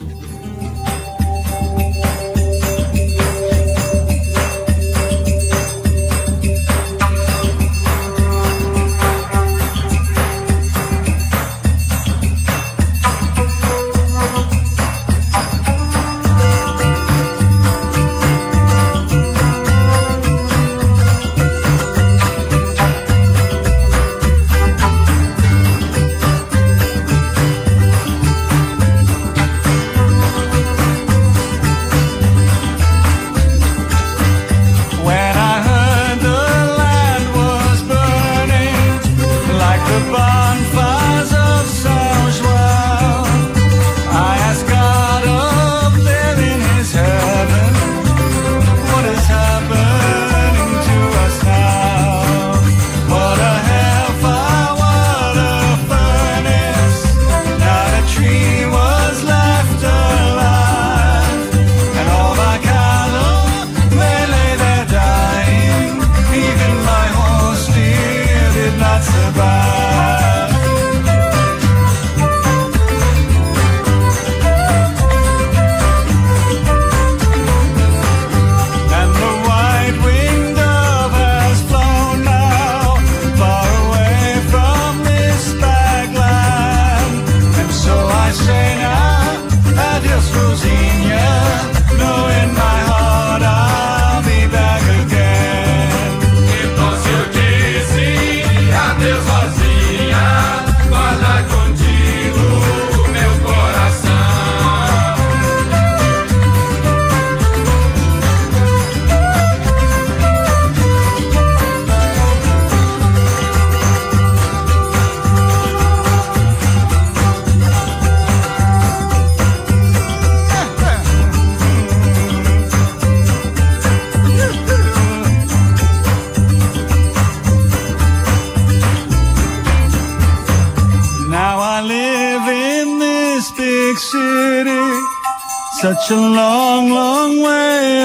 Such a long, long way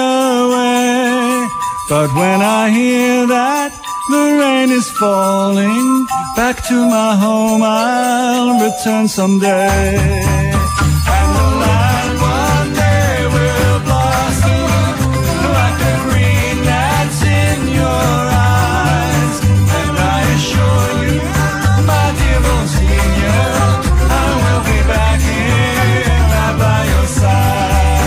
away. But when I hear that the rain is falling, back to my home I'll return someday. And the land one day will blossom like the green that's in your eyes. And I assure you, my dear Monsignor, I will be back here right by your side.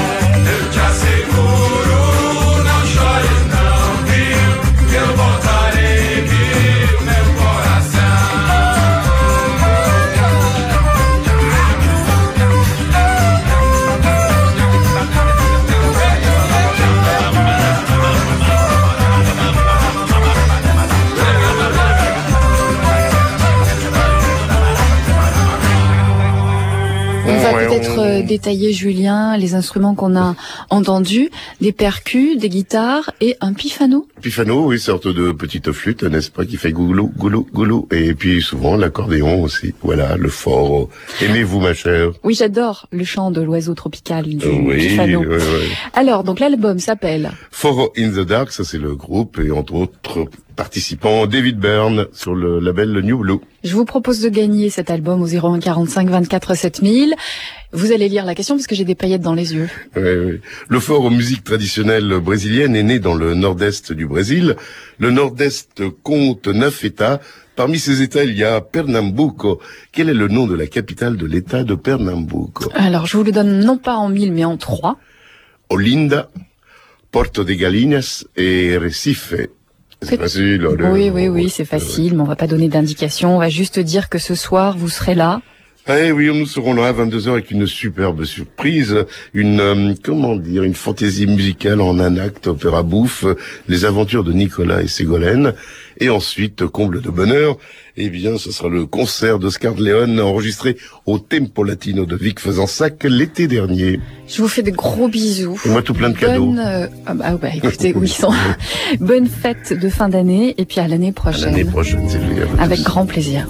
Peut-être détailler, Julien, les instruments qu'on a entendus, des percus, des guitares et un pifano. Pifano, oui, sorte de petite flûte, n'est-ce pas, qui fait goulou, goulou, goulou. Et puis souvent l'accordéon aussi. Voilà, le fort. Aimez-vous, ma chère? Oui, j'adore le chant de l'oiseau tropical du oui, pifano. Oui, oui. Alors, donc l'album s'appelle Photo in the Dark, ça c'est le groupe, et entre autres participants, David Byrne sur le label le New Blue. Je vous propose de gagner cet album au zéro un quarante-cinq vingt-quatre sept mille. Vous allez lire la question parce que j'ai des paillettes dans les yeux. Oui, oui. Le fort aux musiques traditionnelles brésiliennes est né dans le nord-est du Brésil. Le nord-est compte neuf États. Parmi ces États, il y a Pernambuco. Quel est le nom de la capitale de l'État de Pernambuco? Alors, je vous le donne non pas en mille, mais en trois. Olinda, Porto de Galinhas et Recife. C'est facile. Oui, oui, oui, oui, c'est facile, mais on va pas donner d'indication. On va juste dire que ce soir, vous serez là. Eh oui, nous serons là à vingt-deux heures avec une superbe surprise, une, euh, comment dire, une fantaisie musicale en un acte, opéra bouffe, les aventures de Nicolas et Ségolène. Et ensuite, comble de bonheur, eh bien, ce sera le concert d'Oscar de León enregistré au Tempo Latino de Vic Fezensac l'été dernier. Je vous fais de gros bisous. Et moi, tout plein de cadeaux. Bonne, euh, ah bah, bah, écoutez, oui, sont... bonne fête de fin d'année et puis à l'année prochaine. À l'année prochaine, Sylvie. Avec grand plaisir.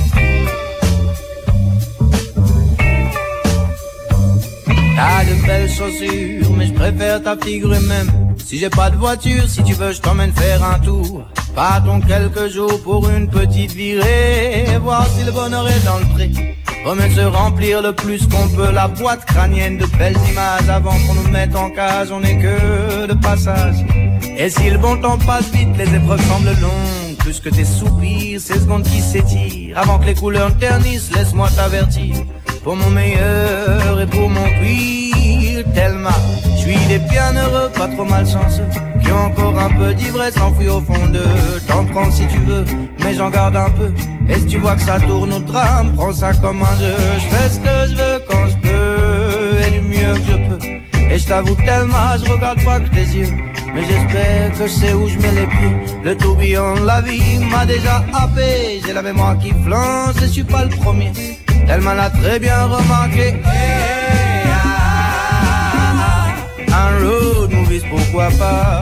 Ah, de belles chaussures, mais je préfère ta figure même. Si j'ai pas de voiture, si tu veux, je t'emmène faire un tour. Partons quelques jours pour une petite virée, voir si le bonheur est dans le pré. Promet de se remplir le plus qu'on peut la boîte crânienne de belles images. Avant qu'on nous mette en cage, on n'est que de passage. Et si le bon temps passe vite, les épreuves semblent longues, plus que tes soupirs, ces secondes qui s'étirent. Avant que les couleurs ne ternissent, laisse-moi t'avertir. Pour mon meilleur et pour mon pire, tellement je suis des bienheureux, pas trop malchanceux, qui ont encore un peu d'ivresse enfouie au fond d'eux. T'en prends si tu veux, mais j'en garde un peu. Et si tu vois que ça tourne au drame, prends ça comme un jeu. Je fais ce que je veux quand je peux, et du mieux que je peux. Et je t'avoue tellement, je regarde pas que tes yeux, mais j'espère que je sais où je mets les pieds. Le tourbillon de la vie m'a déjà happé. J'ai la mémoire qui flanche et je suis pas le premier. Elle m'en a très bien remarqué. Hey, ah, un road movies, pourquoi pas.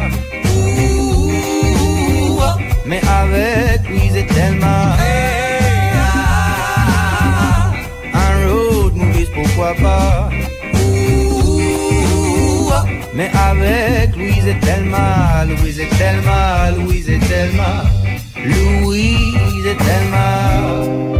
Ouh, mais avec Louise et Thelma. Hey, ah, un road movies, pourquoi pas. Ouh, mais avec Louise et Thelma. Louise et Thelma, Louise et Thelma. Louise et Thelma.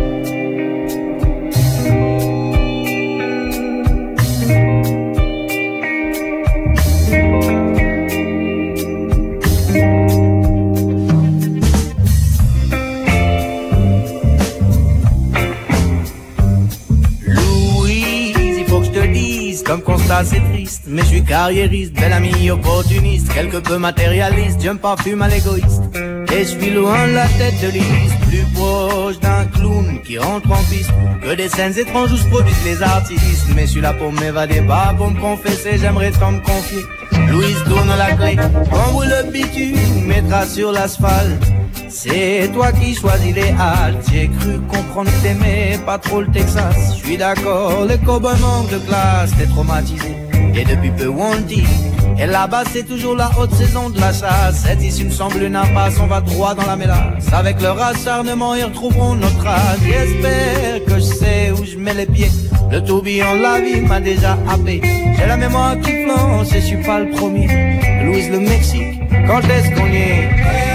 Comme constat c'est triste, mais je suis carriériste, bel ami opportuniste, quelque peu matérialiste, je me parfume à l'égoïste. Et je suis loin de la tête de liste, plus proche d'un clown qui rentre en piste, que des scènes étranges où se produisent les artistes. Mais je suis là pour m'évader, pas pour me confesser, j'aimerais tant me confier. Louise tourne la clé, quand vous le bitume mettra sur l'asphalte. C'est toi qui choisis les haltes. J'ai cru comprendre que t'aimais pas trop le Texas. Je suis d'accord, les cowboys manquent de classe. T'es traumatisé, et depuis peu on le dit. Et là-bas c'est toujours la haute saison de la chasse. Cette issue me semble une impasse, on va droit dans la mélasse. Avec leur acharnement ils retrouveront notre trace. J'espère que je sais où je mets les pieds. Le tourbillon de la vie m'a déjà happé. J'ai la mémoire qui flanche et je suis pas le premier. Louise le Mexique, quand est-ce qu'on y est?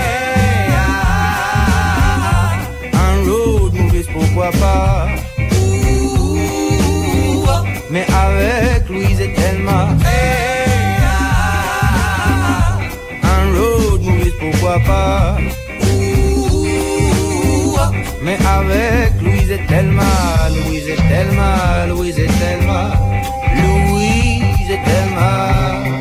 Road movies, pourquoi pas. Ouh, mais avec Louise et Thelma. Hey, ah, un road movies, pourquoi pas. Ouh, mais avec Louise et Thelma. Louise et Thelma, Louise et Thelma. Louise et Thelma.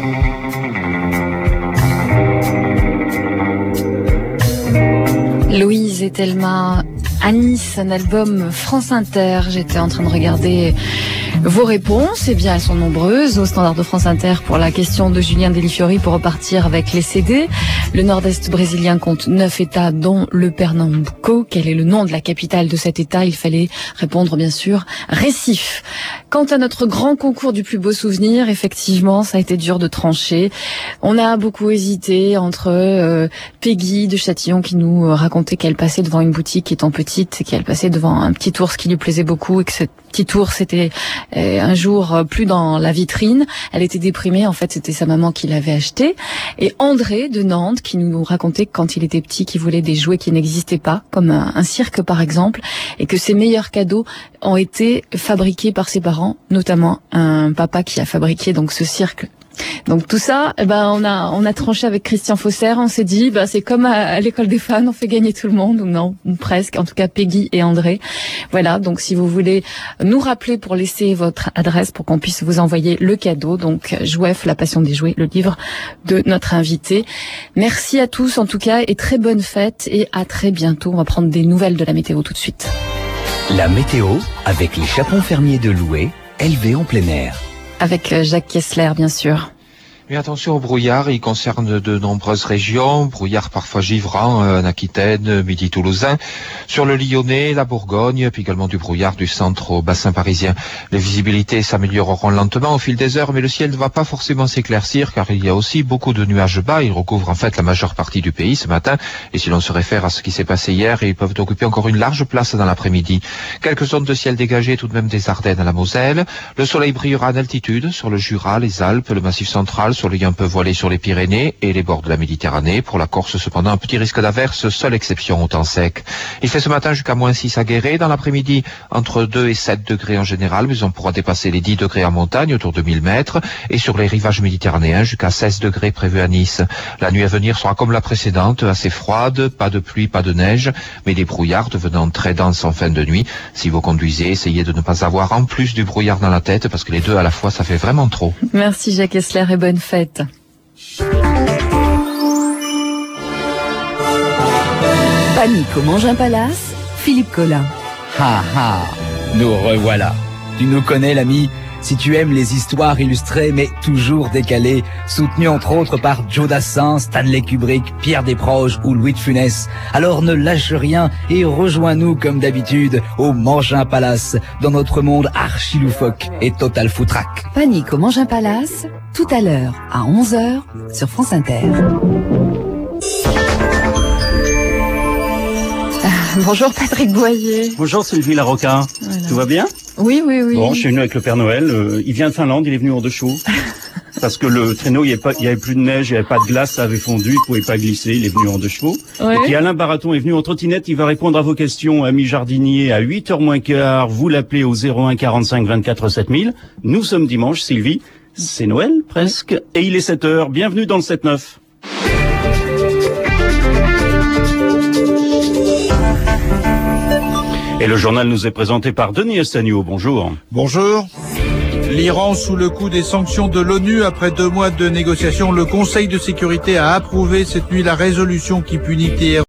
Louise et Thelma, à Nice, un album France Inter. J'étais en train de regarder vos réponses. Eh bien, elles sont nombreuses. Au standard de France Inter pour la question de Julien Delifiori pour repartir avec les C D. Le nord-est brésilien compte neuf États, dont le Pernambuco. Quel est le nom de la capitale de cet État? Il fallait répondre, bien sûr, Recife. Quant à notre grand concours du plus beau souvenir, effectivement, ça a été dur de trancher. On a beaucoup hésité entre euh, Peggy de Châtillon qui nous racontait qu'elle passait devant une boutique étant petite, qu'elle passait devant un petit ours qui lui plaisait beaucoup et que ce petit ours était euh, un jour plus dans la vitrine. Elle était déprimée, en fait c'était sa maman qui l'avait acheté. Et André de Nantes qui nous racontait que quand il était petit, qu'il voulait des jouets qui n'existaient pas, comme un, un cirque par exemple, et que ses meilleurs cadeaux ont été fabriqués par ses parents, notamment un papa qui a fabriqué donc ce cirque. Donc tout ça, eh ben on a on a tranché avec Christian Fausser. On s'est dit, bah c'est comme à, à l'école des fans, on fait gagner tout le monde, ou non, ou presque. En tout cas, Peggy et André. Voilà. Donc si vous voulez nous rappeler pour laisser votre adresse pour qu'on puisse vous envoyer le cadeau, donc Jouef, la passion des jouets, le livre de notre invité. Merci à tous en tout cas et très bonne fête et à très bientôt. On va prendre des nouvelles de la météo tout de suite. La météo avec les chapons fermiers de Loué, élevés en plein air. Avec Jacques Kessler, bien sûr. Mais attention au brouillard, il concerne de nombreuses régions, brouillard parfois givrant en Aquitaine, Midi Toulousain, sur le Lyonnais, la Bourgogne, puis également du brouillard du centre au bassin parisien. Les visibilités s'amélioreront lentement au fil des heures, mais le ciel ne va pas forcément s'éclaircir car il y a aussi beaucoup de nuages bas. Ils recouvrent en fait la majeure partie du pays ce matin, et si l'on se réfère à ce qui s'est passé hier, ils peuvent occuper encore une large place dans l'après-midi. Quelques zones de ciel dégagé tout de même des Ardennes à la Moselle. Le soleil brillera en altitude sur le Jura, les Alpes, le Massif central, soleil un peu voilé sur les Pyrénées et les bords de la Méditerranée. Pour la Corse, cependant, un petit risque d'averse, seule exception au temps sec. Il fait ce matin jusqu'à moins six à Guéret. Dans l'après-midi, entre deux et sept degrés en général, mais on pourra dépasser les dix degrés en montagne, autour de mille mètres, et sur les rivages méditerranéens, jusqu'à seize degrés prévus à Nice. La nuit à venir sera comme la précédente, assez froide, pas de pluie, pas de neige, mais des brouillards devenant très denses en fin de nuit. Si vous conduisez, essayez de ne pas avoir en plus du brouillard dans la tête, parce que les deux à la fois, ça fait vraiment trop. Merci Jacques Essler et bonne fête. Panique au Mangin Palace, Philippe Collin. Ha ha, nous revoilà. Tu nous connais l'ami, si tu aimes les histoires illustrées mais toujours décalées, soutenues entre autres par Joe Dassin, Stanley Kubrick, Pierre Desproges ou Louis de Funès, alors ne lâche rien et rejoins-nous comme d'habitude au Mangin Palace, dans notre monde archi-loufoque et total foutraque. Panique au Mangin Palace, tout à l'heure à onze heures sur France Inter. Bonjour Patrick Boyer. Bonjour Sylvie Larocca. Voilà. Tout va bien? Oui, oui, oui. Bon, je suis venu avec le Père Noël. Euh, il vient de Finlande, il est venu en deux chevaux. Parce que le traîneau, il n'y avait, avait plus de neige, il n'y avait pas de glace, ça avait fondu, il ne pouvait pas glisser, il est venu en deux chevaux. Ouais. Et puis Alain Baraton est venu en trottinette, il va répondre à vos questions, ami jardinier, à huit heures moins quart. Vous l'appelez au zéro un quarante-cinq vingt-quatre sept mille. Nous sommes dimanche, Sylvie. C'est Noël, presque. Et il est sept heures. Bienvenue dans le sept neuf. Et le journal nous est présenté par Denis Estagnou. Bonjour. Bonjour. L'Iran sous le coup des sanctions de l'ONU. Après deux mois de négociations, le Conseil de sécurité a approuvé cette nuit la résolution qui punit Téhéran